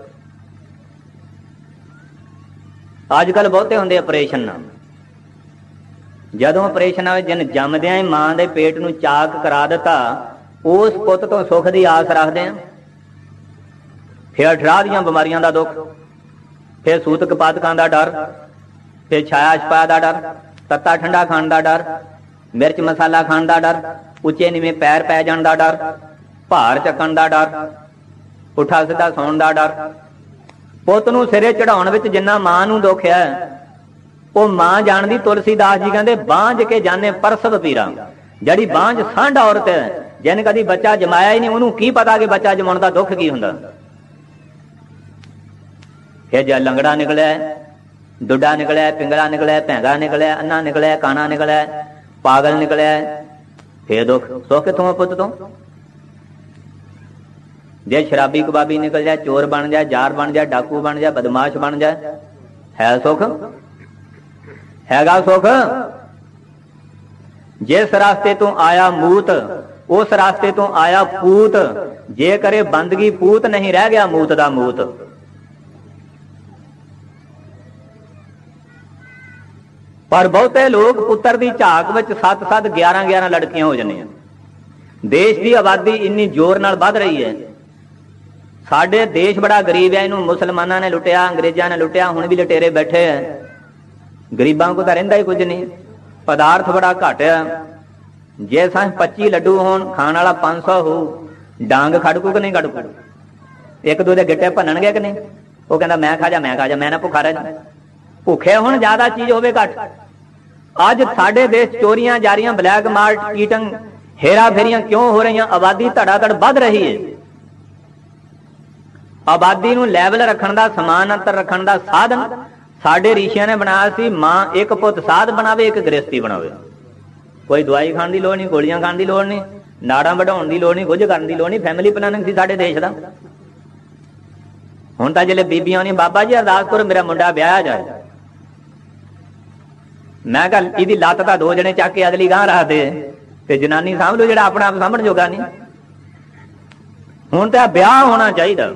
ਅੱਜ ਕੱਲ ਬਹੁਤੇ ਹੁੰਦੇ ਆਪਰੇਸ਼ਨ ਨਾਲ। ਜਦੋਂ ਆਪਰੇਸ਼ਨ ਆਵੇ, ਜਿਨ ਜੰਮਦਿਆਂ ਹੀ ਮਾਂ ਦੇ ਪੇਟ ਨੂੰ ਚਾਕ ਕਰਾ ਦਿੱਤਾ, ਉਸ ਪੁੱਤ ਤੋਂ ਸੁੱਖ ਦੀ ਆਸ ਰੱਖਦੇ ਆ। ਫਿਰ ਅਠਾਰਾਂ ਦੀਆਂ ਬਿਮਾਰੀਆਂ ਦਾ ਦੁੱਖ, ਫਿਰ ਸੂਤਕ ਪਾਤਕਾਂ ਦਾ ਡਰ, ਫਿਰ ਛਾਇਆ ਛਪਾਇਆ ਦਾ ਡਰ, ਤੱਤਾ ਠੰਡਾ ਖਾਣ ਦਾ ਡਰ, ਮਿਰਚ ਮਸਾਲਾ ਖਾਣ ਦਾ ਡਰ, ਉੱਚੇ ਨੀਵੇਂ ਪੈਰ ਪੈ ਜਾਣ ਦਾ ਡਰ, ਭਾਰ ਚੱਕਣ ਦਾ ਡਰ, ਪੁੱਠਾ ਸਿੱਧਾ ਸੌਣ ਦਾ ਡਰ। ਪੁੱਤ ਨੂੰ ਸਿਰੇ ਚੜਾਉਣ ਵਿੱਚ ਜਿੰਨਾ ਮਾਂ ਨੂੰ ਦੁੱਖ ਹੈ, ਉਹ ਮਾਂ ਜਾਣਦੀ। ਤੁਲਸੀਦਾਸ ਜੀ ਕਹਿੰਦੇ, ਬਾਂਝ ਕੇ ਜਾਣੇ ਪਰਸਵ ਪੀਰਾ। ਜਿਹੜੀ ਬਾਂਝ ਸੰਢ ਔਰਤ ਹੈ, ਜਿਹਨੇ ਕਦੀ ਬੱਚਾ ਜਮਾਇਆ ਹੀ ਨਹੀਂ, ਉਹਨੂੰ ਕੀ ਪਤਾ ਕਿ ਬੱਚਾ ਜਮਾਉਣ ਦਾ ਦੁੱਖ ਕੀ ਹੁੰਦਾ। ਫਿਰ ਜੇ ਲੰਗੜਾ ਨਿਕਲਿਆ, ਡੁੱਡਾ ਨਿਕਲਿਆ, ਪਿੰਗਲਾ ਨਿਕਲਿਆ, ਭੈਂਗਾ ਨਿਕਲਿਆ, ਅੰਨਾ ਨਿਕਲਿਆ, ਕਾਣਾ ਨਿਕਲਿਆ, ਪਾਗਲ ਨਿਕਲਿਆ, ਫੇਰ ਦੁੱਖ। ਸੁੱਖ ਕਿੱਥੋਂ ਆ ਪੁੱਤ ਤੋਂ? ਜੇ ਸ਼ਰਾਬੀ ਕਬਾਬੀ ਨਿਕਲ ਜਾਏ, ਚੋਰ ਬਣ ਜਾਏ, ਜ਼ਾਰ ਬਣ ਜਾਏ, ਡਾਕੂ ਬਣ ਜਾਏ, ਬਦਮਾਸ਼ ਬਣ ਜਾਏ, ਹੈ ਸੁੱਖ? ਹੈਗਾ ਸੁੱਖ? ਜਿਸ ਰਾਸਤੇ ਤੋਂ ਆਇਆ ਮੂਤ, ਉਸ ਰਾਸਤੇ ਤੋਂ ਆਇਆ ਪੂਤ। ਜੇ ਕਰੇ ਬੰਦਗੀ ਪੂਤ, ਨਹੀਂ ਰਹਿ ਗਿਆ ਮੂਤ ਦਾ ਮੂਤ। ਪਰ ਬਹੁਤੇ ਲੋਕ ਪੁੱਤਰ ਦੀ ਝਾਕ ਵਿੱਚ ਸੱਤ ਸੱਤ ਗਿਆਰਾਂ ਗਿਆਰਾਂ ਲੜਕੀਆਂ ਹੋ ਜਾਂਦੀਆਂ। ਦੇਸ਼ ਦੀ ਆਬਾਦੀ ਇੰਨੀ ਜ਼ੋਰ ਨਾਲ ਵੱਧ ਰਹੀ ਹੈ। ਸਾਡੇ ਦੇਸ਼ ਬੜਾ ਗਰੀਬ ਹੈ, ਇਹਨੂੰ ਮੁਸਲਮਾਨਾਂ ਨੇ ਲੁੱਟਿਆ, ਅੰਗਰੇਜ਼ਾਂ ਨੇ ਲੁੱਟਿਆ, ਹੁਣ ਵੀ ਲੁਟੇਰੇ ਬੈਠੇ ਹੈ। ਗਰੀਬਾਂ ਕੋ ਤਾਂ ਰਹਿੰਦਾ ਹੀ ਕੁਝ ਨਹੀਂ, ਪਦਾਰਥ ਬੜਾ ਘੱਟ ਹੈ। ਜੇ ਸਾਂ ਪੱਚੀ ਲੱਡੂ ਹੋਣ, ਖਾਣ ਵਾਲਾ ਪੰਜ ਸੌ ਹੋ, ਡਾਂਗ ਖੜਕੂ ਕਿ ਨਹੀਂ ਖੜਕੂ? ਇੱਕ ਦੋ ਦੇ ਗਿੱਟੇ ਭੰਨਣਗੇ ਕਿ ਨਹੀਂ? ਉਹ ਕਹਿੰਦਾ ਮੈਂ ਖਾ ਜਾ, ਮੈਂ ਖਾ ਜਾ, ਮੈਂ ਨਾ ਭੁੱਖਾ ਰਹਿ ਜਾ। ਭੁੱਖੇ ਹੁਣ ਜ਼ਿਆਦਾ, ਚੀਜ਼ ਹੋਵੇ ਘੱਟ। ਅੱਜ ਸਾਡੇ ਦੇਸ਼ ਚੋਰੀਆਂ ਜਾਰੀਆਂ, ਬਲੈਕ ਮਾਰਟ, ਕੀਟਿੰਗ, ਹੇਰਾ ਫੇਰੀਆਂ ਕਿਉਂ ਹੋ ਰਹੀਆਂ? ਆਬਾਦੀ ਧੜਾ ਧੜ ਵੱਧ ਰਹੀ ਹੈ। ਆਬਾਦੀ ਨੂੰ ਲੈਵਲ ਰੱਖਣ ਦਾ, ਸਮਾਨ ਅੰਤਰ ਰੱਖਣ ਦਾ ਸਾਧਨ ਸਾਡੇ ਰਿਸ਼ੀਆਂ ਨੇ ਬਣਾਇਆ ਸੀ। ਮਾਂ ਇੱਕ ਪੁੱਤ ਸਾਧ ਬਣਾਵੇ, ਇੱਕ ਗ੍ਰਸਤੀ ਬਣਾਵੇ। ਕੋਈ ਦਵਾਈ ਖਾਣ ਦੀ ਲੋੜ ਨਹੀਂ, ਗੋਲੀਆਂ ਖਾਣ ਦੀ ਲੋੜ ਨਹੀਂ, ਨਾੜਾਂ ਵਢਾਉਣ ਦੀ ਲੋੜ ਨਹੀਂ, ਕੁਝ ਕਰਨ ਦੀ ਲੋੜ ਨਹੀਂ। ਫੈਮਿਲੀ ਪਲਾਨਿੰਗ ਸੀ ਸਾਡੇ ਦੇਸ਼ ਦਾ। ਹੁਣ ਤਾਂ ਜਿਹੜੇ ਬੀਬੀਆਂ ਨੇ, ਬਾਬਾ ਜੀ ਅਰਦਾਸ ਕਰੋ ਮੇਰਾ ਮੁੰਡਾ ਵਿਆਹਿਆ ਜਾਏ। ਮੈਂ ਕਿਹਾ ਇਹਦੀ ਲੱਤ ਤਾਂ ਦੋ ਜਣੇ ਚੱਕ ਕੇ ਅਗਲੀ ਗਾਂ ਰੱਖਦੇ, ਤੇ ਜਨਾਨੀ ਸਾਂਭ ਲਓ ਜਿਹੜਾ ਆਪਣਾ ਆਪ ਸਾਂਭਣ ਜੋਗਾ ਨਹੀਂ। ਹੁਣ ਤਾਂ ਵਿਆਹ ਹੋਣਾ ਚਾਹੀਦਾ।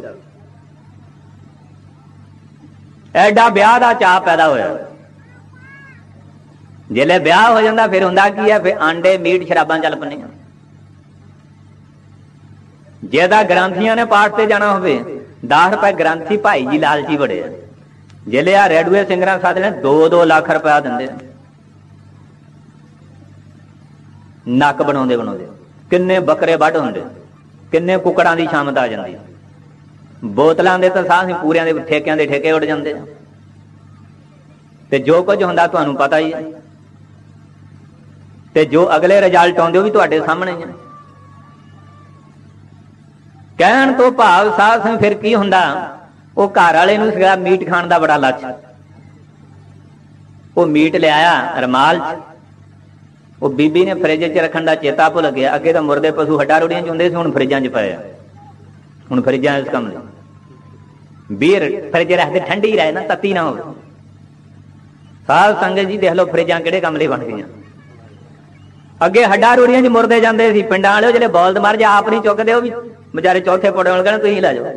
ਐਡਾ ਵਿਆਹ ਦਾ ਚਾਅ ਪੈਦਾ ਹੋਇਆ। ਜਿਹੜੇ ਵਿਆਹ ਹੋ ਜਾਂਦਾ ਫਿਰ ਹੁੰਦਾ ਕੀ ਹੈ? ਫਿਰ ਆਂਡੇ, ਮੀਟ, ਸ਼ਰਾਬਾਂ ਚੱਲ ਪੰਨੀਆਂ। ਜੇ ਤਾਂ ਗ੍ਰੰਥੀਆਂ ਨੇ ਪਾਠ ਤੇ ਜਾਣਾ ਹੋਵੇ, ਦਸ ਰੁਪਏ ਗ੍ਰੰਥੀ ਭਾਈ ਜੀ ਲਾਲਚੀ ਬੜੇ ਆ। ਜਿਹੜੇ ਆ ਰੇਡੂਏ ਸਿੰਗਰਾਂ ਸਾਧ ਨੇ ਦੋ ਦੋ ਲੱਖ ਰੁਪਇਆ ਦਿੰਦੇ। ਨੱਕ ਬਣਾਉਂਦੇ ਬਣਾਉਂਦੇ ਕਿੰਨੇ ਬੱਕਰੇ ਵੱਢ ਹੁੰਦੇ, ਕਿੰਨੇ ਕੁੱਕੜਾਂ ਦੀ ਸ਼ਾਮਤ ਆ ਜਾਂਦੀ। ਬੋਤਲਾਂ ਦੇ ਤਾਂ ਸਾਹ ਪੂਰਿਆਂ ਦੇ ਠੇਕਿਆਂ ਦੇ ਠੇਕੇ ਉੱਡ ਜਾਂਦੇ ਆ। ਤੇ ਜੋ ਕੁਝ ਹੁੰਦਾ ਤੁਹਾਨੂੰ ਪਤਾ ਹੀ ਹੈ। ਤੇ ਜੋ ਅਗਲੇ ਰਿਜ਼ਲਟ ਆਉਂਦੇ ਉਹ ਵੀ ਤੁਹਾਡੇ ਸਾਹਮਣੇ ਹੀ ਆ। ਕਹਿਣ ਤੋਂ ਭਾਵ ਸਾਧ ਸੰਗ ਫਿਰ ਕੀ ਹੁੰਦਾ? ਉਹ ਘਰ ਵਾਲੇ ਨੂੰ ਸੀਗਾ ਮੀਟ ਖਾਣ ਦਾ ਬੜਾ ਲੱਛ। ਉਹ ਮੀਟ ਲਿਆਇਆ ਰਮਾਲ ਚ, ਉਹ ਬੀਬੀ ਨੇ ਫਰਿੱਜ 'ਚ ਰੱਖਣ ਦਾ ਚੇਤਾ ਭੁੱਲ ਗਿਆ। ਅੱਗੇ ਤਾਂ ਮੁਰਦੇ ਪਸ਼ੂ ਹੱਡਾ ਰੋੜੀਆਂ 'ਚ ਹੁੰਦੇ ਸੀ, ਹੁਣ ਫਰਿੱਜਾਂ 'ਚ ਪਏ ਆ। ਹੁਣ ਫਰਿੱਜਾਂ ਇਸ ਕੰਮ ਲਈ ਬੀਰ ਫਰਿੱਜ ਰੱਖਦੇ ਠੰਡੀ ਰਹੇ ਨਾ, ਤੱਤੀ ਨਾ ਹੋਵੇ। ਸਾਧ ਸੰਗਤ ਜੀ ਦੇਖ ਲਓ ਫਰਿੱਜਾਂ ਕਿਹੜੇ ਕੰਮ ਲਈ ਬਣ ਗਈਆਂ। ਅੱਗੇ ਹੱਡਾ ਰੋੜੀਆਂ 'ਚ ਮੁਰਦੇ ਜਾਂਦੇ ਸੀ। ਪਿੰਡਾਂ ਵਾਲੇ ਜਿਹੜੇ ਬੌਲਦ ਮਰ ਜਾ ਆਪ ਨਹੀਂ ਚੁੱਕਦੇ, ਉਹ ਵੀ ਵਿਚਾਰੇ ਚੌਥੇ ਪੌੜੇ ਵਾਲੇ ਕਹਿੰਦੇ ਤੁਸੀਂ ਲੈ ਜਾਓ।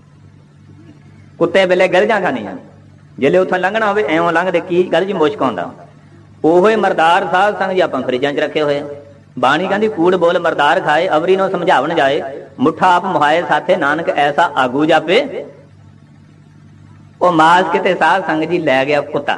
ਕੁੱਤੇ ਵੇਲੇ ਗਲਜਾਂ ਖਾਣੀਆਂ, ਜਿਹੜੇ ਉੱਥੋਂ ਲੰਘਣਾ ਹੋਵੇ ਐਵੇਂ ਲੰਘਦੇ, ਕੀ ਗੱਲ ਜੀ ਮੁਸ਼ਕ ਆਉਂਦਾ। ਉਹੋ ਹੀ ਮਰਦਾਰ ਸਾਧ ਸੰਗ ਜੀ ਆਪਾਂ ਫਰਿੱਜਾਂ 'ਚ ਰੱਖੇ ਹੋਏ। ਬਾਣੀ ਕਹਿੰਦੀ ਕੂੜ ਬੋਲ ਮਰਦਾਰ ਖਾਏ, ਅਵਰੀ ਨੂੰ ਸਮਝਾਵਣ ਜਾਏ, ਮੁੱਠਾ ਆਪ ਮੁਹਾਏ ਸਾਥੇ, ਨਾਨਕ ਐਸਾ ਆਗੂ ਜਾਪੇ। ਉਹ ਮਾਸ ਕਿਤੇ ਸਾਧ ਸੰਗ ਜੀ ਲੈ ਗਿਆ ਕੁੱਤਾ।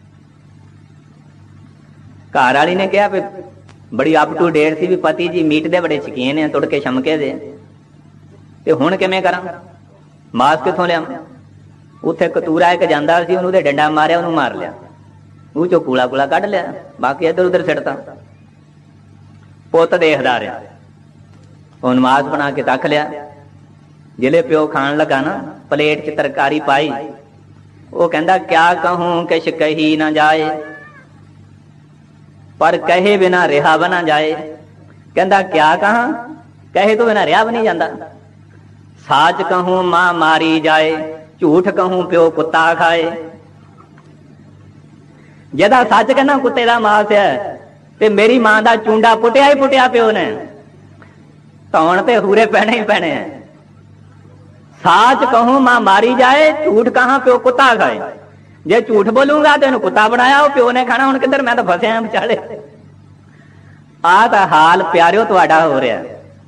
ਘਰ ਵਾਲੀ ਨੇ ਕਿਹਾ ਵੀ ਬੜੀ ਅਪ ਟੂ ਡੇਟ ਸੀ ਵੀ ਪਤੀ ਜੀ ਮੀਟ ਦੇ ਬੜੇ ਸ਼ਕੀਨ ਆ, ਤੁੜ ਕੇ ਸ਼ਮਕੇ ਦੇ, ਤੇ ਹੁਣ ਕਿਵੇਂ ਕਰਾਂ, ਮਾਸ ਕਿੱਥੋਂ ਲਿਆਵਾਂ? ਉੱਥੇ ਕਤੂਰਾ ਇੱਕ ਜਾਂਦਾ ਸੀ, ਉਹਨੂੰ ਉਹਦੇ ਡੰਡਾ ਮਾਰਿਆ, ਉਹਨੂੰ ਮਾਰ ਲਿਆ, ਉਹ ਚੋਂ ਕੂਲਾ ਕੂਲਾ ਕੱਢ ਲਿਆ, ਬਾਕੀ ਇੱਧਰ ਉਧਰ ਸਿੱਟਤਾ। ਪੁੱਤ ਦੇਖਦਾ ਰਿਹਾ, ਉਹ ਨਮਾਜ਼ ਬਣਾ ਕੇ ਤੱਕ ਲਿਆ। ਜਿਹੜੇ ਪਿਓ ਖਾਣ ਲੱਗਾ ਨਾ, ਪਲੇਟ 'ਚ ਤਰਕਾਰੀ ਪਾਈ, ਉਹ ਕਹਿੰਦਾ ਕਿਆ ਕਹੂੰ ਕਿਛ ਕਹੀ ਨਾ ਜਾਏ, ਪਰ ਕਹੇ ਬਿਨਾ ਰਿਹਾ ਬ ਨਾ ਜਾਏ। ਕਹਿੰਦਾ ਕਿਆ ਕਹਾਂ, ਕਹੇ ਤੋਂ ਬਿਨਾ ਰਿਹਾ ਵੀ ਨਹੀਂ ਜਾਂਦਾ। ਸਾਚ ਕਹੂੰ ਮਾਂ ਮਾਰੀ ਜਾਏ, ਝੂਠ ਕਹੂੰ ਪਿਓ ਕੁੱਤਾ ਖਾਏ। ਜਿਹਦਾ ਸੱਚ ਕਹਿੰਦਾ ਕੁੱਤੇ ਦਾ ਮਾਸ ਹੈ, ਤੇ ਮੇਰੀ ਮਾਂ ਦਾ ਚੂੰਡਾ ਪੁੱਟਿਆ ਹੀ ਪੁੱਟਿਆ ਪਿਓ ਨੇ, ਧੌਣ ਤੇ ਹੂਰੇ ਪੈਣੇ ਹੀ ਪੈਣੇ ਹੈ। ਸਾਚ ਕਹੂੰ ਮਾਂ ਮਾਰੀ ਜਾਏ, ਝੂਠ ਕਹਾਂ ਪਿਓ ਕੁੱਤਾ ਖਾਏ। ਜੇ ਝੂਠ ਬੋਲੂੰਗਾ ਤੇ ਇਹਨੂੰ ਕੁੱਤਾ ਬਣਾਇਆ, ਉਹ ਪਿਓ ਨੇ ਖਾਣਾ, ਹੁਣ ਕਿੱਧਰ, ਮੈਂ ਤਾਂ ਫਸਿਆ ਵਿਚਾਲੇ। ਆਹ ਤਾਂ ਹਾਲ ਪਿਆਰਿਓ ਤੁਹਾਡਾ ਹੋ ਰਿਹਾ।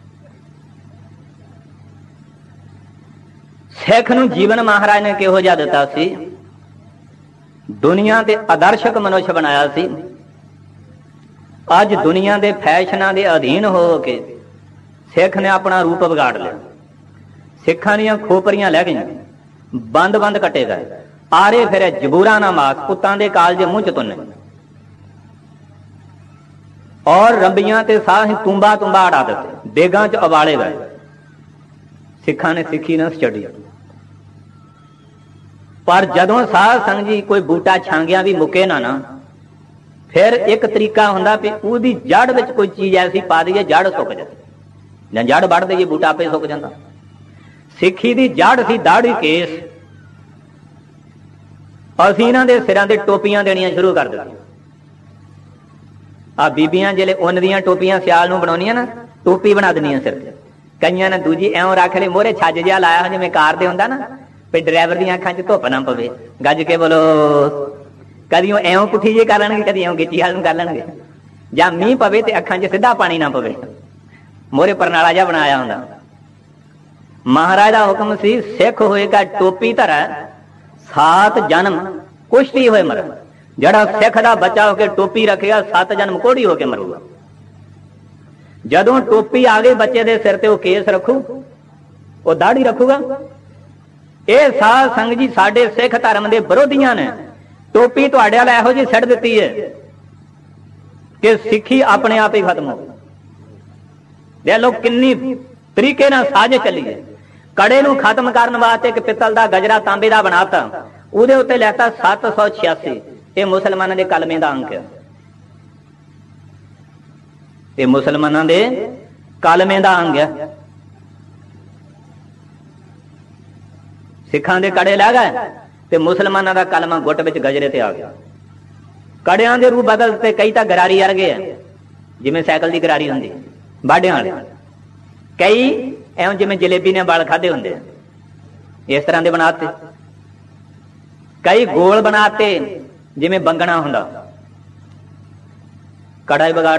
ਸਿੱਖ ਨੂੰ ਜੀਵਨ ਮਹਾਰਾਜ ਨੇ ਕਿਹੋ ਜਿਹਾ ਦਿੱਤਾ ਸੀ, ਦੁਨੀਆ ਦੇ ਆਦਰਸ਼ਕ ਮਨੁੱਖ ਬਣਾਇਆ ਸੀ। ਅੱਜ ਦੁਨੀਆ ਦੇ ਫੈਸ਼ਨਾਂ ਦੇ ਅਧੀਨ ਹੋ ਕੇ ਸਿੱਖ ਨੇ ਆਪਣਾ ਰੂਪ ਵਿਗਾੜ ਲਿਆ। ਸਿੱਖਾਂ ਦੀਆਂ ਖੋਪਰੀਆਂ ਲੈ ਗਈਆਂ, ਬੰਦ ਬੰਦ ਕੱਟੇ ਗਏ, ਆਰੇ ਫਿਰੇ ਜਬੂਰਾਂ ਨਾ ਮਾਸ, ਕੁੱਤਾਂ ਦੇ ਕਾਲਜੇ ਮੂੰਹ ਚ ਤੁੰਨੇ, ਔਰ ਰੰਬੀਆਂ ਤੇ ਸਾਹ ਤੁੰਬਾ ਤੁੰਬਾ ਅੜਾ ਦਿੱਤੇ, ਦੇਗਾਂ ਚ ਉਬਾਲੇ ਗਏ। ਸਿੱਖਾਂ ਨੇ ਸਿੱਖੀ ਨਾ ਛੱਡੀ। ਪਰ ਜਦੋਂ ਸਾਧ ਸੰਗ ਜੀ ਕੋਈ ਬੂਟਾ ਛਾਂਗਿਆ ਵੀ ਮੁੱਕੇ ਨਾ ਨਾ, ਫਿਰ ਇੱਕ ਤਰੀਕਾ ਹੁੰਦਾ ਵੀ ਉਹਦੀ ਜੜ ਵਿੱਚ ਕੋਈ ਚੀਜ਼ ਐਸੀ ਪਾ ਦਈਏ ਜੜ ਸੁੱਕ ਜਾਂਦੀ, ਜਾਂ ਜੜ ਵੱਢ ਦਈਏ ਬੂਟਾ ਆਪੇ ਸੁੱਕ ਜਾਂਦਾ। ਸਿੱਖੀ ਦੀ ਜੜ ਸੀ ਦਾੜੀ ਕੇਸ। ਅਸੀਂ ਇਹਨਾਂ ਦੇ ਸਿਰਾਂ ਤੇ ਟੋਪੀਆਂ ਦੇਣੀਆਂ ਸ਼ੁਰੂ ਕਰ ਦਿੱਤੀਆਂ। ਆ ਬੀਬੀਆਂ ਜਿਹੜੇ ਉੱਨ ਦੀਆਂ ਟੋਪੀਆਂ ਸਿਆਲ ਨੂੰ ਬਣਾਉਣੀਆਂ ਨਾ, ਟੋਪੀ ਬਣਾ ਦਿੰਦੀਆਂ ਸਿਰ ਤੇ। ਕਈਆਂ ਨੇ ਦੂਜੀ ਐਉਂ ਰੱਖ ਲਈ, ਮੋਹਰੇ ਛੱਜ ਜਿਹਾ ਲਾਇਆ ਜਿਵੇਂ ਕਾਰ ਦੇ ਹੁੰਦਾ ਨਾ, ਵੀ ਡਰਾਈਵਰ ਦੀਆਂ ਅੱਖਾਂ 'ਚ ਧੁੱਪ ਨਾ ਪਵੇ, ਗੱਜ ਕੇ ਬੋਲੋ। ਕਦੀ ਉਹ ਐਉਂ ਪੁੱਠੀ ਜਿਹੀ ਕਰ ਲੈਣਗੇ, ਕਦੀ ਐਉਂ ਗਿੱਚੀ ਹਾਲ ਨੂੰ ਕਰ ਲੈਣਗੇ। ਜਾਂ ਮੀਂਹ ਪਵੇ ਤੇ ਅੱਖਾਂ 'ਚ ਸਿੱਧਾ ਪਾਣੀ ਨਾ ਪਵੇ, ਮੋਹਰੇ ਪਰਨਾਲਾ ਜਿਹਾ ਬਣਾਇਆ ਹੁੰਦਾ। ਮਹਾਰਾਜ ਦਾ ਹੁਕਮ ਸੀ, ਸਿੱਖ ਹੋਏਗਾ ਟੋਪੀ ਧਰਾ, ਸਾਤ ਜਨਮ ਕੁਸ਼ਤੀ ਹੋਏ ਮਰ। ਜਿਹੜਾ ਸਿੱਖ ਦਾ ਬੱਚਾ ਹੋ ਕੇ ਟੋਪੀ ਰੱਖੇਗਾ, ਸੱਤ ਜਨਮ ਕੋੜੀ ਹੋ ਕੇ ਮਰੂਗਾ। ਜਦੋਂ ਟੋਪੀ ਆ ਗਈ ਬੱਚੇ ਦੇ ਸਿਰ ਤੇ, ਉਹ ਕੇਸ ਰੱਖੂ, ਉਹ ਦਾੜੀ ਰੱਖੂਗਾ। ਇਹ ਸਾਧ ਸੰਗ ਜੀ ਸਾਡੇ ਸਿੱਖ ਧਰਮ ਦੇ ਵਿਰੋਧੀਆਂ ਨੇ ਟੋਪੀ ਤੁਹਾਡੇ ਵਾਲ ਇਹੋ ਜਿਹੀ ਛੱਡ ਦਿੱਤੀ ਹੈ ਕਿ ਸਿੱਖੀ ਆਪਣੇ ਆਪ ਹੀ ਖਤਮ ਹੋ ਗਈ। ਦੇਖ ਲੋ ਕਿੰਨੀ ਤਰੀਕੇ ਨਾਲ ਸਾਜ਼ਿਸ਼ ਚੱਲੀ ਹੈ। ਕੜੇ ਨੂੰ ਖਤਮ ਕਰਨ ਵਾਸਤੇ ਇੱਕ ਪਿੱਤਲ ਦਾ ਗਜਰਾ ਤਾਂਬੇ ਦਾ ਬਣਾਤਾ, ਉਹਦੇ ਉੱਤੇ ਲੈਤਾ ਸੱਤ ਸੌ ਛਿਆਸੀ। ਇਹ ਮੁਸਲਮਾਨਾਂ ਦੇ ਕਲਮੇ ਦਾ ਅੰਕ ਹੈ। ਇਹ ਮੁਸਲਮਾਨਾਂ ਦੇ ਕਲਮੇ ਦਾ ਅੰਗ ਹੈ। ਸਿੱਖਾਂ ਦੇ ਕੜੇ ਲੈ ਗਏ ਤੇ ਮੁਸਲਮਾਨਾਂ ਦਾ ਕਲਮਾ ਗੁੱਟ ਵਿੱਚ ਗਜਰੇ ਤੇ ਆ ਗਿਆ। ਕੜਿਆਂ ਦੇ ਰੂਪ ਬਦਲ ਤੇ ਕਈ ਤਾਂ ਗਰਾਰੀ ਵਰਗੇ ਆ, ਜਿਵੇਂ ਸਾਈਕਲ ਦੀ ਗਰਾਰੀ ਹੁੰਦੀ ਬਾਡਿਆਂ ਵਾਲੇ। ਕਈ ਐਵੇਂ ਜਿਵੇਂ ਜਲੇਬੀ ਨੇ ਵਾਲ ਖਾਦੇ ਹੁੰਦੇ ਆ, ਇਸ ਤਰ੍ਹਾਂ ਦੇ ਬਣਾਤੇ। ਕਈ ਗੋਲ ਬਣਾਤੇ ਜਿਵੇਂ ਬੰਗਣਾ ਹੁੰਦਾ। ਕੜਾ ਹੀ ਵਿਗਾੜ,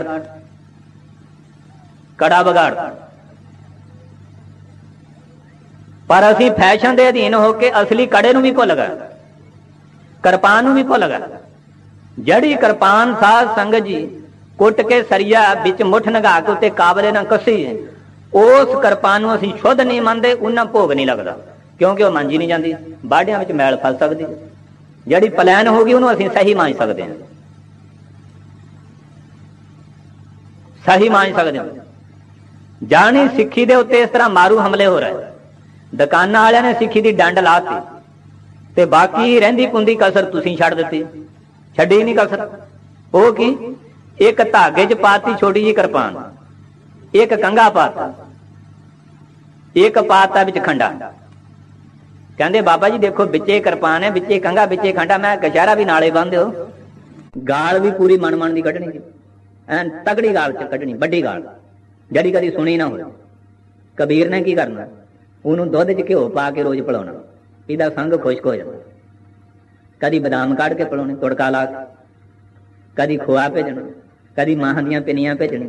ਕੜਾ ਵਿਗਾੜ। ਪਰ ਅਸੀਂ ਫੈਸ਼ਨ ਦੇ ਅਧੀਨ ਹੋ ਕੇ ਅਸਲੀ ਕੜੇ ਨੂੰ ਵੀ ਭੁੱਲ ਗਏ, ਕਿਰਪਾਨ ਨੂੰ ਵੀ ਭੁੱਲ ਗਏ। ਜਿਹੜੀ ਕਿਰਪਾਨ ਸਾਧ ਸੰਗਤ ਜੀ ਕੁੱਟ ਕੇ ਸਰੀਆ ਵਿੱਚ ਮੁੱਠ ਨਗਾ ਕੇ ਉੱਤੇ ਕਾਬਲੇ ਨਾਲ ਕੱਸੀ, ਉਸ ਕਿਰਪਾਨ ਨੂੰ ਅਸੀਂ ਸ਼ੁੱਧ ਨਹੀਂ ਮੰਨਦੇ, ਉਹਨਾਂ ਭੋਗ ਨਹੀਂ ਲੱਗਦਾ, ਕਿਉਂਕਿ ਉਹ ਮਾਂਜੀ ਨਹੀਂ ਜਾਂਦੀ, ਬਾਢਿਆਂ ਵਿੱਚ ਮੈਲ ਫਸ ਸਕਦੀ। ਜਿਹੜੀ ਪਲੈਨ ਹੋ ਗਈ ਉਹਨੂੰ ਅਸੀਂ ਸਹੀ ਮਾਂਜ ਸਕਦੇ ਹਾਂ, ਸਹੀ ਮਾਂਜ ਸਕਦੇ ਹਾਂ। ਜਾਣੀ ਸਿੱਖੀ ਦੇ ਉੱਤੇ ਇਸ ਤਰ੍ਹਾਂ ਮਾਰੂ ਹਮਲੇ ਹੋ ਰਹੇ। ਦੁਕਾਨਾਂ ਵਾਲਿਆਂ ਨੇ ਸਿੱਖੀ ਦੀ ਡੰਡ ਲਾਤੀ ਤੇ ਬਾਕੀ ਰਹਿੰਦੀ ਪੁੰਦੀ ਕਸਰ ਤੁਸੀਂ ਛੱਡ ਦਿੱਤੀ, ਛੱਡੀ ਨਹੀਂ ਕਸਰ। ਉਹ ਕੀ, ਇੱਕ ਧਾਗੇ 'ਚ ਪਾਤੀ ਛੋਟੀ ਜਿਹੀ ਕਿਰਪਾਨ, ਇੱਕ ਕੰਘਾ ਪਾਤਾ, ਇੱਕ ਪਾਤਾ ਵਿੱਚ ਖੰਡਾ। ਕਹਿੰਦੇ ਬਾਬਾ ਜੀ ਦੇਖੋ ਵਿੱਚੇ ਕਿਰਪਾਨ ਹੈ, ਵਿੱਚੇ ਕੰਘਾ, ਵਿੱਚੇ ਖੰਡਾ। ਮੈਂ ਕਸ਼ਹਿਰਾ ਵੀ ਨਾਲੇ ਬੰਨ੍ਹ ਦਿਓ। ਗਾਲ ਵੀ ਪੂਰੀ ਮਨ ਮਨ ਦੀ ਕੱਢਣੀ ਸੀ, ਐਨ ਤਗੜੀ ਗਾਲ 'ਚ ਕੱਢਣੀ, ਵੱਡੀ ਗਾਲ ਜਿਹੜੀ ਕਦੀ ਸੁਣੀ ਨਾ ਹੋਵੇ। ਕਬੀਰ ਨੇ ਕੀ ਕਰਨਾ, ਉਹਨੂੰ ਦੁੱਧ 'ਚ ਘਿਓ ਪਾ ਕੇ ਰੋਜ਼ ਪਿਲਾਉਣਾ, ਇਹਦਾ ਸੰਗ ਖੁਸ਼ਕ ਹੋ ਜਾਂਦਾ। ਕਦੀ ਬਦਾਮ ਕੱਢ ਕੇ ਪਿਲਾਉਣੇ ਤੁੜਕਾ ਲਾ ਕੇ, ਕਦੀ ਖੋਆ ਭੇਜਣਾ, ਕਦੀ ਮਾਹਾਂ ਦੀਆਂ ਪਿੰਨੀਆਂ ਭੇਜਣੀਆਂ,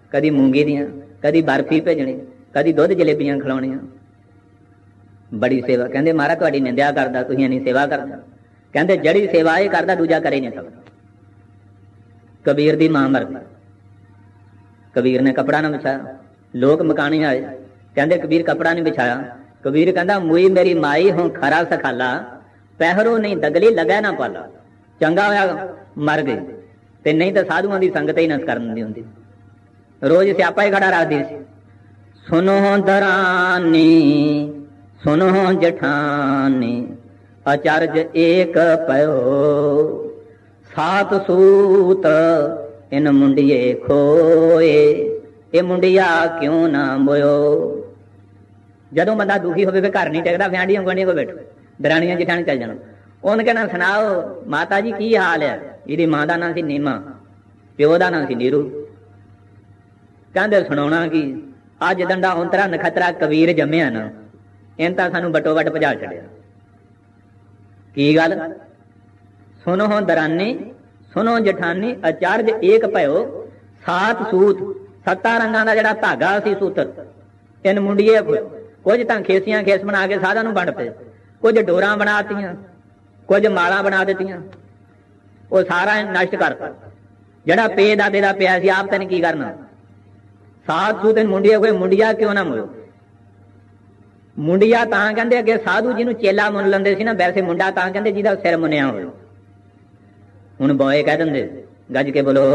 ਕਦੀ ਮੂੰਗੀ ਦੀਆਂ, ਕਦੀ ਬਰਫੀ ਭੇਜਣੀ, ਕਦੀ ਦੁੱਧ ਜਲੇਬੀਆਂ ਖਿਲਾਉਣੀਆਂ। ਬੜੀ ਸੇਵਾ। ਕਹਿੰਦੇ ਮਹਾਰਾਜ ਤੁਹਾਡੀ ਨਿੰਦਿਆ ਕਰਦਾ, ਤੁਸੀਂ ਇੰਨੀ ਸੇਵਾ ਕਰਦਾ। ਕਹਿੰਦੇ ਜਿਹੜੀ ਸੇਵਾ ਇਹ ਕਰਦਾ ਦੂਜਾ ਕਰੇ ਨਹੀਂ ਸਕਦਾ। ਕਬੀਰ ਦੀ ਮਾਂ ਮਰ ਗਈ, ਕਬੀਰ ਨੇ ਕੱਪੜਾ ਨਾ ਵਿਛਾਇਆ। ਲੋਕ ਮਕਾਣੇ ਆਏ, ਕਹਿੰਦੇ ਕਬੀਰ ਕੱਪੜਾ ਨਹੀਂ ਵਿਛਾਇਆ। ਕਬੀਰ ਕਹਿੰਦਾ ਮੁਈ ਮੇਰੀ ਮਾਈ ਹੋਂ ਖਰਾ ਸਖਾਲਾ, ਪਹਿਰੋ ਨਹੀਂ ਦਗਲੀ ਲਗੈ ਨਾ ਪਾਲਾ। ਚੰਗਾ ਹੋਇਆ ਮਰ ਗਏ, ਤੇ ਨਹੀਂ ਤਾਂ ਸਾਧੂਆਂ ਦੀ ਸੰਗਤ ਹੀ ਨਾ ਕਰਨ ਦੀ ਹੁੰਦੀ। ਰੋਜ਼ ਸਿਆਪਾ ਹੀ ਖੜਾ ਰੱਖਦੀ ਸੀ। ਸੁਨੋ ਦਰਾਨੀ ਸੁਨੋ ਜਠਾਨੀ, ਅਚਰਜ ਏਕ ਪਇਓ, ਸਾਤ ਸੂਤ ਇਨ ਮੁੰਡੀਏ ਖੋਏ, ਇਹ ਮੁੰਡਿਆ ਕਿਉਂ ਨਾ ਮੋਇਓ। ਜਦੋਂ ਬੰਦਾ ਦੁਖੀ ਹੋਵੇ ਫਿਰ ਘਰ ਨਹੀਂ ਟਿਕਦਾ, ਫਿਆਂਡੀਆਂ ਗੁਆਂਢੀਆਂ ਕੋਲ ਬੈਠੋ, ਦਰਾਣੀਆਂ ਜਠਾਣੀ ਚੱਲ ਜਾਣਾ। ਉਹਨੇ ਕਹਿਣਾ ਸੁਣਾਓ ਮਾਤਾ ਜੀ ਕੀ ਹਾਲ ਹੈ। ਇਹਦੀ ਮਾਂ ਦਾ ਨਾਂ ਸੀ ਨੀਮਾ, ਪਿਓ ਦਾ ਨਾਂ ਸੀ ਨੀਰੂ। ਕਹਿੰਦੇ ਸੁਣਾਉਣਾ ਕੀ, ਅੱਜ ਦੰਡਾ ਉਂਤਰਾ ਨਖਤਰਾ ਕਬੀਰ ਜੰਮਿਆ ਨਾ, ਇਹਨ ਤਾਂ ਸਾਨੂੰ ਬਟੋ ਵੱਟ ਭਜਾ ਛੱਡਿਆ। ਕੀ ਗੱਲ? ਸੁਨੋ ਦਰਾਨੀ ਸੁਨੋ ਜਠਾਨੀ, ਅਚਰਜ ਏਕ ਭਇਓ, ਸਾਤ ਸੂਤ, ਸੱਤਾਂ ਰੰਗਾਂ ਦਾ ਜਿਹੜਾ ਧਾਗਾ ਸੀ ਸੂਤਰ, ਤਿੰਨ ਮੁੰਡੀਏ। ਕੁਝ ਤਾਂ ਖੇਸੀਆਂ ਖੇਸ ਬਣਾ ਕੇ ਸਾਧਾਂ ਨੂੰ ਵੰਡ ਪਏ, ਕੁਝ ਡੋਰਾਂ ਬਣਾਤੀਆਂ, ਕੁਝ ਮਾਲਾਂ ਬਣਾ ਦਿੱਤੀਆਂ। ਉਹ ਸਾਰਾ ਨਸ਼ਟ ਕਰਤਾ। ਜਿਹੜਾ ਪੇ ਦਾਦੇ ਦਾ ਪਿਆ ਸੀ, ਆਪ ਤੈਨੂੰ ਕੀ ਕਰਨਾ। ਸਾਤ ਸੂਤ ਮੁੰਡੀਏ ਕੋਈ ਮੁੰਡਿਆ ਕਿਉਂ ਨਾ ਮੋਇਓ। ਮੁੰਡਿਆ ਤਾਂ ਕਹਿੰਦੇ ਅੱਗੇ ਸਾਧੂ ਜਿਹਨੂੰ ਚੇਲਾ ਮੁੰਨ ਲੈਂਦੇ ਸੀ ਨਾ, ਵੈਸੇ ਮੁੰਡਾ ਤਾਂ ਕਹਿੰਦੇ ਜਿਹਦਾ ਸਿਰ ਮੁੰਨਿਆ ਹੋਵੇ। ਹੁਣ ਬੋਏ ਕਹਿ ਦਿੰਦੇ, ਗੱਜ ਕੇ ਬੋਲੋ,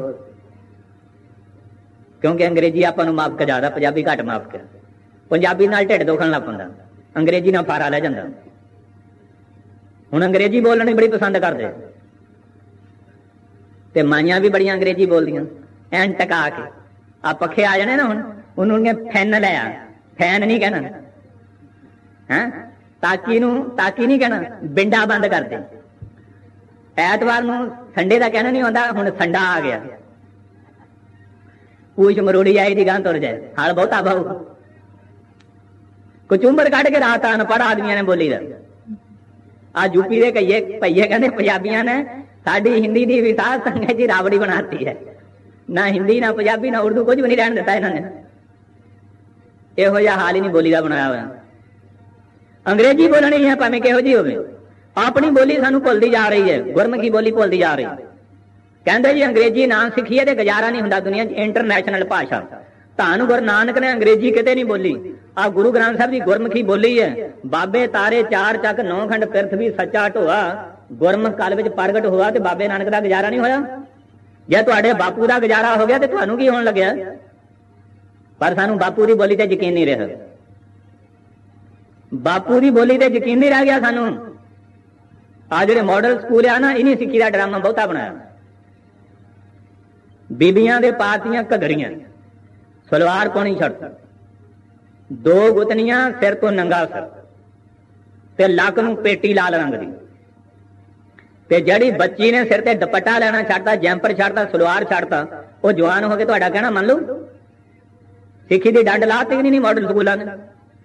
ਕਿਉਂਕਿ ਅੰਗਰੇਜ਼ੀ ਆਪਾਂ ਨੂੰ ਮਾਫ ਕਰ ਜ਼ਿਆਦਾ, ਪੰਜਾਬੀ ਘੱਟ ਮਾਫ ਕਰ। ਪੰਜਾਬੀ ਨਾਲ ਢਿੱਡ ਦੁਖਣ ਲੱਗ ਪੈਂਦਾ, ਅੰਗਰੇਜ਼ੀ ਨਾਲ ਫਾਰਾ ਲੈ ਜਾਂਦਾ। ਹੁਣ ਅੰਗਰੇਜ਼ੀ ਬੋਲਣੀ ਬੜੀ ਪਸੰਦ ਕਰਦੇ, ਤੇ ਮਾਈਆਂ ਵੀ ਬੜੀਆਂ ਅੰਗਰੇਜ਼ੀ ਬੋਲਦੀਆਂ ਐਨ ਟਕਾ ਕੇ। ਆ ਪੱਖੇ ਆ ਜਾਣੇ ਨਾ, ਹੁਣ ਉਹਨੂੰ ਫੈਨ ਲੈ ਆ, ਫੈਨ ਨਹੀਂ ਕਹਿਣਾ ਹੈ, ਤਾਕੀ ਨੂੰ ਤਾਕੀ ਨਹੀਂ ਕਹਿਣਾ, ਬਿੰਡਾ ਬੰਦ ਕਰ ਦੇ। ਐਤਵਾਰ ਨੂੰ ਸੰਡੇ ਦਾ ਕਹਿਣਾ ਨਹੀਂ ਆਉਂਦਾ, ਹੁਣ ਸੰਡਾ ਆ ਗਿਆ। ਪੂਛ ਮਰੋੜੀ ਆਈ ਦੀ ਗਾਂ ਤੁਰ ਜਾਏ, ਹਾਲ ਬਹੁਤਾ ਬਾਹੂ। ਕਚੂੰਬਰ ਕੱਢ ਕੇ ਰਾਤ ਅਨਪੜ੍ਹ ਆਦਮੀਆਂ ਨੇ ਬੋਲੀ ਦਾ। ਆ ਯੂਪੀ ਦੇ ਕਈਏ ਭਈਏ ਕਹਿੰਦੇ ਪੰਜਾਬੀਆਂ ਨੇ ਸਾਡੀ ਹਿੰਦੀ ਦੀ ਵਿਸਾਰ ਸੰਗਤ ਜੀ ਰਾਵੜੀ ਬਣਾਤੀ ਹੈ। ਨਾ ਹਿੰਦੀ ਨਾ ਪੰਜਾਬੀ ਨਾ ਉਰਦੂ ਕੁਝ ਵੀ ਨਹੀਂ ਰਹਿਣ ਦਿੱਤਾ ਇਹਨਾਂ ਨੇ। ਇਹੋ ਜਿਹਾ ਹਾਲ ਹੀ ਨਹੀਂ ਬੋਲੀ ਦਾ ਬਣਾਇਆ ਹੋਇਆ। ਅੰਗਰੇਜ਼ੀ ਬੋਲਣੀ ਹੈ ਭਾਵੇਂ ਕਿਹੋ ਜਿਹੀ ਹੋਵੇ, ਆਪਣੀ ਬੋਲੀ ਸਾਨੂੰ ਭੁੱਲਦੀ ਜਾ ਰਹੀ ਹੈ, ਗੁਰਮੁਖੀ ਬੋਲੀ ਭੁੱਲਦੀ ਜਾ ਰਹੀ। ਕਹਿੰਦੇ ਜੀ ਅੰਗਰੇਜ਼ੀ ਨਾ ਸਿੱਖੀਏ ਤੇ ਗੁਜ਼ਾਰਾ ਨਹੀਂ ਹੁੰਦਾ ਦੁਨੀਆ 'ਚ, ਇੰਟਰਨੈਸ਼ਨਲ ਭਾਸ਼ਾ। ਧੰਨ ਗੁਰੂ ਨਾਨਕ ਨੇ ਅੰਗਰੇਜ਼ੀ ਕਿਤੇ ਨਹੀਂ ਬੋਲੀ। ਆ ਗੁਰੂ ਗ੍ਰੰਥ ਸਾਹਿਬ ਦੀ ਗੁਰਮੁਖੀ ਬੋਲੀ ਹੈ। ਬਾਬੇ ਤਾਰੇ ਚਾਰ ਚੱਕ ਨੌ ਖੰਡ ਪਿਰਥਵੀ ਸੱਚਾ ਢੋਆ, ਗੁਰਮੁਖ ਕਾਲ ਵਿੱਚ ਪ੍ਰਗਟ ਹੋਆ, ਤੇ ਬਾਬੇ ਨਾਨਕ ਦਾ ਗੁਜ਼ਾਰਾ ਨਹੀਂ ਹੋਇਆ। ਜੇ ਤੁਹਾਡੇ ਬਾਪੂ ਦਾ ਗੁਜ਼ਾਰਾ ਹੋ ਗਿਆ ਤੇ ਤੁਹਾਨੂੰ ਕੀ ਹੋਣ ਲੱਗਿਆ। ਪਰ ਸਾਨੂੰ ਬਾਪੂ ਦੀ ਬੋਲੀ ਤੇ ਯਕੀਨ ਨਹੀਂ ਰਿਹਾ, ਬਾਪੂ ਦੀ ਬੋਲੀ ਤੇ ਯਕੀਨ ਨਹੀਂ ਰਹਿ ਗਿਆ ਸਾਨੂੰ। ਆ ਜਿਹੜੇ ਮਾਡਲ ਸਕੂਲ ਆ ਨਾ, ਇਹਨੀ ਸਿੱਖੀ ਦਾ ਡਰਾਮਾ ਬਹੁਤਾ ਬਣਾਇਆ। ਬੀਬੀਆਂ ਦੇ ਪਾਤੀਆਂ ਘਗੜੀਆਂ, ਸਲਵਾਰ ਪਾਉਣੀ ਛੱਡ, ਦੋ ਗੁੱਤਨੀਆਂ, ਸਿਰ ਤੋਂ ਨੰਗਾ ਸਿਰ, ਤੇ ਲੱਕ ਨੂੰ ਪੇਟੀ ਲਾਲ ਰੰਗ ਦੀ। ਤੇ ਜਿਹੜੀ ਬੱਚੀ ਨੇ ਸਿਰ ਤੇ ਦੁਪੱਟਾ ਲੈਣਾ ਛੱਡਤਾ, ਜੈਂਪਰ ਛੱਡਤਾ, ਸਲਵਾਰ ਛੱਡਤਾ, ਉਹ ਜਵਾਨ ਹੋ ਕੇ ਤੁਹਾਡਾ ਕਹਿਣਾ ਮੰਨ ਲੂ। ਸਿੱਖੀ ਦੀ ਡੰਡ ਲਾਤੀ ਨਹੀਂ ਮਾਡਲ ਸਕੂਲਾਂ ਨੇ।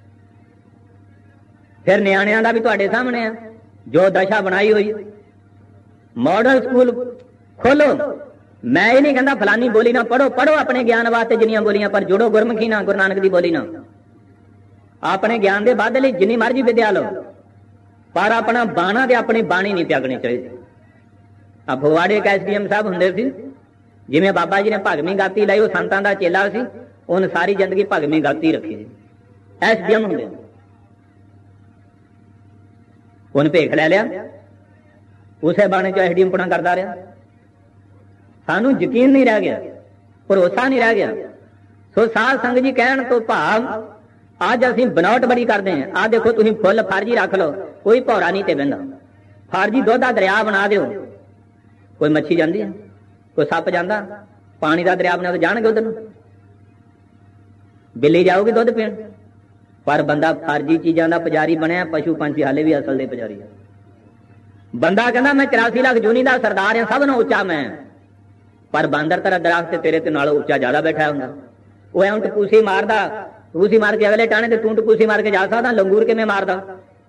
ਫਿਰ ਨਿਆਣਿਆਂ ਦਾ ਵੀ ਤੁਹਾਡੇ ਸਾਹਮਣੇ ਆ ਜੋ ਦਸ਼ਾ ਬਣਾਈ ਹੋਈ। ਮਾਡਲ ਸਕੂਲ ਖੋਲੋ। ਮੈਂ ਇਹ ਨਹੀਂ ਕਹਿੰਦਾ ਫਲਾਨੀ ਬੋਲੀ ਨਾ ਪੜੋ, ਪੜੋ ਆਪਣੇ ਗਿਆਨ ਵਾਸਤੇ ਜਿੰਨੀਆਂ ਬੋਲੀਆਂ, ਪਰ ਜੁੜੋ ਗੁਰਮੁਖੀ ਨਾਲ, ਗੁਰੂ ਨਾਨਕ ਦੀ ਬੋਲੀ ਨਾਲ। ਆਪਣੇ ਗਿਆਨ ਦੇ ਵਾਧੇ ਲਈ ਜਿੰਨੀ ਮਰਜ਼ੀ ਵਿਦਿਆ ਲਓ, ਪਰ ਆਪਣਾ ਬਾਣਾ ਤੇ ਆਪਣੀ ਬਾਣੀ ਨਹੀਂ ਤਿਆਗਣੀ ਚਾਹੀਦੀ। ਆ ਫਗਵਾੜੇ ਇੱਕ ਐਸ ਡੀ ਐਮ ਸਾਹਿਬ ਹੁੰਦੇ ਸੀ, ਜਿਵੇਂ ਬਾਬਾ ਜੀ ਨੇ ਭਗਵੀਂ ਗਾਤੀ ਲਾਈ, ਉਹ ਸੰਤਾਂ ਦਾ ਚੇਲਾ ਸੀ, ਉਹਨੇ ਸਾਰੀ ਜ਼ਿੰਦਗੀ ਭਗਵੀਂ ਗਾਤੀ ਰੱਖੀ। ਐਸ ਡੀ ਐਮ ਹੁੰਦੇ, ਉਹਨੇ ਭੇਖ ਲੈ ਲਿਆ, ਉਸੇ ਬਾਣੇ ਚ ਐਸ ਡੀ ਐਮ ਪੁਣਾ ਕਰਦਾ ਰਿਹਾ। ਸਾਨੂੰ ਯਕੀਨ ਨਹੀਂ ਰਹਿ ਗਿਆ, ਭਰੋਸਾ ਨਹੀਂ ਰਹਿ ਗਿਆ। ਸੋ ਸਾਧ ਸੰਗਤ ਜੀ ਕਹਿਣ ਤੋਂ ਭਾਵ ਅੱਜ ਅਸੀਂ ਬਨਾਵਟ ਬੜੀ ਕਰਦੇ ਹਾਂ। ਆਹ ਦੇਖੋ ਤੁਸੀਂ ਫੁੱਲ ਫਰਜੀ ਰੱਖ ਲਓ, ਕੋਈ ਭੌਰਾ ਨਹੀਂ ਤੇ ਬਹਿੰਦਾ। ਫਰਜੀ ਦੁੱਧ ਦਾ ਦਰਿਆ ਬਣਾ ਦਿਓ, ਕੋਈ ਮੱਛੀ ਜਾਂਦੀ ਹੈ, ਕੋਈ ਸੱਪ ਜਾਂਦਾ, ਪਾਣੀ ਦਾ ਦਰਿਆ ਬਣਾ ਕੇ ਜਾਣਗੇ ਉਧਰ ਨੂੰ, ਬਿੱਲੀ ਜਾਊਗੀ ਦੁੱਧ ਪੀਣ। ਪਰ ਬੰਦਾ ਫਰਜੀ ਚੀਜ਼ਾਂ ਦਾ ਪੁਜਾਰੀ ਬਣਿਆ, ਪਸ਼ੂ ਪੰਛੀ ਹਾਲੇ ਵੀ ਅਸਲ ਦੇ ਪੁਜਾਰੀ ਆ। ਬੰਦਾ ਕਹਿੰਦਾ ਮੈਂ ਚੁਰਾਸੀ ਲੱਖ ਜੂਨੀ ਦਾ ਸਰਦਾਰ ਹਾਂ, ਸਭ ਨੂੰ ਉੱਚਾ ਮੈਂ, ਪਰ ਬਾਂਦਰ ਤੇਰਾ ਦਰਖਤ ਤੇ ਤੇਰੇ ਤੇ ਨਾਲੋਂ ਉੱਚਾ ਜ਼ਿਆਦਾ ਬੈਠਾ ਹੁੰਦਾ। ਉਹ ਐਂ ਟਕੂਸੀ ਮਾਰਦਾ, ਟਕੂਸੀ ਮਾਰ ਕੇ ਅਗਲੇ ਟਾਣੇ ਤੇ ਤੂੰ ਟਕੂਸੀ ਮਾਰ ਕੇ ਜਾ ਸਕਦਾ, ਲੰਗੂਰ ਕਿਵੇਂ ਮਾਰਦਾ।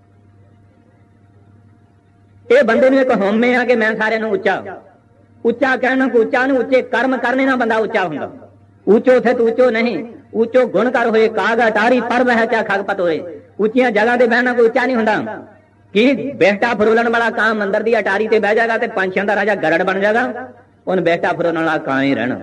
ਇਹ ਬੰਦੇ ਨੂੰ ਇੱਕ ਹਉਮੈ ਆ ਕਿ ਮੈਂ ਸਾਰਿਆਂ ਨੂੰ ਉੱਚਾ ਉੱਚਾ ਕਹਿਣਾ, ਉੱਚਾ ਨੂੰ ਉੱਚੇ ਕਰਮ ਕਰਨੇ ਨਾਲ ਬੰਦਾ ਉੱਚਾ ਹੁੰਦਾ। ਊਚੋ ਥੇ ਊਚੋ ਨਹੀਂ, ਊਚੋ ਗੁਣ ਕਰ ਹੋਏ ਕਾਗ ਅਟਾਰੀ ਪਰ ਵਹਿ ਚਾ ਖਗਪਤ ਹੋਏ। ਉੱਚੀਆਂ ਜਗ੍ਹਾ ਤੇ ਬਹਿਣਾ ਕੋਈ ਉੱਚਾ ਨਹੀਂ ਹੁੰਦਾ। ਕੀ ਬੇਟਾ ਫਰੋਲਣ ਵਾਲਾ ਕਾਂ ਮੰਦਰ ਦੀ ਅਟਾਰੀ ਤੇ ਬਹਿ ਜਾਏਗਾ ਤੇ ਪੰਛੀਆਂ ਦਾ ਰਾਜਾ ਗਰੜ ਬਣ ਜਾਏਗਾ, ਉਹਨ ਬੇਟਾ ਫਰੋਲਣ ਵਾਲਾ ਕਾਂ ਹੀ ਰਹਿਣਾ।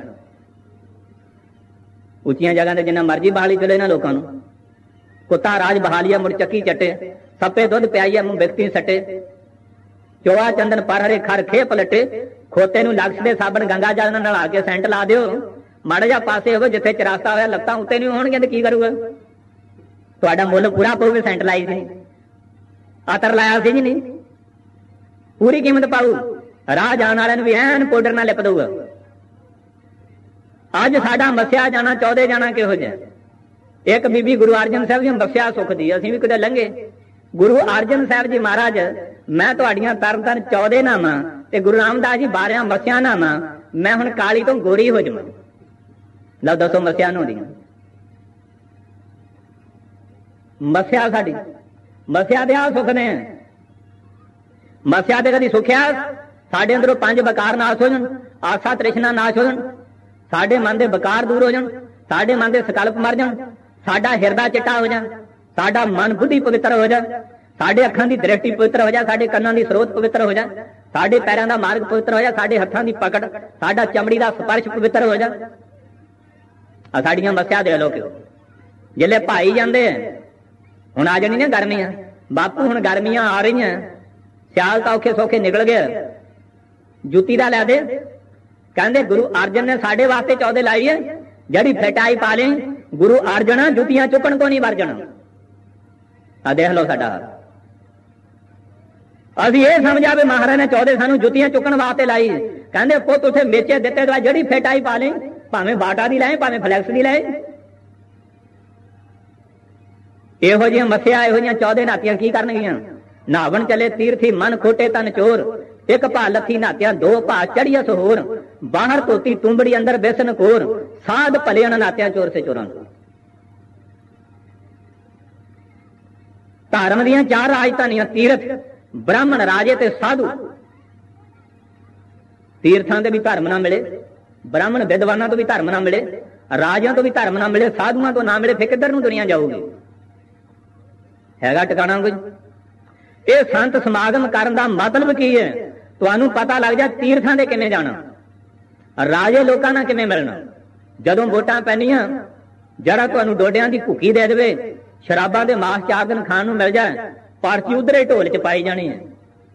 ਉੱਚੀਆਂ ਜਗ੍ਹਾ ਤੇ ਜਿੰਨਾ ਮਰਜੀ ਬਹਾਲੀ ਚਲੇ ਨਾ ਲੋਕਾਂ ਨੂੰ। ਕੁੱਤਾ ਰਾਜ ਬਹਾਲੀਆ ਮੁੜ ਚੱਕੀ ਚੱਟੇ, ਸੱਪੇ ਦੁੱਧ ਪਿਆਈਆ ਮੂੰਹ ਵਿਅਕਤੀ ਸੱਟੇ, ਚੋਆ ਚੰਦਨ ਪਰ ਹਰੇ ਖਰ ਖੇ ਪਲਟੇ, ਖੋਤੇ ਨੂੰ ਲਕਸ਼ ਦੇ ਸਾਬਣ ਗੰਗਾ ਜਲ ਨਾਲ ਨਲਾ ਕੇ ਸੈਂਟ ਲਾ ਦਿਓ, ਮਾੜਾ ਜਿਹਾ ਪਾਸੇ ਹੋਵੇ ਜਿੱਥੇ ਚਰਾਸਤਾ ਹੋਇਆ ਲੱਤਾਂ ਉੱਤੇ ਨਹੀਂ ਹੋਣਗੀਆਂ ਤੇ ਕੀ ਕਰੂਗਾ? ਤੁਹਾਡਾ ਮੁੱਲ ਪੂਰਾ ਪਊਗਾ। ਸੈਂਟ ਲਾਈ ਸੀ, ਆਤਰ ਲਾਇਆ ਸੀ ਜੀ, ਨਹੀਂ ਪੂਰੀ ਕੀਮਤ ਪਾਊ। ਰਾਹ ਜਾਣ ਵਾਲਿਆਂ ਨੂੰ ਵੀ ਐਨ ਪਾਊਡਰ ਨਾਲ ਲਿਪ ਦਊਗਾ। ਅੱਜ ਸਾਡਾ ਮੱਸਿਆ ਜਾਣਾ ਚੌਦੇ ਜਾਣਾ ਕਿਹੋ ਜਿਹਾ? ਇੱਕ ਬੀਬੀ ਗੁਰੂ ਅਰਜਨ ਸਾਹਿਬ ਜੀ ਮੱਸਿਆ ਸੁੱਖ ਦੀ, ਅਸੀਂ ਵੀ ਕਿਤੇ ਲੰਘੇ। ਗੁਰੂ ਅਰਜਨ ਸਾਹਿਬ ਜੀ ਮਹਾਰਾਜ, ਮੈਂ ਤੁਹਾਡੀਆਂ ਤਰਨ ਤਰਨ ਚੌਦੇ ਨਾਵਾਂ ਤੇ ਗੁਰੂ ਰਾਮਦਾਸ ਜੀ ਬਾਰਿਆਂ ਮੱਸਿਆ ਨਾਵਾਂ, ਮੈਂ ਹੁਣ ਕਾਲੀ ਤੋਂ ਗੋਰੀ ਹੋ ਜਾਵਾਂ। ਲਓ ਦੱਸੋ ਮੱਸਿਆ ਨੂੰ ਦੀਆਂ ਮੱਸਿਆ ਸਾਡੀ, ਮੱਸਿਆ ਦੇ ਆ ਸੁੱਖ ਨੇ। ਮੱਸਿਆ ਦੇ ਕਦੀ ਸੁੱਖਿਆ ਸਾਡੇ ਅੰਦਰੋਂ ਪੰਜ ਬਕਾਰ ਨਾਸ਼ ਹੋ ਜਾਣ, ਆਸਾ ਤ੍ਰਿਸ਼ਨਾ ਨਾਸ਼ ਹੋ ਜਾਣ, ਸਾਡੇ ਮਨ ਦੇ ਬਕਾਰ ਦੂਰ ਹੋ ਜਾਣ, ਸਾਡੇ ਮਨ ਦੇ ਸਕਲਪ ਮਰ ਜਾਣ, ਸਾਡਾ ਹਿਰਦਾ ਚਿੱਟਾ ਹੋ ਜਾ, ਸਾਡਾ ਮਨ ਬੁੱਧੀ ਪਵਿੱਤਰ ਹੋ ਜਾ, ਸਾਡੇ ਅੱਖਾਂ ਦੀ ਦ੍ਰਿਸ਼ਟੀ ਪਵਿੱਤਰ ਹੋ ਜਾ, ਸਾਡੇ ਕੰਨਾਂ ਦੀ ਸਰੋਤ ਪਵਿੱਤਰ ਹੋ ਜਾ, ਸਾਡੇ ਪੈਰਾਂ ਦਾ ਮਾਰਗ ਪਵਿੱਤਰ ਹੋ ਜਾ, ਸਾਡੇ ਹੱਥਾਂ ਦੀ ਪਕੜ, ਸਾਡਾ ਚਮੜੀ ਦਾ ਸਪਰਸ਼ ਪਵਿੱਤਰ ਹੋ ਜਾ। ਆ ਸਾਡੀਆਂ ਮੱਸਿਆ ਦੇ ਲੋਕ ਜਿਲੇ ਭਾਈ ਜਾਂਦੇ। ਹੁਣ ਆ ਜਾਣੀ ਨਾ ਗਰਮੀਆਂ, ਬਾਪੂ ਹੁਣ ਗਰਮੀਆਂ ਆ ਰਹੀਆਂ, ਸਿਆਲ ਤਾਂ ਔਖੇ ਸੌਖੇ ਨਿਕਲ ਗਏ, ਜੁੱਤੀ ਦਾ ਲੈ ਦੇ। ਕਹਿੰਦੇ ਗੁਰੂ ਅਰਜਨ ਨੇ ਸਾਡੇ ਵਾਸਤੇ ਚੌਦੇ ਲਾਈ ਹੈ, ਜਿਹੜੀ ਫਟਾਈ ਪਾ ਲਈ ਗੁਰੂ ਅਰਜਨ ਜੁੱਤੀਆਂ ਚੁੱਕਣ ਤੋਂ ਨਹੀਂ ਵਰਜਣਾ। ਆ ਦੇਖ ਲਓ ਸਾਡਾ, ਅਸੀਂ ਇਹ ਸਮਝਿਆ ਵੀ ਮਹਾਰਾਜ ਨੇ ਚੌਦੇ ਸਾਨੂੰ ਜੁੱਤੀਆਂ ਚੁੱਕਣ ਵਾਸਤੇ ਲਾਈ। ਕਹਿੰਦੇ ਪੁੱਤ ਉੱਥੇ ਮੇਚੇ ਦਿੱਤੇ ਦਵਾ, ਜਿਹੜੀ ਫਟਾਈ ਪਾ ਲਈ, ਭਾਵੇਂ ਬਾਟਾ ਦੀ ਲਾਏ ਭਾਵੇਂ ਫਲੈਕਸ ਦੀ ਲਾਏ। ਇਹੋ ਜਿਹੀਆਂ ਮੱਸਿਆ, ਇਹੋ ਜਿਹੀਆਂ ਚੌਦੇ ਨਾਤੀਆਂ ਕੀ ਕਰਨਗੀਆਂ? ਨਾਵਣ ਚਲੇ ਤੀਰਥੀ ਮਨ ਖੋਟੇ ਤਨ ਚੋਰ, ਇੱਕ ਭਾ ਲੱਥੀ ਨਾਤਿਆਂ ਦੋ ਭਾ ਚੜੀਆ ਸਹੋਰ, ਬਾਹਰ ਧੋਤੀ ਤੁੰਬੜੀ ਅੰਦਰ ਬੇਸਨ ਕੋਰ, ਸਾਧ ਭਲੇ ਨਾਤਿਆਂ ਚੋਰ ਸੇ ਚੋਰਾਂ। ਧਰਮ ਦੀਆਂ ਚਾਰ ਰਾਜਧਾਨੀਆਂ ਤੀਰਥ, ਬ੍ਰਾਹਮਣ, ਰਾਜੇ ਤੇ ਸਾਧੂ। ਤੀਰਥਾਂ ਦੇ ਵੀ ਧਰਮ ਨਾ ਮਿਲੇ, ਬ੍ਰਾਹਮਣ ਵਿਦਵਾਨਾਂ ਤੋਂ ਵੀ ਧਰਮ ਨਾ ਮਿਲੇ, ਰਾਜਿਆਂ ਤੋਂ ਵੀ ਧਰਮ ਨਾ ਮਿਲੇ, ਸਾਧੂਆਂ ਤੋਂ ਨਾ ਮਿਲੇ, ਫਿਰ ਕਿੱਧਰ ਨੂੰ ਦੁਨੀਆ ਜਾਊਗੀ? ਹੈਗਾ ਟਿਕਾਣਾ ਕੋਈ? ਇਹ ਸੰਤ ਸਮਾਗਮ ਕਰਨ ਦਾ ਮਤਲਬ ਕੀ ਹੈ? ਤੁਹਾਨੂੰ ਪਤਾ ਲੱਗ ਜਾ ਤੀਰਥਾਂ ਦੇ ਕਿਵੇਂ ਜਾਣਾ, ਰਾਜੇ ਲੋਕਾਂ ਨਾਲ ਕਿਵੇਂ ਮਿਲਣਾ। ਜਦੋਂ ਵੋਟਾਂ ਪੈਣੀਆਂ, ਜਰਾ ਤੁਹਾਨੂੰ ਡੋਡਿਆਂ ਦੀ ਭੁੱਕੀ ਦੇ ਦੇਵੇ, ਸ਼ਰਾਬਾਂ ਦੇ ਮਾਸ ਚਾਰ ਦਿਨ ਖਾਣ ਨੂੰ ਮਿਲ ਜਾਏ, ਪਰਚੀ ਉਧਰੇ ਢੋਲ ਚ ਪਾਈ ਜਾਣੀ ਹੈ।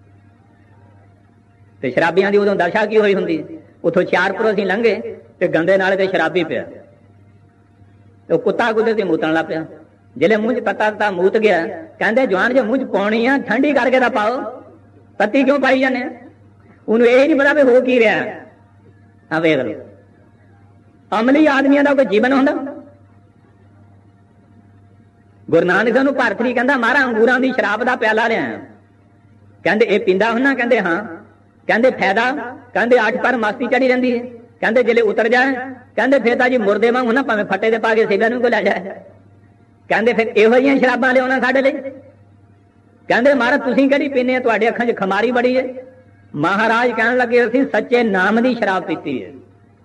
ਤੇ ਸ਼ਰਾਬੀਆਂ ਦੀ ਉਦੋਂ ਦਸ਼ਾ ਕੀ ਹੋਈ ਹੁੰਦੀ? ਉਥੋਂ ਹੁਸ਼ਿਆਰਪੁਰ ਅਸੀਂ ਲੰਘੇ ਤੇ ਗੰਦੇ ਨਾਲੇ ਤੇ ਸ਼ਰਾਬੀ ਪਿਆ, ਤੇ ਕੁੱਤਾ ਕੁਦਰਤੀ ਮੂਤਣ ਲੱਗ ਪਿਆ। ਜਿਹੜੇ ਮੂੰਹ ਚ ਤੱਤਾ ਤੱਤਾ ਮੂਤ ਗਿਆ, ਕਹਿੰਦੇ ਜਵਾਨ ਜੇ ਮੂੰਹ ਚ ਪਾਉਣੀ ਆ ਠੰਡੀ ਕਰਕੇ ਤਾਂ ਪਾਓ, ਤੱਤੀ ਕਿਉਂ ਪਾਈ ਜਾਂਦੇ? ਉਹਨੂੰ ਇਹ ਨਹੀਂ ਪਤਾ ਵੀ ਹੋ ਕੀ ਰਿਹਾ। ਆ ਵੇਖ ਲਓ, ਅਮਲੀ ਆਦਮੀਆਂ ਦਾ ਕੋਈ ਜੀਵਨ ਹੁੰਦਾ? ਗੁਰੂ ਨਾਨਕ ਸਾਹਿਬ ਨੂੰ ਭਾਰਤਰੀ ਕਹਿੰਦਾ ਮਾਰਾ ਅੰਗੂਰਾਂ ਦੀ ਸ਼ਰਾਬ ਦਾ ਪਿਆਲਾ ਲਿਆ। ਕਹਿੰਦੇ ਇਹ ਪੀਂਦਾ ਹੁੰਨਾ? ਕਹਿੰਦੇ ਹਾਂ। ਕਹਿੰਦੇ ਫਾਇਦਾ? ਕਹਿੰਦੇ ਅੱਠ ਪਰ ਮਸਤੀ ਚੜੀ ਰਹਿੰਦੀ ਹੈ। ਕਹਿੰਦੇ ਜਿਹੜੇ ਉਤਰ ਜਾਏ, ਕਹਿੰਦੇ ਫੇਰ ਤਾਂ ਜੀ ਮੁਰਦੇ ਵਾਂਗ ਹੁੰਨਾ, ਭਾਵੇਂ ਫੱਟੇ ਦੇ ਪਾ ਕੇ ਸੇਵਿਆਂ ਨੂੰ ਕੋ ਲੈ ਜਾਏ। ਕਹਿੰਦੇ ਫਿਰ ਇਹੋ ਜਿਹੀਆਂ ਸ਼ਰਾਬਾਂ ਲਿਆਉਣਾ ਸਾਡੇ ਲਈ? ਕਹਿੰਦੇ ਮਹਾਰਾਜ ਤੁਸੀਂ ਕਿਹੜੀ ਪੀਨੇ ਆ, ਤੁਹਾਡੇ ਅੱਖਾਂ 'ਚ ਖਮਾਰੀ ਬੜੀ ਹੈ। ਮਹਾਰਾਜ ਕਹਿਣ ਲੱਗੇ ਅਸੀਂ ਸੱਚੇ ਨਾਮ ਦੀ ਸ਼ਰਾਬ ਪੀਤੀ ਹੈ।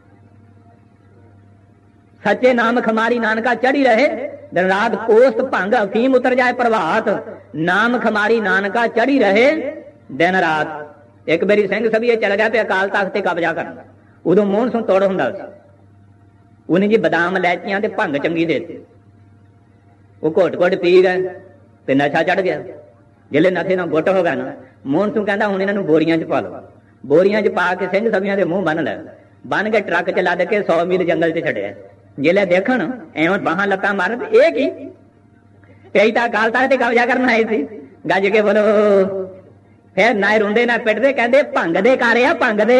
ਸੱਚੇ ਨਾਮ ਖਮਾਰੀ ਨਾਨਕਾ ਚੜੀ ਰਹੇ, ਦਿਨ ਰਾਤ ਕੋਸਤ ਭੰਗ ਅਫੀਮ ਉਤਰ ਜਾਏ ਪ੍ਰਭਾਤ, ਨਾਮ ਖਮਾਰੀ ਨਾਨਕਾ ਚੜੀ ਰਹੇ ਦਿਨ ਰਾਤ। ਇੱਕ ਵਾਰੀ ਸਿੰਘ ਸਭੀਏ ਚਲ ਗਿਆ ਤੇ ਅਕਾਲ ਤਖਤ ਤੇ ਕਬਜ਼ਾ ਕਰਨ, ਉਦੋਂ ਮੋਹਨ ਸਿੰਘ ਤੋੜ ਹੁੰਦਾ ਸੀ। ਉਹਨੇ ਜੀ ਬਦਾਮ ਲੈਚੀਆਂ ਤੇ ਭੰਗ ਚੰਗੀ ਦੇ ਦਿੱਤੀ, ਉਹ ਘੁੱਟ ਘੁੱਟ ਪੀ ਗਏ ਤੇ ਨਸ਼ਾ ਚੜ ਗਿਆ। ਜਿਹੜੇ ਨਸ਼ੇ ਨਾਲ ਗੁੱਟ ਹੋ ਗਿਆ ਨਾ, ਮੋਹਨ ਸਿੰਘ ਕਹਿੰਦਾ ਹੁਣ ਇਹਨਾਂ ਨੂੰ ਬੋਰੀਆਂ 'ਚ ਪਾ ਲਓ। ਬੋਰੀਆਂ 'ਚ ਪਾ ਕੇ ਸਿੰਘ ਸਭੀਆਂ ਦੇ ਮੂੰਹ ਬੰਨ ਲੈ, ਬੰਨ ਕੇ ਟਰੱਕ 'ਚ ਲੱਦ ਕੇ ਸੌ ਮੀਲ ਜੰਗਲ 'ਚ ਛੱਡਿਆ। ਜਿਹੜੇ ਦੇਖਣ ਐਵੇਂ ਬਾਹਾਂ ਲੱਤਾਂ ਮਾਰਨ, ਇਹ ਕੀ ਕਈ ਤਾਂ ਅਕਾਲ ਤਖਤ ਤੇ ਕਬਜ਼ਾ ਕਰਨ ਆਏ ਸੀ। ਗੱਜ ਕੇ ਬੋਲੋ, ਫਿਰ ਨਾ ਰੋਂਦੇ ਨਾ ਪਿੱਟਦੇ, ਕਹਿੰਦੇ ਭੰਗ ਦੇ ਕਾਰੇ ਆ, ਭੰਗ ਦੇ।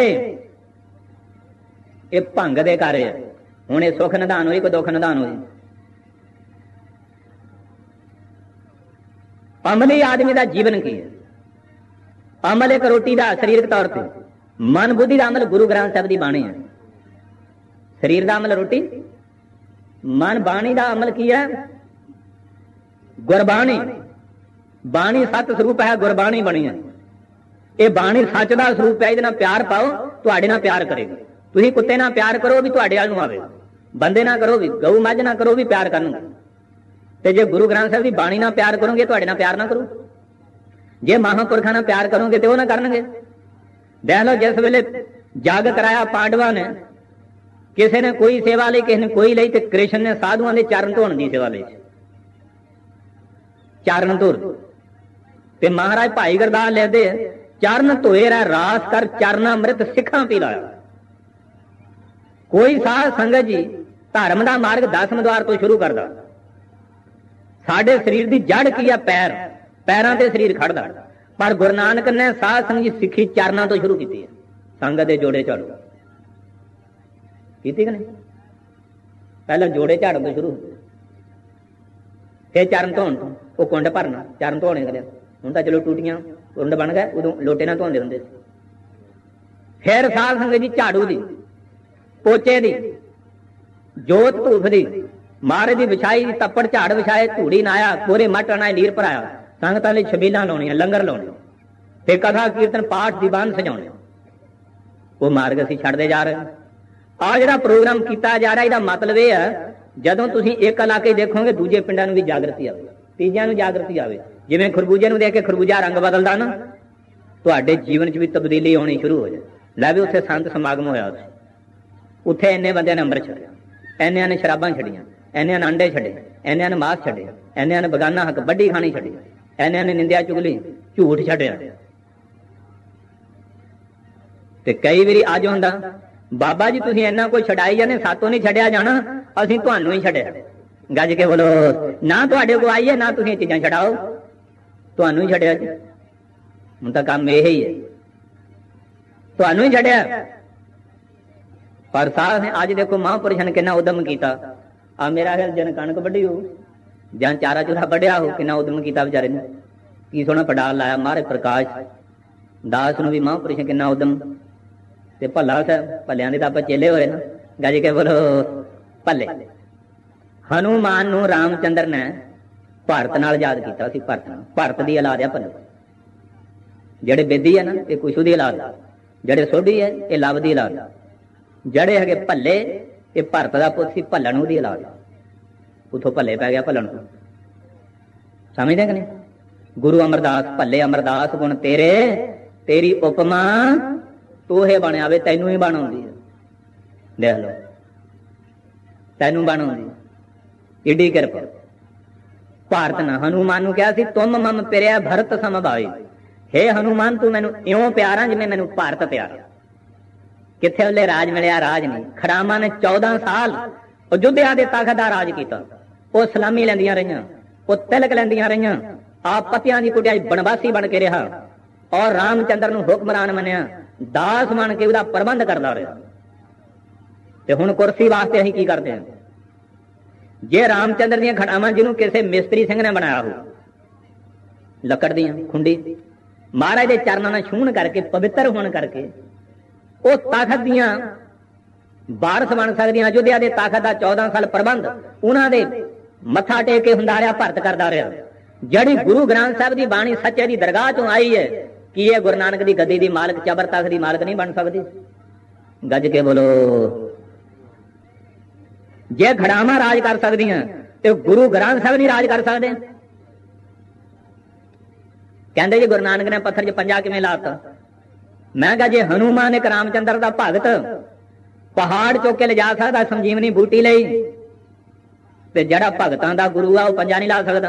ਇਹ ਭੰਗ ਦੇ ਕਾਰੇ ਆ। ਹੁਣ ਇਹ ਸੁੱਖ ਨਿਧਾਨ ਹੋਈ, ਕੋਈ ਦੁੱਖ ਨਿਧਾਨ ਹੋਈ। ਅਮਲੀ ਆਦਮੀ ਦਾ ਜੀਵਨ ਕੀ ਹੈ? ਅਮਲ ਇੱਕ ਰੋਟੀ ਦਾ ਸਰੀਰਕ ਤੌਰ ਤੇ, ਮਨ ਬੁੱਧੀ ਦਾ ਅਮਲ ਗੁਰੂ ਗ੍ਰੰਥ ਸਾਹਿਬ ਦੀ ਬਾਣੀ ਹੈ। ਸਰੀਰ ਦਾ ਅਮਲ ਰੋਟੀ, ਮਨ ਬਾਣੀ ਦਾ ਅਮਲ ਕੀ ਹੈ? ਗੁਰਬਾਣੀ। ਬਾਣੀ ਸਤ ਸਰੂਪ ਹੈ, ਗੁਰਬਾਣੀ ਬਣੀ ਹੈ। ਇਹ ਬਾਣੀ ਸੱਚ ਦਾ ਸਰੂਪ ਹੈ। ਇਹਦੇ ਨਾਲ ਪਿਆਰ ਪਾਓ, ਤੁਹਾਡੇ ਨਾਲ ਪਿਆਰ ਕਰੇਗਾ। ਤੁਸੀਂ ਕੁੱਤੇ ਨਾਲ ਪਿਆਰ ਕਰੋ ਵੀ ਤੁਹਾਡੇ ਵੱਲ ਨੂੰ ਆਵੇ। ਬੰਦੇ ਨਾ ਕਰੋ ਵੀ, ਗਊ ਮੱਝ ਨਾ ਕਰੋ ਵੀ ਪਿਆਰ ਕਰਨਗੇ। ਤੇ ਜੇ ਗੁਰੂ ਗ੍ਰੰਥ ਸਾਹਿਬ ਦੀ ਬਾਣੀ ਨਾਲ ਪਿਆਰ ਕਰੋਗੇ, ਤੁਹਾਡੇ ਨਾਲ ਪਿਆਰ ਨਾ ਕਰੂ। ਜੇ ਮਹਾਂਪੁਰਖਾਂ ਨਾਲ ਪਿਆਰ ਕਰੋਗੇ ਤੇ ਉਹ ਨਾ ਕਰਨਗੇ। ਦੇਖ ਲਓ, ਜਿਸ ਵੇਲੇ ਜੱਗ ਕਰਾਇਆ ਪਾਂਡਵਾਂ ਨੇ, ਕਿਸੇ ਨੇ ਕੋਈ ਸੇਵਾ ਲਈ, ਕਿਸੇ ਨੇ ਕੋਈ ਲਈ, ਤੇ ਕ੍ਰਿਸ਼ਨ ਨੇ ਸਾਧੂਆਂ ਦੇ ਚਰਨ ਧੋਣ ਦੀ ਸੇਵਾ ਲਈ, ਚਰਨ ਧੋਣ। ਤੇ ਮਹਾਰਾਜ ਭਾਈ ਗੁਰਦਾਸ ਲਿਖਦੇ, ਚਰਨ ਧੋਏ ਰਹਿ ਰਾਸ ਕਰ, ਚਰਨ ਅੰਮ੍ਰਿਤ ਸਿੱਖਾਂ ਪੀ ਲਾਇਆ। ਕੋਈ ਸਾਧ ਸੰਗਤ ਜੀ ਧਰਮ ਦਾ ਮਾਰਗ ਦਸਮ ਦੁਆਰ ਤੋਂ ਸ਼ੁਰੂ ਕਰਦਾ। ਸਾਡੇ ਸਰੀਰ ਦੀ ਜੜ ਕੀ ਆ? ਪੈਰ। ਪੈਰਾਂ ਤੇ ਸਰੀਰ ਖੜਦਾ। ਪਰ ਗੁਰੂ ਨਾਨਕ ਨੇ ਸਾਧ ਸੰਗਤ ਜੀ ਸਿੱਖੀ ਚਰਨਾਂ ਤੋਂ ਸ਼ੁਰੂ ਕੀਤੀ ਹੈ। ਸੰਗਤ ਦੇ ਜੋੜੇ ਝਾੜੋ ਕੀਤੀ ਕਿ ਨਹੀਂ? ਪਹਿਲਾਂ ਜੋੜੇ ਝਾੜਨ ਤੋਂ ਸ਼ੁਰੂ, ਫਿਰ ਚਰਨ ਧੋਣ ਤੋਂ। ਉਹ ਕੁੰਡ ਭਰਨਾ, ਚਰਨ ਧੋਣੇ ਕਰਿਆ। ਹੁਣ ਤਾਂ ਚਲੋ ਟੂਟੀਆਂ ਕੁੰਡ ਬਣ ਗਏ, ਉਦੋਂ ਲੋਟੇ ਨਾਲ ਧੋਂਦੇ ਹੁੰਦੇ ਸੀ। ਫਿਰ ਸਾਧ ਸੰਗਤ ਜੀ ਝਾੜੂ ਦੀ, ਪੋਚੇ ਦੀ, ਜੋਤ ਧੂਫ ਦੀ, ਮਾਰੇ ਦੀ ਵਿਛਾਈ ਦੀ, ਤੱਪੜ ਝਾੜ ਵਿਛਾਏ, ਧੂੜੀ ਨਾਇਆ, ਕੋਰੇ ਮੱਟ ਅਣਾਏ, ਨੀਰ ਭਰਾਇਆ। ਸੰਗਤਾਂ ਲਈ ਛਬੀਲਾਂ ਲਾਉਣੀਆਂ, ਲੰਗਰ ਲਾਉਣੇ, ਤੇ ਕਥਾ ਕੀਰਤਨ ਪਾਠ ਦੀਵਾਨ ਸਜਾਉਣੇ। ਉਹ ਮਾਰਗ ਅਸੀਂ ਛੱਡਦੇ ਜਾ ਰਹੇ ਹਾਂ। ਆਹ ਜਿਹੜਾ ਪ੍ਰੋਗਰਾਮ ਕੀਤਾ ਜਾ ਰਿਹਾ, ਇਹਦਾ ਮਤਲਬ ਇਹ ਹੈ, ਜਦੋਂ ਤੁਸੀਂ ਇੱਕ ਇਲਾਕੇ ਦੇਖੋਗੇ, ਦੂਜੇ ਪਿੰਡਾਂ ਨੂੰ ਵੀ ਜਾਗਰਤੀ ਆਵੇ, ਤੀਜਿਆਂ ਨੂੰ ਜਾਗਰਤੀ ਆਵੇ। ਜਿਵੇਂ ਖਰਬੂਜੇ ਨੂੰ ਦੇਖ ਕੇ ਖਰਬੂਜਾ ਰੰਗ ਬਦਲਦਾ ਨਾ, ਤੁਹਾਡੇ ਜੀਵਨ 'ਚ ਵੀ ਤਬਦੀਲੀ ਆਉਣੀ ਸ਼ੁਰੂ ਹੋ ਜਾਏ। ਲੈ ਵੀ ਉੱਥੇ ਸੰਤ ਸਮਾਗਮ ਹੋਇਆ, ਉੱਥੇ ਉੱਥੇ ਇੰਨੇ ਬੰਦਿਆਂ ਨੇ ਅੰਮ੍ਰਿਤ ਛੱਡਿਆ, ਇੰਨਿਆਂ ਨੇ ਸ਼ਰਾਬਾਂ ਛੱਡੀਆਂ, ਇੰਨਿਆਂ ਨੇ ਅੰਡੇ ਛੱਡੇ, ਇੰਨਿਆਂ ਨੇ ਮਾਸ ਛੱਡੇ, ਇੰਨਿਆਂ ਨੇ ਬਗਾਨਾ ਹੱਕ ਵੱਡੀ ਖਾਣੀ ਛੱਡੀ, ਇੰਨਿਆਂ ਨੇ ਨਿੰਦਿਆ ਚੁਗਲੀ ਝੂਠ ਛੱਡਿਆ। ਤੇ ਕਈ ਵਾਰੀ ਅੱਜ ਹੁੰਦਾ, ਬਾਬਾ ਜੀ ਤੁਸੀਂ ਇੰਨਾ ਕੋਈ ਛਡਾਈ ਜਾਂਦੇ, ਸਾਤੋਂ ਨਹੀਂ ਛੱਡਿਆ ਜਾਣਾ, ਅਸੀਂ ਤੁਹਾਨੂੰ ਹੀ ਛੱਡਿਆ। ਗੱਜ ਕੇ ਬੋਲੋ, ਨਾ ਤੁਹਾਡੇ ਕੋਲ ਆਈਏ, ਨਾ ਤੁਸੀਂ ਇਹ ਚੀਜ਼ਾਂ ਛਡਾਓ, ਤੁਹਾਨੂੰ ਹੀ ਛੱਡਿਆ ਜੀ। ਹੁਣ ਤਾਂ ਕੰਮ ਇਹ ਹੀ ਹੈ, ਤੁਹਾਨੂੰ ਹੀ ਛੱਡਿਆ। ਪਰ ਸਾਧ ਨੇ ਅੱਜ ਦੇਖੋ ਮਹਾਂਪੁਰਸ਼ਾਂ ਨੇ ਕਿੰਨਾ ਉਦਮ ਕੀਤਾ। ਆ ਮੇਰਾ ਖਿਆਲ ਜਨ ਕਣਕ ਵੱਢੀ ਹੋ ਜਾਂ ਚਾਰਾ ਚੂਰਾ ਵੱਢਿਆ ਹੋ, ਕਿੰਨਾ ਉਦਮ ਕੀਤਾ ਵਿਚਾਰੇ ਨੇ, ਕੀ ਸੋਹਣਾ ਪਡਾਲ ਲਾਇਆ। ਮਹਾਰਾਜ ਪ੍ਰਕਾਸ਼ ਦਾਸ ਨੂੰ ਵੀ ਮਹਾਂਪੁਰਸ਼ਾਂ ਕਿੰਨਾ ਉਦਮ। ਤੇ ਭੱਲਾ ਸਾਹਿਬ, ਭੱਲਿਆਂ ਦੇ ਤਾਂ ਆਪਾਂ ਚੇਲੇ ਹੋਏ ਨਾ, ਗੱਜ ਕੇ ਬੋਲੋ ਭੱਲੇ। ਹਨੂਮਾਨ ਨੂੰ ਰਾਮਚੰਦਰ ਨੇ ਭਾਰਤ ਨਾਲ ਯਾਦ ਕੀਤਾ ਸੀ। ਭਾਰਤ ਨਾਲ, ਭਾਰਤ ਦੀ ਔਲਾਦ ਆ ਭੱਲੇ। ਜਿਹੜੇ ਬੇਦੀ ਹੈ ਨਾ, ਇਹ ਕੁਸ਼ੂ ਦੀ ਔਲਾਦ, ਜਿਹੜੇ ਸੋਢੀ ਹੈ ਇਹ ਲਵ ਦੀ ਔਲਾਦ, ਜਿਹੜੇ ਹੈਗੇ ਭੱਲੇ ਇਹ ਭਾਰਤ ਦਾ ਪੁੱਤ ਸੀ, ਭੱਲਣ ਉਹਦੀ ਔਲਾਦ। ਉਥੋਂ ਭੱਲੇ ਪੈ ਗਿਆ ਭੱਲਣ ਤੋਂ, ਸਮਝਦੇ ਕਿ ਨਹੀਂ? ਗੁਰੂ ਅਮਰਦਾਸ, ਭੱਲੇ ਅਮਰਦਾਸ ਗੁਣ ਤੇਰੇ, ਤੇਰੀ ਉਪਮਾ ਤੋਹੇ ਬਣਿਆ ਵੇ, ਤੈਨੂੰ ਹੀ ਬਣਾਉਂਦੀ ਹੈ। ਦੇਖ ਲਓ, ਤੈਨੂੰ ਬਣਾਉਂਦੀ ਏਡੀ ਕਿਰਪਾ। ਭਾਰਤ ਨਾ ਹਨੂਮਾਨ ਨੂੰ ਕਿਹਾ ਸੀ, ਤੁਮ ਮਮ ਪਿਰਿਆ ਭਰਤ ਸਮਭਾਈ। ਹੇ ਹਨੂਮਾਨ, ਤੂੰ ਮੈਨੂੰ ਇਉਂ ਪਿਆਰਾ ਜਿਵੇਂ ਮੈਨੂੰ ਭਾਰਤ ਪਿਆਰਾ। ਕਿੱਥੇ ਉਹਲੇ ਰਾਜ ਮਿਲਿਆ? ਰਾਜ ਨਹੀਂ। ਖੜਾਮਾਂ ਨੇ ਚੌਦਾਂ ਸਾਲ ਅਯੁੱਧਿਆ ਦੇ ਤਖਤ ਦਾ ਰਾਜ ਕੀਤਾ। ਉਹ ਸਲਾਮੀ ਲੈਂਦੀਆਂ ਰਹੀਆਂ, ਉਹ ਤਿਲਕ ਲੈਂਦੀਆਂ ਰਹੀਆਂ, ਆਪ ਪਤਿਆਂ ਦੀ ਕੁਟਿਆਈ ਬਨਵਾਸੀ ਬਣ ਕੇ ਰਿਹਾ, ਔਰ ਰਾਮਚੰਦਰ ਨੂੰ ਹੁਕਮਰਾਨ ਮੰਨਿਆ, ਦਾਸ ਬਣ ਕੇ ਉਹਦਾ ਪ੍ਰਬੰਧ ਕਰਦਾ ਰਿਹਾ। ਤੇ ਹੁਣ ਕੁਰਸੀ ਵਾਸਤੇ ਅਸੀਂ ਕੀ ਕਰਦੇ ਹਾਂ? ਜੇ ਰਾਮਚੰਦਰ ਦੀਆਂ ਖੜਾਵਾਂ ਜਿਹਨੂੰ ਕਿਸੇ ਮਿਸਤਰੀ ਸਿੰਘ ਨੇ ਬਣਾਇਆ ਹੋ, ਲੱਕੜ ਦੀਆਂ ਖੁੰਡੀ, ਮਹਾਰਾਜ ਦੇ ਚਰਨਾਂ ਨਾਲ ਛੂਹਣ ਕਰਕੇ, ਪਵਿੱਤਰ ਹੋਣ ਕਰਕੇ ਉਹ ਤਾਕਤ ਦੀਆਂ ਵਾਰਸ ਬਣ ਸਕਦੀਆਂ। ਅਯੁੱਧਿਆ ਦੇ ਤਾਕਤ ਦਾ ਚੌਦਾਂ ਸਾਲ ਪ੍ਰਬੰਧ ਉਹਨਾਂ ਦੇ ਮੱਥਾ ਟੇਕ ਕੇ ਹੁੰਦਾ ਰਿਹਾ, ਭਰਤ ਕਰਦਾ ਰਿਹਾ। ਜਿਹੜੀ ਗੁਰੂ ਗ੍ਰੰਥ ਸਾਹਿਬ ਦੀ ਬਾਣੀ ਸੱਚੇ ਦੀ ਦਰਗਾਹ ਚੋਂ ਆਈ ਹੈ, ਕੀ ਇਹ ਗੁਰੂ ਨਾਨਕ ਦੀ ਗੱਦੀ ਦੀ ਮਾਲਕ, ਚਬਰ ਤਖਤ ਦੀ ਮਾਲਕ ਨਹੀਂ ਬਣ ਸਕਦੀ? ਗੱਜ ਕੇ ਬੋਲੋ। ਜੇ ਖੜਾਵਾਂ ਰਾਜ ਕਰ ਸਕਦੀਆਂ ਤੇ ਗੁਰੂ ਗ੍ਰੰਥ ਸਾਹਿਬ ਨਹੀਂ ਰਾਜ ਕਰ ਸਕਦੇ? ਕਹਿੰਦੇ ਜੀ ਗੁਰੂ ਨਾਨਕ ਨੇ ਪੱਥਰ 'ਚ ਪੰਜਾ ਕਿਵੇਂ ਲਾਤਾ? ਮੈਂ ਕਿਹਾ ਜੇ ਹਨੂਮਾਨ ਇੱਕ ਰਾਮਚੰਦਰ ਦਾ ਭਗਤ ਪਹਾੜ ਚੁੱਕ ਕੇ ਲਿਜਾ ਸਕਦਾ ਸੰਜੀਵਨੀ ਬੂਟੀ ਲਈ, ਤੇ ਜਿਹੜਾ ਭਗਤਾਂ ਦਾ ਗੁਰੂ ਆ ਉਹ ਪੰਜਾ ਨਹੀਂ ਲਾ ਸਕਦਾ।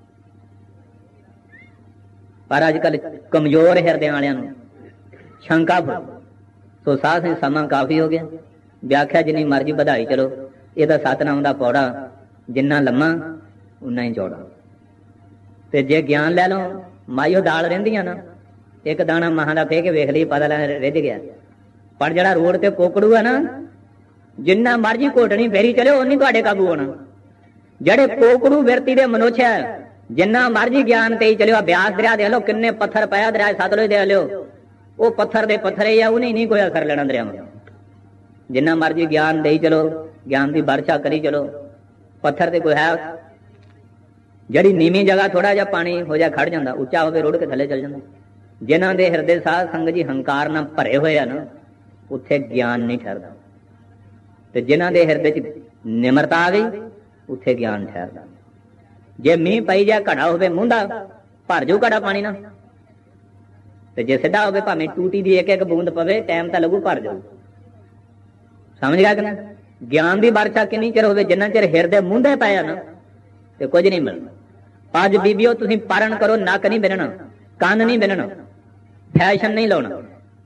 ਪਰ ਅੱਜ ਕੱਲ ਕਮਜ਼ੋਰ ਹਿਰਦਿਆਂ ਵਾਲਿਆਂ ਨੂੰ ਸ਼ੰਕਾ ਹੋ। ਸੋ ਸਾਧ ਸਮਾਂ ਕਾਫੀ ਹੋ ਗਿਆ, ਵਿਆਖਿਆ ਜਿੰਨੀ ਮਰਜ਼ੀ ਵਧਾਈ ਚਲੋ। ਇਹਦਾ ਸਤਨਾਮ ਦਾ ਪੌੜਾ ਜਿੰਨਾ ਲੰਮਾ ਉਨਾ ਹੀ ਚੌੜਾ। ਤੇ ਜੇ ਗਿਆਨ ਲੈ ਲਓ, ਮਾਈਓ ਦਾਲ ਰਹਿੰਦੀਆਂ ਨਾ, ਇੱਕ ਦਾਣਾ ਮਹਾਂ ਦਾ ਫੇ ਕੇ ਵੇਖ ਲਈ, ਪਤਾ ਲੱਗ ਰਿੱਝ ਗਿਆ। ਪਰ ਜਿਹੜਾ ਰੋਡ ਤੇ ਕੋਕੜੂ ਆ ਨਾ, ਜਿੰਨਾ ਮਰਜ਼ੀ ਘੋਟਣੀ ਫੇਰੀ ਚਲਿਓ, ਉਨੀ ਤੁਹਾਡੇ ਕਾਬੂ ਹੋਣਾ। ਜਿਹੜੇ ਕੋਕੜੂ ਵਿਰਤੀ ਦੇ ਮਨੋਛਿਆ, ਜਿੰਨਾ ਮਰਜ਼ੀ ਗਿਆਨ ਤੇ ਹੀ ਚਲਿਓ। ਬਿਆਸ ਦਰਿਆ ਦੇ ਲੋ ਕਿੰਨੇ ਪੱਥਰ ਪਿਆ, ਦਰਿਆ ਸਤਲੁਜ ਦੇ ਲਿਓ, ਉਹ ਪੱਥਰ ਦੇ ਪੱਥਰੇ ਆ, ਉਹਨੇ ਨਹੀਂ ਕੋਈ ਅਸਰ ਲੈਣਾ ਦਰਿਆਵਾਂ। ਜਿੰਨਾ ਮਰਜ਼ੀ ਗਿਆਨ ਦੇਈ ਚਲੋ, ਗਿਆਨ ਦੀ ਵਰਸ਼ਾ ਕਰੀ ਚਲੋ, ਪੱਥਰ ਤੇ ਕੋਈ ਹੈ? ਜਿਹੜੀ ਨੀਵੀਂ ਜਗ੍ਹਾ ਥੋੜਾ ਜਿਹਾ ਪਾਣੀ ਹੋ ਜਾ ਖੜ ਜਾਂਦਾ, ਉੱਚਾ ਹੋਵੇ ਰੁੜ ਕੇ ਥੱਲੇ ਚਲ ਜਾਂਦਾ। ਜਿਨ੍ਹਾਂ ਦੇ ਹਿਰਦੇ ਸਾਧ ਸੰਗਤ ਜੀ ਹੰਕਾਰ ਨਾਲ ਭਰੇ ਹੋਏ ਆ ਨਾ, ਉੱਥੇ ਗਿਆਨ ਨਹੀਂ ਠਹਿਰਦਾ। ਤੇ ਜਿਨ੍ਹਾਂ ਦੇ ਹਿਰਦੇ 'ਚ ਨਿਮਰਤਾ ਆ ਗਈ, ਉੱਥੇ ਗਿਆਨ ਠਹਿਰਦਾ। ਜੇ ਮੀਂਹ ਪਈ ਜਾ ਘੜਾ ਹੋਵੇ ਮੂੰਦਾ, ਭਰ ਜਾਊ ਘੜਾ ਪਾਣੀ ਨਾਲ, ਤੇ ਜੇ ਸਿੱਧਾ ਹੋਵੇ ਭਾਵੇਂ ਟੂਟੀ ਦੀ ਇੱਕ ਇੱਕ ਬੂੰਦ ਪਵੇ, ਟਾਈਮ ਤਾਂ ਲੱਗੂ, ਭਰ ਜਾਊ। ਸਮਝ ਗਿਆ ਕਿ ਨਾ? ਗਿਆਨ ਦੀ ਵਰਸ਼ਾ ਕਿੰਨੀ ਚਿਰ ਹੋਵੇ, ਜਿੰਨਾ ਚਿਰ ਹਿਰਦੇ ਮੂੰਦੇ ਪਏ ਨਾ ਤੇ ਕੁਝ ਨਹੀਂ ਮਿਲਣਾ। ਅੱਜ ਬੀਬੀਓ ਤੁਸੀਂ ਪਾਰਨ ਕਰੋ, ਨੱਕ ਨਹੀਂ ਬਿਨਣਾ, ਕੰਨ ਨਹੀਂ ਬਿਨਣਾ, ਫੈਸ਼ਨ ਨਹੀਂ ਲਾਉਣਾ,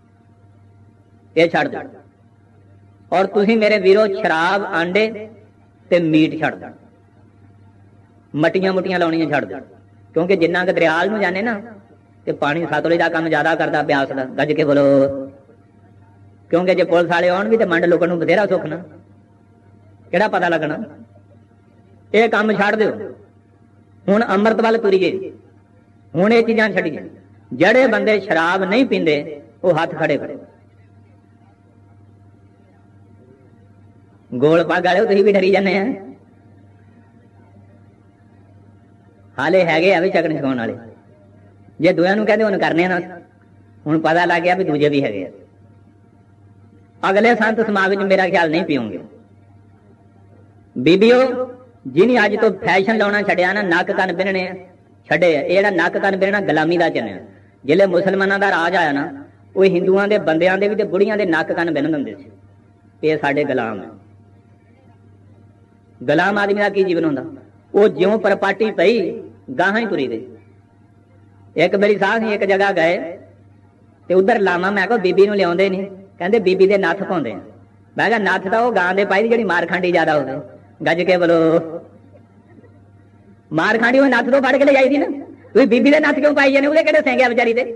ਇਹ ਛੱਡ ਦਿਓ। ਔਰ ਤੁਸੀਂ ਮੇਰੇ ਵੀਰੋ ਸ਼ਰਾਬ, ਆਂਡੇ ਤੇ ਮੀਟ ਛੱਡ ਦਿਓ, ਮਟੀਆਂ ਮੁਟੀਆਂ ਲਾਉਣੀਆਂ ਛੱਡ ਦਿਓ। ਕਿਉਂਕਿ ਜਿੰਨਾ ਕਿ ਦਰਿਆਲ ਨੂੰ ਜਾਣੇ ਨਾ ਤੇ ਪਾਣੀ ਸਤਲੁਜ ਦਾ ਕੰਮ ਜ਼ਿਆਦਾ ਕਰਦਾ ਪਿਆਸ ਦਾ। ਗੱਜ ਕੇ ਬੋਲੋ। ਕਿਉਂਕਿ ਜੇ ਪੁਲਿਸ ਵਾਲੇ ਆਉਣ ਵੀ ਤੇ ਮੰਡ ਲੋਕਾਂ ਨੂੰ ਬਥੇਰਾ ਸੁੱਖ ਨਾ, ਕਿਹੜਾ ਪਤਾ ਲੱਗਣਾ। ਇਹ ਕੰਮ ਛੱਡ ਦਿਓ। ਹੁਣ ਅੰਮ੍ਰਿਤ ਵੱਲ ਤੁਰੀਏ, ਹੁਣ ਇਹ ਚੀਜ਼ਾਂ ਛੱਡੀਏ। ਜਿਹੜੇ ਬੰਦੇ ਸ਼ਰਾਬ ਨਹੀਂ ਪੀਂਦੇ ਉਹ ਹੱਥ ਖੜੇ ਕਰੋ। ਗੋਲ ਪੱਗ ਵਾਲੇ ਤੁਸੀਂ ਵੀ ਡਰੀ ਜਾਂਦੇ ਆ, ਹਾਲੇ ਹੈਗੇ ਆ ਵੀ ਚੱਕਣ ਸਿਖਾਉਣ ਵਾਲੇ। ਜੇ ਦੂਜਿਆਂ ਨੂੰ ਕਹਿੰਦੇ ਹੁਣ ਕਰਨੇ ਨਾ, ਹੁਣ ਪਤਾ ਲੱਗ ਗਿਆ ਵੀ ਦੂਜੇ ਵੀ ਹੈਗੇ ਆ। ਅਗਲੇ ਸੰਤ ਸਮਾਜ ਵਿੱਚ ਮੇਰਾ ਖਿਆਲ ਨਹੀਂ ਪੀਉਂਗੇ। ਬੀਬੀਓ, ਜਿਹਨੇ ਅੱਜ ਤੋਂ ਫੈਸ਼ਨ ਲਾਉਣਾ ਛੱਡਿਆ ਨਾ, ਨੱਕ ਕੰਨ ਬਿਨਣੇ ਛੱਡੇ, ਇਹ ਜਿਹੜਾ ਨੱਕ ਕੰਨ ਬਿਨਣਾ ਗੁਲਾਮੀ ਦਾ ਚਿੰਨ੍ਹ ਹੈ। ਜਿਹੜੇ ਮੁਸਲਮਾਨਾਂ ਦਾ ਰਾਜ ਆਇਆ ਨਾ, ਉਹ ਹਿੰਦੂਆਂ ਦੇ ਬੰਦਿਆਂ ਦੇ ਵੀ ਤੇ ਬੁੜੀਆਂ ਦੇ ਨੱਕ ਕੰਨ ਬਿੰਨ ਦਿੰਦੇ ਸੀ। ਇਹ ਸਾਡੇ ਗੁਲਾਮ ਹੈ। ਗੁਲਾਮ ਆਦਮੀ ਦਾ ਕੀ ਜੀਵਨ ਹੁੰਦਾ? ਉਹ ਜਿਉਂ ਪਰਪਾਟੀ ਪਈ ਗਾਹਾਂ ਹੀ ਤੁਰੀ ਦੇ। ਇੱਕ ਮੇਰੀ ਸਾਹ ਸੀ, ਇੱਕ ਜਗ੍ਹਾ ਗਏ ਤੇ ਉਧਰ ਲਾਮਾ, ਮੈਂ ਕਿਹਾ ਬੀਬੀ ਨੂੰ ਲਿਆਉਂਦੇ ਨਹੀਂ, ਕਹਿੰਦੇ ਬੀਬੀ ਦੇ ਨੱਥ ਪਾਉਂਦੇ। ਮੈਂ ਕਿਹਾ ਨੱਥ ਤਾਂ ਉਹ ਗਾਂ ਦੇ ਪਾਈ ਦੀ ਜਿਹੜੀ ਮਾਰਖਾਂਡੀ ਜ਼ਿਆਦਾ ਹੋਵੇ। ਗੱਜ ਕੇ ਬੋਲੋ। ਮਾਰਖਾਂਡੀ ਉਹ ਨੱਥ ਤੋਂ ਫੜ ਕੇ ਲੈ ਜਾਈਦੀ ਨਾ, ਤੁਸੀਂ ਬੀਬੀ ਦੇ ਨੱਥ ਕਿਉਂ ਪਾਈ ਜਾਂਦੇ? ਉਹਦੇ ਕਿਹੜੇ ਸਿੰਗਿਆ ਵਿਚਾਰੀ ਦੇ?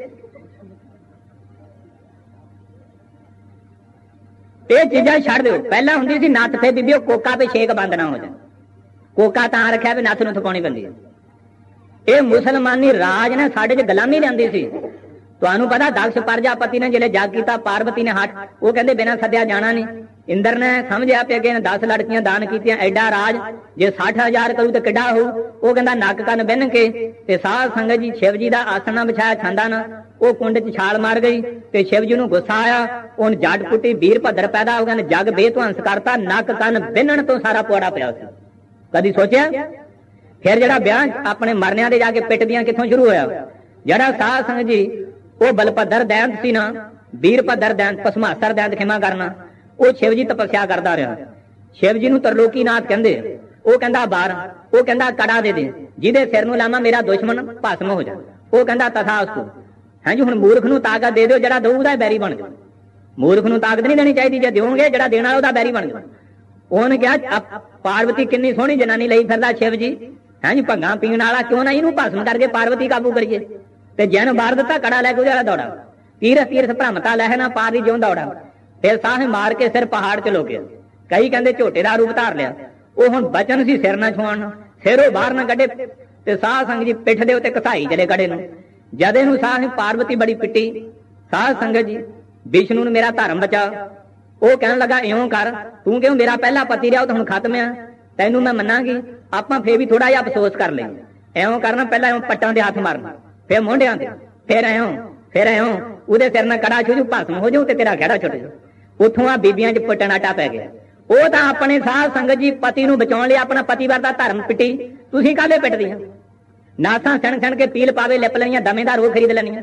ਇਹ ਚੀਜ਼ਾਂ ਛੱਡ ਦਿਓ। ਪਹਿਲਾਂ ਹੁੰਦੀ ਸੀ ਨੱਥ ਤੇ ਬੀਬੀ ਉਹ ਕੋਕਾ ਤੇ ਛੇਕ ਬੰਦ ਨਾ ਹੋ ਜਾਏ। ਕੋਕਾ ਤਾਂ ਰੱਖਿਆ ਵੀ ਨੱਥ ਨੂੰ ਥਪਾਉਣੀ ਪੈਂਦੀ ਹੈ। ਇਹ ਮੁਸਲਮਾਨੀ ਰਾਜ ਨੇ ਸਾਡੇ 'ਚ ਗੁਲਾਮੀ ਲਿਆਂਦੀ ਸੀ। ਤੁਹਾਨੂੰ ਪਤਾ ਦਕਸ਼ ਪ੍ਰਜਾਪਤੀ ਨੇ ਜਿਹੜੇ ਜੱਗ ਕੀਤਾ, ਪਾਰਵਤੀ ਨੇ ਹੱਟ, ਉਹ ਕਹਿੰਦੇ ਬਿਨਾਂ ਸੱਦਿਆ ਜਾਣਾ ਨਹੀਂ। ਇੰਦਰ ਨੇ ਸਮਝਿਆ ਪਿਆ ਕਿ ਦਸ ਲੜਕੀਆਂ ਦਾਨ ਕੀਤੀਆਂ, ਐਡਾ ਰਾਜ ਜੇ ਸੱਠ ਹਜ਼ਾਰ ਕਰੂ ਤੇ ਕਿੱਡਾ ਹੋਊ। ਉਹ ਕਹਿੰਦਾ ਨੱਕ ਕੰਨ ਬਿੰਨ ਕੇ ਤੇ ਸਾਧ ਸੰਗਤ ਜੀ ਸ਼ਿਵ ਜੀ ਦਾ ਆਸਣਾ ਵਿਛਾਇਆ ਛਾਂਦਾ ਨਾ, ਉਹ ਕੁੰਡ 'ਚ ਛਾਲ ਮਾਰ ਗਈ ਤੇ ਸ਼ਿਵ ਜੀ ਨੂੰ ਗੁੱਸਾ ਆਇਆ। ਉਹਨ ਜੱਟ ਪੁੱਟੀ ਵੀਰ ਭੱਦਰ ਪੈਦਾ ਹੋ ਗਿਆ, ਜੱਗ ਬੇਧਵੰਸ ਕਰਤਾ। ਨੱਕ ਕੰਨ ਬਿੰਨਣ ਤੋਂ ਸਾਰਾ ਪੁਆੜਾ ਪਿਆ ਸੀ। ਕਦੀ ਸੋਚਿਆ? ਫਿਰ ਜਿਹੜਾ ਵਿਆਹ ਆਪਣੇ ਮਰਨਿਆਂ ਦੇ ਜਾ ਕੇ ਪਿੱਟਦੀਆਂ ਕਿੱਥੋਂ ਸ਼ੁਰੂ ਹੋਇਆ? ਜਿਹੜਾ ਸਾਧ ਸੰਗਤ ਜੀ ਉਹ ਬਲਪੱਧਰ ਦੈਂਤ ਸੀ ਨਾ, ਵੀਰ ਭੱਦਰ ਦੈਂਤ, ਪਸਮਾਸਰ ਦੈਂਤ ਖਿਮਾ ਕਰਨਾ, ਉਹ ਸ਼ਿਵ ਜੀ ਤਪੱਸਿਆ ਕਰਦਾ ਰਿਹਾ। ਸ਼ਿਵ ਜੀ ਨੂੰ ਤਰਲੋਕੀਨਾਥ ਕਹਿੰਦੇ। ਉਹ ਕਹਿੰਦਾ ਬਾਹਰ, ਉਹ ਕਹਿੰਦਾ ਕੜਾ ਦੇ ਦੇ, ਜਿਹਦੇ ਸਿਰ ਨੂੰ ਲਾਵਾਂ ਮੇਰਾ ਦੁਸ਼ਮਣ ਭਸਮ ਹੋ ਜਾ। ਉਹ ਕਹਿੰਦਾ ਤਥਾਸਤੂ। ਹਾਂਜੀ, ਹੁਣ ਮੂਰਖ ਨੂੰ ਤਾਕਤ ਦੇ ਦਿਓ, ਜਿਹੜਾ ਦਊ ਉਹਦਾ ਬੈਰੀ ਬਣ ਜਾਓ। ਮੂਰਖ ਨੂੰ ਤਾਕਤ ਨਹੀਂ ਦੇਣੀ ਚਾਹੀਦੀ, ਜੇ ਦਿਓਗੇ ਜਿਹੜਾ ਦੇਣਾ ਉਹਦਾ ਬੈਰੀ ਬਣ ਜਾਓ। ਉਹਨੇ ਕਿਹਾ ਪਾਰਵਤੀ ਕਿੰਨੀ ਸੋਹਣੀ ਜਨਾਨੀ ਲਈ ਫਿਰਦਾ ਸ਼ਿਵ ਜੀ, ਹਾਂਜੀ ਭੰਗਾਂ ਪੀਣ ਵਾਲਾ, ਕਿਉਂ ਨਾ ਇਹਨੂੰ ਭਸਮ ਕਰਕੇ ਪਾਰਵਤੀ ਕਾਬੂ ਕਰੀਏ। ਤੇ ਜੈਨ ਬਾਰ ਦਿੱਤਾ, ਕੜਾ ਲੈ ਕੇ ਉਹਦਾ ਦੌੜਾ। ਤੀਰਥ ਤੀਰਥ ਭ੍ਰਮਤਾ ਲਹਿ ਨਾ ਪਾਰ ਦੀ ਜਿਉਂ ਦੌੜਾ। ਫਿਰ ਸਾਹ ਮਾਰ ਕੇ ਸਿਰ ਪਹਾੜ ਚ ਲੋਕਿਆ। ਕਈ ਕਹਿੰਦੇ ਝੋਟੇ ਦਾ ਰੂਪ ਧਾਰ ਲਿਆ। ਉਹ ਹੁਣ ਬਚਨ ਸੀ ਸਿਰ ਨਾ ਛੁਆਉਣ, ਸਿਰੋਂ ਬਾਹਰ ਨਾ ਕੱਢੇ। ਤੇ ਸਾਹ ਸੰਗ ਜੀ ਪਿੱਠ ਦੇ ਉੱਤੇ ਘਸਾਈ ਚਲੇ ਕੜੇ ਨੂੰ। ਜਦ ਇਹਨੂੰ ਸਾਹ ਪਾਰਵਤੀ ਬੜੀ ਪਿੱਟੀ। ਸਾਧ ਸੰਗਤ ਜੀ ਵਿਸ਼ਨੂੰ ਨੂੰ ਮੇਰਾ ਧਰਮ ਬਚਾ। ਉਹ ਕਹਿਣ ਲੱਗਾ ਇਉਂ ਕਰ, ਤੂੰ ਕਿਉਂ ਮੇਰਾ ਪਹਿਲਾ ਪਤੀ ਰਿਹਾ, ਉਹ ਤਾਂ ਹੁਣ ਖਤਮ ਆ, ਤੈਨੂੰ ਮੈਂ ਮੰਨਾਂਗੀ। ਆਪਾਂ ਫੇਰ ਵੀ ਥੋੜਾ ਜਿਹਾ ਅਫਸੋਸ ਕਰ ਲਈ। ਇਉਂ ਕਰਨਾ, ਪਹਿਲਾਂ ਇਉਂ ਪੱਟਾਂ ਦੇ ਹੱਥ ਮਾਰਨਾ, ਫੇਰ ਮੋਢਿਆਂ ਤੇ, ਫੇਰ ਇਉਂ, ਫੇਰ ਇਉਂ, ਉਹਦੇ ਸਿਰ ਨਾਲ ਕੜਾ ਛੂ ਜੂ, ਭਸਮ ਹੋ ਜਾਊ ਤੇ ਤੇਰਾ ਖਹਿੜਾ ਛੁੱਟ ਜਾਊ। ਉੱਥੋਂ ਆ ਬੀਬੀਆਂ 'ਚ ਪਟਣਾਟਾ ਪੈ ਗਿਆ। ਉਹ ਤਾਂ ਆਪਣੇ ਸਾਧ ਸੰਗਤ ਜੀ ਪਤੀ ਨੂੰ ਬਚਾਉਣ ਲਈ ਆਪਣਾ ਪਤੀ ਵਰਦਾ ਧਰਮ ਪਿੱਟੀ। ਤੁਸੀਂ ਕਾਹਦੇ ਪਿੱਟਦੀਆਂ? ਨਾਸਾਂ ਛਣ ਛਣ ਕੇ ਪੀਲ ਪਾਵੇ ਲਿਪ ਲੈਣੀਆਂ, ਦਮੇ ਦਾ ਰੋਗ ਖਰੀਦ ਲੈਣੀਆਂ।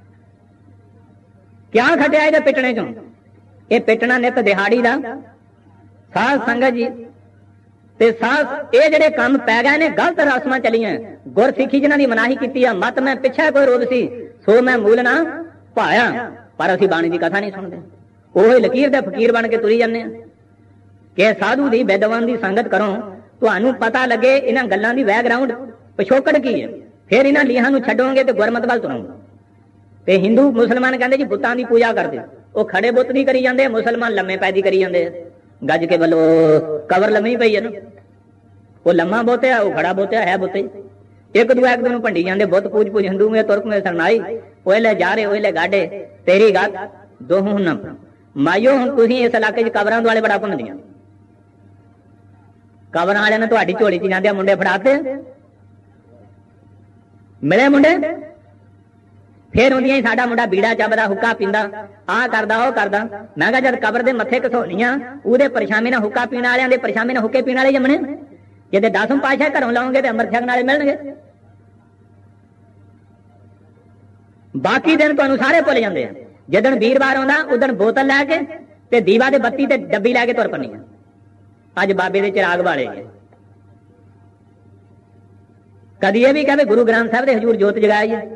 ਕਿਆ ਖਟਿਆ ਇਹਦੇ ਪਿੱਟਣੇ ਚੋਂ? ਇਹ ਪਿੱਟਣਾ ਨਿਤ ਦਿਹਾੜੀ ਦਾ। ਸਾਧ ਸੰਗਤ ਜੀ ਤੇ ਸਾਧ ਇਹ ਜਿਹੜੇ ਕੰਮ ਪੈ ਗਏ ਨੇ, ਗਲਤ ਰਸਮਾਂ ਚਲੀਆਂ। ਗੁਰ ਸਿੱਖੀ ਜਿਨ੍ਹਾਂ ਦੀ ਮਨਾਹੀ ਕੀਤੀ ਆ, ਮਤ ਮੈਂ ਪਿੱਛੇ ਕੋਈ ਰੋਧ ਸੀ, ਸੋ ਮੈਂ ਮੂਲ ਨਾ ਪਾਇਆ। ਪਰ ਅਸੀਂ ਬਾਣੀ ਦੀ ਕਥਾ ਨਹੀਂ ਸੁਣਦੇ, ਉਹ ਲਕੀਰ ਦੇ ਫਕੀਰ ਬਣ ਕੇ ਤੁਰੀ ਜਾਂਦੇ ਆ। ਕਿ ਸਾਧੂ ਦੀ ਵਿਦਵਾਨ ਦੀ ਸੰਗਤ ਕਰੋ, ਤੁਹਾਨੂੰ ਪਤਾ ਲੱਗੇ ਇਹਨਾਂ ਗੱਲਾਂ ਦੀ ਬੈਕਗ੍ਰਾਉਂਡ ਪਿਛੋਕੜ ਕੀ ਹੈ। ਫਿਰ ਇਹਨਾਂ ਲੀਹਾਂ ਨੂੰ ਛੱਡੋਗੇ ਤੇ ਗੁਰਮਤ ਵੱਲ ਤੁਰੋਗੇ। ਤੇ ਹਿੰਦੂ ਮੁਸਲਮਾਨ ਕਹਿੰਦੇ ਜੀ ਬੁੱਤਾਂ ਦੀ ਪੂਜਾ ਕਰਦੇ, ਉਹ ਖੜੇ ਬੁੱਤ ਦੀ ਕਰੀ ਜਾਂਦੇ, ਮੁਸਲਮਾਨ ਲੰਮੇ ਪੈਦੀ ਕਰੀ ਜਾਂਦੇ ਆ। ਗੱਜ ਕੇ ਵੱਲੋਂ ਕਬਰ ਲੰਮੀ ਪਈ ਹੈ ਨਾ, ਉਹ ਲੰਮਾ ਬੋਤਿਆ, ਉਹ ਖੜਾ ਬੋਤਿਆ ਹੈ ਬੁੱਤੇ। ਇੱਕ ਦੂਆ ਇੱਕ ਦੂ ਨੂੰ ਭੰਡੀ ਜਾਂਦੇ, ਬੁੱਤ ਪੂਜ ਪੂਜ ਹਿੰਦੂ ਮੇ ਤੁਰਕ ਮੇ ਸਰਨਾਈ, ਉਹਲੇ ਜਾ ਰਹੇ ਉਹਲੇ ਗਾਡੇ, ਤੇਰੀ ਗੱਲ ਦੋਹੂ ਨਾ ਮਾਇਓ। ਹੁਣ ਤੁਸੀਂ ਇਸ ਇਲਾਕੇ 'ਚ ਕਬਰਾਂ ਦੁਆਲੇ ਬੜਾ ਭੁੰਨਦੀਆਂ। ਕਬਰਾਂ ਵਾਲਿਆਂ ਨੇ ਤੁਹਾਡੀ ਝੋਲੀ 'ਚ ਜਾਂਦੇ ਮੁੰਡੇ ਫੜਾਤੇ, ਮਿਲੇ ਮੁੰਡੇ ਫੇਰ ਹੁੰਦੀਆਂ ਹੀ ਸਾਡਾ ਮੁੰਡਾ ਬੀੜਾ ਚੱਬਦਾ, ਹੁੱਕਾ ਪੀਂਦਾ, ਆਹ ਕਰਦਾ ਉਹ ਕਰਦਾ। ਮੈਂ ਕਿਹਾ ਜਦ ਕਬਰ ਦੇ ਮੱਥੇ ਘਸੋਣੀਆਂ ਉਹਦੇ ਪਰਛਾਵੇਂ ਨਾਲ ਹੁੱਕਾ ਪੀਣ ਵਾਲਿਆਂ ਦੇ ਪਰਛਾਵੇਂ ਨਾਲ ਹੁੱਕੇ ਪੀਣ ਵਾਲੇ ਜੰਮਣੇ। ਜੇ ਦਸਮ ਪਾਤਸ਼ਾਹ ਘਰੋਂ ਲਾਉਂਗੇ ਤੇ ਅੰਮ੍ਰਿਤ ਛਕਣ ਵਾਲੇ ਮਿਲਣਗੇ। ਬਾਕੀ ਦਿਨ ਤੁਹਾਨੂੰ ਸਾਰੇ ਭੁੱਲ ਜਾਂਦੇ ਆ। ਜਦੋਂ ਵੀਰਵਾਰ ਆਉਂਦਾ ਉਦੋਂ ਬੋਤਲ ਲੈ ਕੇ ਤੇ ਦੀਵਾ ਦੇ ਬੱਤੀ ਤੇ ਡੱਬੀ ਲੈ ਕੇ ਤੁਰ ਪੈਣੀ ਆ। ਅੱਜ ਬਾਬੇ ਦੇ ਚਿਰਾਗ ਵਾਲੇ ਕਦੀ ਇਹ ਵੀ ਕਹੇ ਗੁਰੂ ਗ੍ਰੰਥ ਸਾਹਿਬ ਦੇ ਹਜ਼ੂਰ ਜੋਤ ਜਗਾਈ ਹੈ।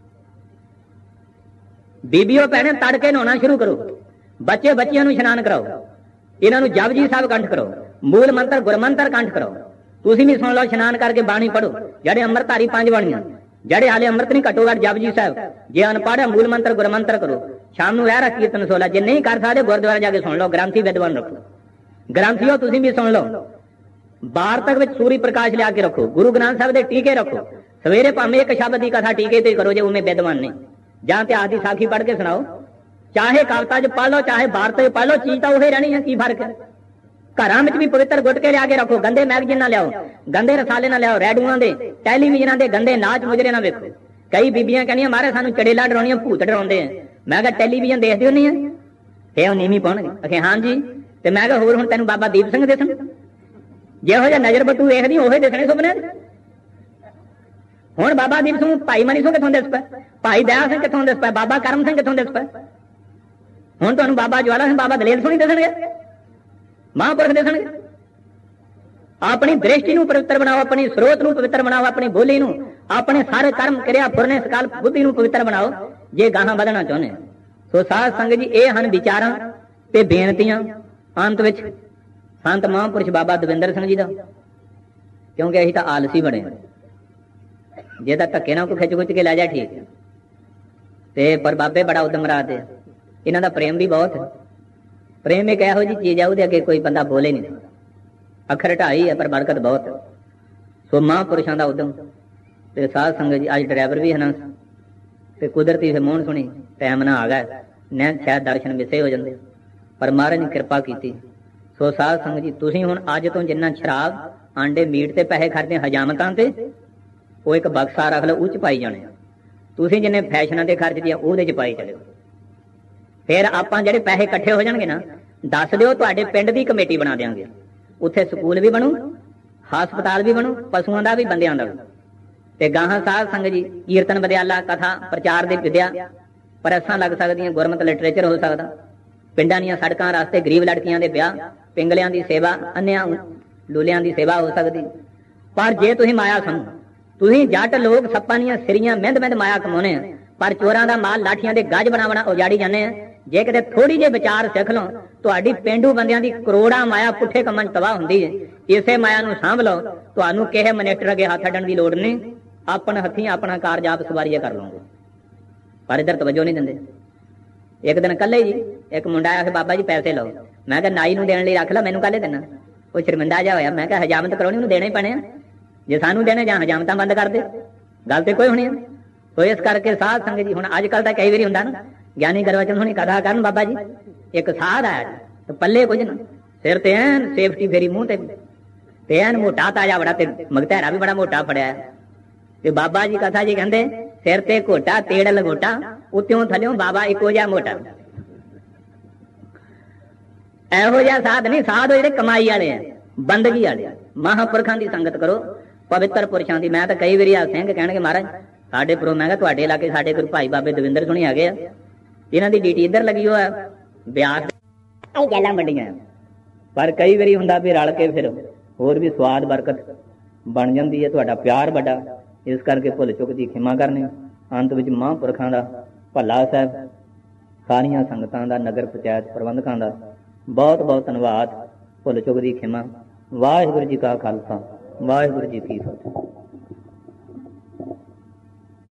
ਬੀਬੀਓ ਭੈਣੇ ਤੜਕੇ ਨਹਾਉਣਾ ਸ਼ੁਰੂ ਕਰੋ, ਬੱਚੇ ਬੱਚਿਆਂ ਨੂੰ ਇਸ਼ਨਾਨ ਕਰਾਓ, ਇਹਨਾਂ ਨੂੰ ਜਪਜੀ ਸਾਹਿਬ ਕੰਠ ਕਰੋ, ਮੂਲ ਮੰਤਰ ਗੁਰਮੰਤਰ ਕੰਠ ਕਰੋ। ਤੁਸੀਂ ਵੀ ਸੁਣ ਲਓ, ਇਸ਼ਨਾਨ ਕਰਕੇ ਬਾਣੀ ਪੜੋ। ਜਿਹੜੇ ਅੰਮ੍ਰਿਤਧਾਰੀ ਪੰਜ ਬਾਣੀਆਂ, ਜਿਹੜੇ ਹਾਲੇ ਅੰਮ੍ਰਿਤ ਨਹੀਂ ਘੱਟੋ ਘੱਟ ਜਪਜੀ ਸਾਹਿਬ, ਜੇ ਅਨਪੜ੍ਹ ਮੂਲ ਮੰਤਰ ਗੁਰਮੰਤਰ ਕਰੋ। ਸ਼ਾਮ ਨੂੰ ਰਹਿ ਕੀਰਤਨ ਸੋਲਾ, ਜੇ ਨਹੀਂ ਕਰ ਸਕਦੇ ਗੁਰਦੁਆਰਾ ਜਾ ਕੇ ਸੁਣ ਲਓ। ਗ੍ਰੰਥੀ ਵਿਦਵਾਨ ਰੱਖੋ, ਗ੍ਰੰਥੀਓ ਤੁਸੀਂ ਵੀ ਸੁਣ ਲਓ। ਵਾਰਤਕ ਵਿੱਚ ਸੂਰੀ ਪ੍ਰਕਾਸ਼ ਲਿਆ ਕੇ ਰੱਖੋ, ਗੁਰੂ ਗ੍ਰੰਥ ਸਾਹਿਬ ਦੇ ਟੀਕੇ ਰੱਖੋ। ਸਵੇਰੇ ਭਾਵੇਂ ਇੱਕ ਸ਼ਬਦ ਦੀ ਕਥਾ ਟੀਕੇ ਤੇ ਕਰੋ ਜੇ ਉਵੇਂ ਵਿਦਵਾਨ ਨਹੀਂ, ਜਾਂ ਇਤਿਹਾਸ ਦੀ ਸਾਖੀ ਪੜ੍ਹ ਕੇ ਸੁਣਾਓ। ਚਾਹੇ ਕਵਿਤਾ ਚ ਪੜ੍ਹ ਲਓ, ਚਾਹੇ ਵਾਰਤਕ ਪੜ੍ਹ ਲਓ, ਚੀਜ਼ ਤਾਂ ਉਹੀ ਰਹਿਣੀ ਹੈ। ਕੀ ਫਰਕ ਹੈ? ਘਰਾਂ ਵਿੱਚ ਵੀ ਪਵਿੱਤਰ ਗੁਟਕੇ ਲਿਆ ਕੇ ਰੱਖੋ। ਗੰਦੇ ਮੈਗਜ਼ੀਨ ਨਾ ਲਿਆਓ, ਗੰਦੇ ਰਸਾਲੇ ਨਾ ਲਿਆਓ, ਰੇਡੂਆਂ ਦੇ ਟੈਲੀਵਿਜ਼ਨਾਂ ਦੇ ਗੰਦੇ ਨਾਚ ਮੁਜਰੇ ਨਾ ਵੇਖੋ। ਕਈ ਬੀਬੀਆਂ ਕਹਿੰਦੀਆਂ ਮਾਰੇ ਸਾਨੂੰ ਚੜੇਲਾ ਡਰਾਉਣੀਆਂ, ਭੂਤ ਡਰਾਉਂਦੇ ਆ। ਮੈਂ ਕਿਹਾ ਟੈਲੀਵਿਜ਼ਨ ਦੇਖਦੇ ਹੋ ਨਹੀਂ ਆ? ਤੇ ਉਹ ਨੀਵੀਂ ਪਾਉਣਗੇ। ਅਖੇ ਹਾਂਜੀ। ਤੇ ਮੈਂ ਕਿਹਾ ਹੋਰ ਹੁਣ ਤੈਨੂੰ ਬਾਬਾ ਦੀਪ ਸਿੰਘ ਦੇਖਣ, ਜਿਹੋ ਜਿਹਾ ਨਜ਼ਰ ਬੱਟੂ ਵੇਖਦੀ ਉਹੀ ਦੇਖਣੇ ਸੁਪਨੇ। ਹੁਣ ਬਾਬਾ ਦੀਪ ਸਿੰਘ ਭਾਈ ਮਨੀ ਸਿੰਘ ਕਿੱਥੋਂ ਦਿਸ ਪਏ, ਭਾਈ ਦਇਆ ਸਿੰਘ ਕਿੱਥੋਂ ਦਿਸ ਪਏ, ਬਾਬਾ ਕਰਮ ਸਿੰਘ ਕਿੱਥੋਂ ਦਿਸ ਪਏ। ਹੁਣ ਤੁਹਾਨੂੰ ਬਾਬਾ ਜਵਾਲਾ ਸਿੰਘ, ਬਾਬਾ ਦਲੇਲ ਸਿੰਘ ਦਿਸਣਗੇ, ਮਹਾਂਪੁਰਖ ਦਿਸਣਗੇ। ਆਪਣੀ ਦ੍ਰਿਸ਼ਟੀ ਨੂੰ ਪਵਿੱਤਰ ਬਣਾਓ, ਆਪਣੀ ਸਰੋਤ ਨੂੰ ਪਵਿੱਤਰ ਬਣਾਓ, ਆਪਣੀ ਬੋਲੀ ਨੂੰ, ਆਪਣੇ ਸਾਰੇ ਕਰਮ ਕਿਰਿਆ ਫੁਰਨੇ ਸਕਾਲ ਬੁੱਧੀ ਨੂੰ ਪਵਿੱਤਰ ਬਣਾਓ ਜੇ ਗਾਹਾਂ ਵਧਣਾ ਚਾਹੁੰਦੇ। ਸੋ ਸਾਧ ਸੰਗਤ ਜੀ, ਇਹ ਹਨ ਵਿਚਾਰਾਂ ਤੇ ਬੇਨਤੀਆਂ। ਅੰਤ ਵਿੱਚ ਸੰਤ ਮਹਾਂਪੁਰਸ਼ ਬਾਬਾ ਦਵਿੰਦਰ ਸਿੰਘ ਜੀ ਦਾ, ਕਿਉਂਕਿ ਅਸੀਂ ਤਾਂ ਆਲਸੀ ਬਣੇ, ਜੇ ਤਾਂ ਧੱਕੇ ਨਾਲ ਕੋਈ ਖਿੱਚ ਖੁੱਚ ਕੇ ਲੈ ਜਾ ਠੀਕ ਹੈ, ਤੇ ਪਰ ਬਾਬੇ ਬੜਾ ਉਦਮ ਰਾਤੇ। ਇਹਨਾਂ ਦਾ ਪ੍ਰੇਮ ਵੀ ਬਹੁਤ ਹੈ। ਪ੍ਰੇਮ ਇੱਕ ਇਹੋ ਜਿਹੀ ਚੀਜ਼ ਆ, ਉਹਦੇ ਅੱਗੇ ਕੋਈ ਬੰਦਾ ਬੋਲੇ ਨਹੀਂ। ਅੱਖਰ ਢਾਈ ਹੈ ਪਰ ਬਰਕਤ ਬਹੁਤ ਹੈ। ਸੋ ਮਹਾਂਪੁਰਸ਼ਾਂ ਦਾ ਉਦਮ। ਤੇ ਸਾਧ ਸੰਗਤ ਜੀ, ਅੱਜ ਡਰਾਈਵਰ ਵੀ ਹਨ ਤੇ ਕੁਦਰਤੀ ਫਿਰ ਮੋਹਨ ਸੁਣੀ ਟਾਈਮ ਨਾ ਆ ਗਿਆ, ਨੈਣ ਸ਼ਾਇਦ ਦਰਸ਼ਨ ਮਿਸੇ ਹੋ ਜਾਂਦੇ, ਪਰ ਮਹਾਰਾਜ ਨੇ ਕਿਰਪਾ ਕੀਤੀ। ਸੋ ਸਾਧ ਸੰਗਤ ਜੀ, ਤੁਸੀਂ ਹੁਣ ਅੱਜ ਤੋਂ ਜਿੰਨਾ ਸ਼ਰਾਬ ਆਂਡੇ ਮੀਟ ਤੇ ਪੈਸੇ ਖਰਚਦੇ ਹਜਾਮਤਾਂ ਤੇ, ਉਹ ਇੱਕ ਬਕਸਾ ਰੱਖ ਲਓ, ਉਹ ਚ ਪਾਈ ਜਾਣੇ। ਤੁਸੀਂ ਜਿੰਨੇ ਫੈਸ਼ਨਾਂ ਤੇ ਖਰਚਦੇ ਆ ਉਹਦੇ ਚ ਪਾਈ ਚਲਿਓ। ਫਿਰ ਆਪਾਂ ਜਿਹੜੇ ਪੈਸੇ ਇਕੱਠੇ ਹੋ ਜਾਣਗੇ ਨਾ, ਦੱਸ ਦਿਓ, ਤੁਹਾਡੇ ਪਿੰਡ ਦੀ ਕਮੇਟੀ ਬਣਾ ਦਿਆਂਗੇ। ਉੱਥੇ ਸਕੂਲ ਵੀ ਬਣੂ, ਹਸਪਤਾਲ ਵੀ ਬਣੂ, ਪਸ਼ੂਆਂ ਦਾ ਵੀ, ਬੰਦਿਆਂ ਦਾ ਵੀ। ਤੇ ਗਾਹਾਂ ਸਾਧ ਸੰਗਤ ਜੀ, ਕੀਰਤਨ ਵਿਦਿਆਲਾ, ਕਥਾ ਪ੍ਰਚਾਰ ਦੀ ਵਿਦਿਆ, ਪ੍ਰੈਸਾਂ ਲੱਗ ਸਕਦੀਆਂ, ਗੁਰਮਤਿ ਲਿਟਰੇਚਰ ਹੋ ਸਕਦਾ, ਪਿੰਡਾਂ ਦੀਆਂ ਸੜਕਾਂ ਰਸਤੇ, ਗਰੀਬ ਲੜਕੀਆਂ ਦੇ ਵਿਆਹ, ਪਿੰਗਲਿਆਂ ਦੀ ਸੇਵਾ, ਅੰਨਿਆਂ ਲੂਲਿਆਂ ਦੀ ਸੇਵਾ ਹੋ ਸਕਦੀ। ਪਰ ਜੇ ਤੁਸੀਂ ਮਾਇਆ ਸਮਝੋ, ਤੁਸੀਂ ਜੱਟ ਲੋਕ ਸੱਪਾਂ ਦੀਆਂ ਸਿਰੀਆਂ ਮਹਿੰਦ ਮਹਿੰਦ ਮਾਇਆ ਕਮਾਉਣੇ ਆ, ਪਰ ਚੋਰਾਂ ਦਾ ਮਾਲ ਲਾਠੀਆਂ ਦੇ ਗੱਜ ਬਣਾ ਬਣਾ ਉਜਾੜੀ ਜਾਂਦੇ ਆ। ਜੇ ਕਿਤੇ ਥੋੜੀ ਜਿਹੀ ਵਿਚਾਰ ਸਿੱਖ ਲਓ, ਤੁਹਾਡੀ ਪੇਂਡੂ ਬੰਦਿਆਂ ਦੀ ਕਰੋੜਾਂ ਮਾਇਆ ਪੁੱਠੇ ਕੰਮਾਂ 'ਚ ਤਬਾਹ ਹੁੰਦੀ ਹੈ। ਇਸੇ ਮਾਇਆ ਨੂੰ ਸਾਂਭ ਲਓ, ਤੁਹਾਨੂੰ ਕਿਸੇ ਮਨਿਸਟਰ ਅੱਗੇ ਹੱਥ ਅੱਡਣ ਦੀ ਲੋੜ ਨਹੀਂ। ਆਪਣੇ ਹੱਥੀਂ ਆਪਣਾ ਕਾਰਜ ਆਪ ਸਵਾਰੀਆ ਕਰ ਲਓਗੇ। ਪਰ ਇੱਧਰ ਤਵੱਜੋ ਨਹੀਂ ਦਿੰਦੇ। ਇੱਕ ਦਿਨ ਕੱਲੇ ਜੀ ਇੱਕ ਮੁੰਡਾ ਆਇਆ ਕਿ ਬਾਬਾ ਜੀ ਪੈਸੇ ਲਓ। ਮੈਂ ਕਿਹਾ ਨਾਈ ਨੂੰ ਦੇਣ ਲਈ ਰੱਖ ਲਾ, ਮੈਨੂੰ ਕਾਹਲੇ ਦੇਣਾ? ਉਹ ਸ਼ਰਮਿੰਦਾ ਜਿਹਾ ਹੋਇਆ। ਮੈਂ ਕਿਹਾ ਹਜਾਮਤ ਕਰਾਉਣੀ ਉਹਨੂੰ ਦੇਣੇ ਪੈਣੇ ਆ, ਜੇ ਸਾਨੂੰ ਦੇਣੇ ਜਾਂ ਹਜਾਮਤਾਂ ਬੰਦ ਕਰ ਦੇ, ਗੱਲ ਤੇ ਕੋਈ ਹੋਣੀ ਆ। ਸੋ ਇਸ ਕਰਕੇ ਸਾਧ ਸੰਗਤ ਜੀ, ਹੁਣ ਅੱਜ ਕੱਲ ਤਾਂ ਕਈ ਵਾਰੀ ਹੁੰਦਾ ਨਾ, ਗਿਆਨੀ ਗੁਰਵਚਨ ਹੁਣੀ ਕਥਾ ਕਰਨ, ਬਾਬਾ ਜੀ ਇੱਕ ਸਾਧ ਆਇਆ ਤੇ ਪੱਲੇ ਕੁਝ ਨਾ, ਸਿਰ ਤੇ ਐਨ ਸੇਫਟੀ ਫੇਰੀ ਮੂੰਹ ਤੇ, ਤੇ ਐਨ ਮੋਟਾ ਤਾਜਾ ਬੜਾ, ਤੇ ਮਗਤੈਰਾ ਵੀ ਬੜਾ ਮੋਟਾ ਫੜਿਆ। ਤੇ ਬਾਬਾ ਜੀ ਕਥਾ ਜੀ ਕਹਿੰਦੇ, ਸਿਰ ਤੇ ਘੋਟਾ ਤੇੜ ਲਗੋਟਾ, ਉੱਤੋਂ ਥੱਲਿਓਂ ਬਾਬਾ ਇੱਕੋ ਜਿਹਾ ਮੋਟਾ। ਇਹੋ ਜਿਹਾ ਸਾਧ ਨਹੀਂ, ਸਾਧ ਜਿਹੜੇ ਕਮਾਈ ਵਾਲੇ ਆ, ਬੰਦਗੀ ਵਾਲੇ ਆ। ਮਹਾਂਪੁਰਖਾਂ ਦੀ ਸੰਗਤ ਕਰੋ, ਪਵਿੱਤਰ ਪੁਰਸ਼ਾਂ ਦੀ। ਮੈਂ ਤਾਂ ਕਈ ਵਾਰੀ ਆ ਸਿੰਘ ਕਹਿਣਗੇ ਮਹਾਰਾਜ ਸਾਡੇ ਪ੍ਰੋ, ਮੈਂ ਕਿਹਾ ਤੁਹਾਡੇ ਇਲਾਕੇ ਸਾਡੇ ਗੁਰੂ ਭਾਈ ਬਾਬੇ ਦਵਿੰਦਰ ਸੁਣੀ ਆ ਗਏ ਆ, ਇਹਨਾਂ ਦੀ ਡਿਊਟੀ ਇੱਧਰ ਲੱਗੀ ਹੋਇਆ ਬਿਆਸ ਇਹ ਗੱਲਾਂ ਵੱਡੀਆਂ। ਪਰ ਕਈ ਵਾਰੀ ਹੁੰਦਾ ਵੀ ਰਲ ਕੇ ਫਿਰ ਹੋਰ ਵੀ ਸਵਾਦ ਬਰਕਤ ਬਣ ਜਾਂਦੀ ਹੈ, ਤੁਹਾਡਾ ਪਿਆਰ ਵੱਡਾ। ਇਸ ਕਰਕੇ ਭੁੱਲ ਚੁੱਕ ਦੀ ਖਿਮਾ ਕਰਨੀ। ਅੰਤ ਵਿੱਚ ਮਹਾਂਪੁਰਖਾਂ ਦਾ ਭੱਲਾ ਸਾਹਿਬ, ਸਾਰੀਆਂ ਸੰਗਤਾਂ ਦਾ, ਨਗਰ ਪੰਚਾਇਤ ਪ੍ਰਬੰਧਕਾਂ ਦਾ ਬਹੁਤ ਬਹੁਤ ਧੰਨਵਾਦ। ਭੁੱਲ ਚੁੱਕ ਦੀ ਖਿਮਾ। ਵਾਹਿਗੁਰੂ ਜੀ ਕਾ ਖਾਲਸਾ, ਵਾਹਿਗੁਰੂ ਜੀ ਕੀ ਫਤਿਹ।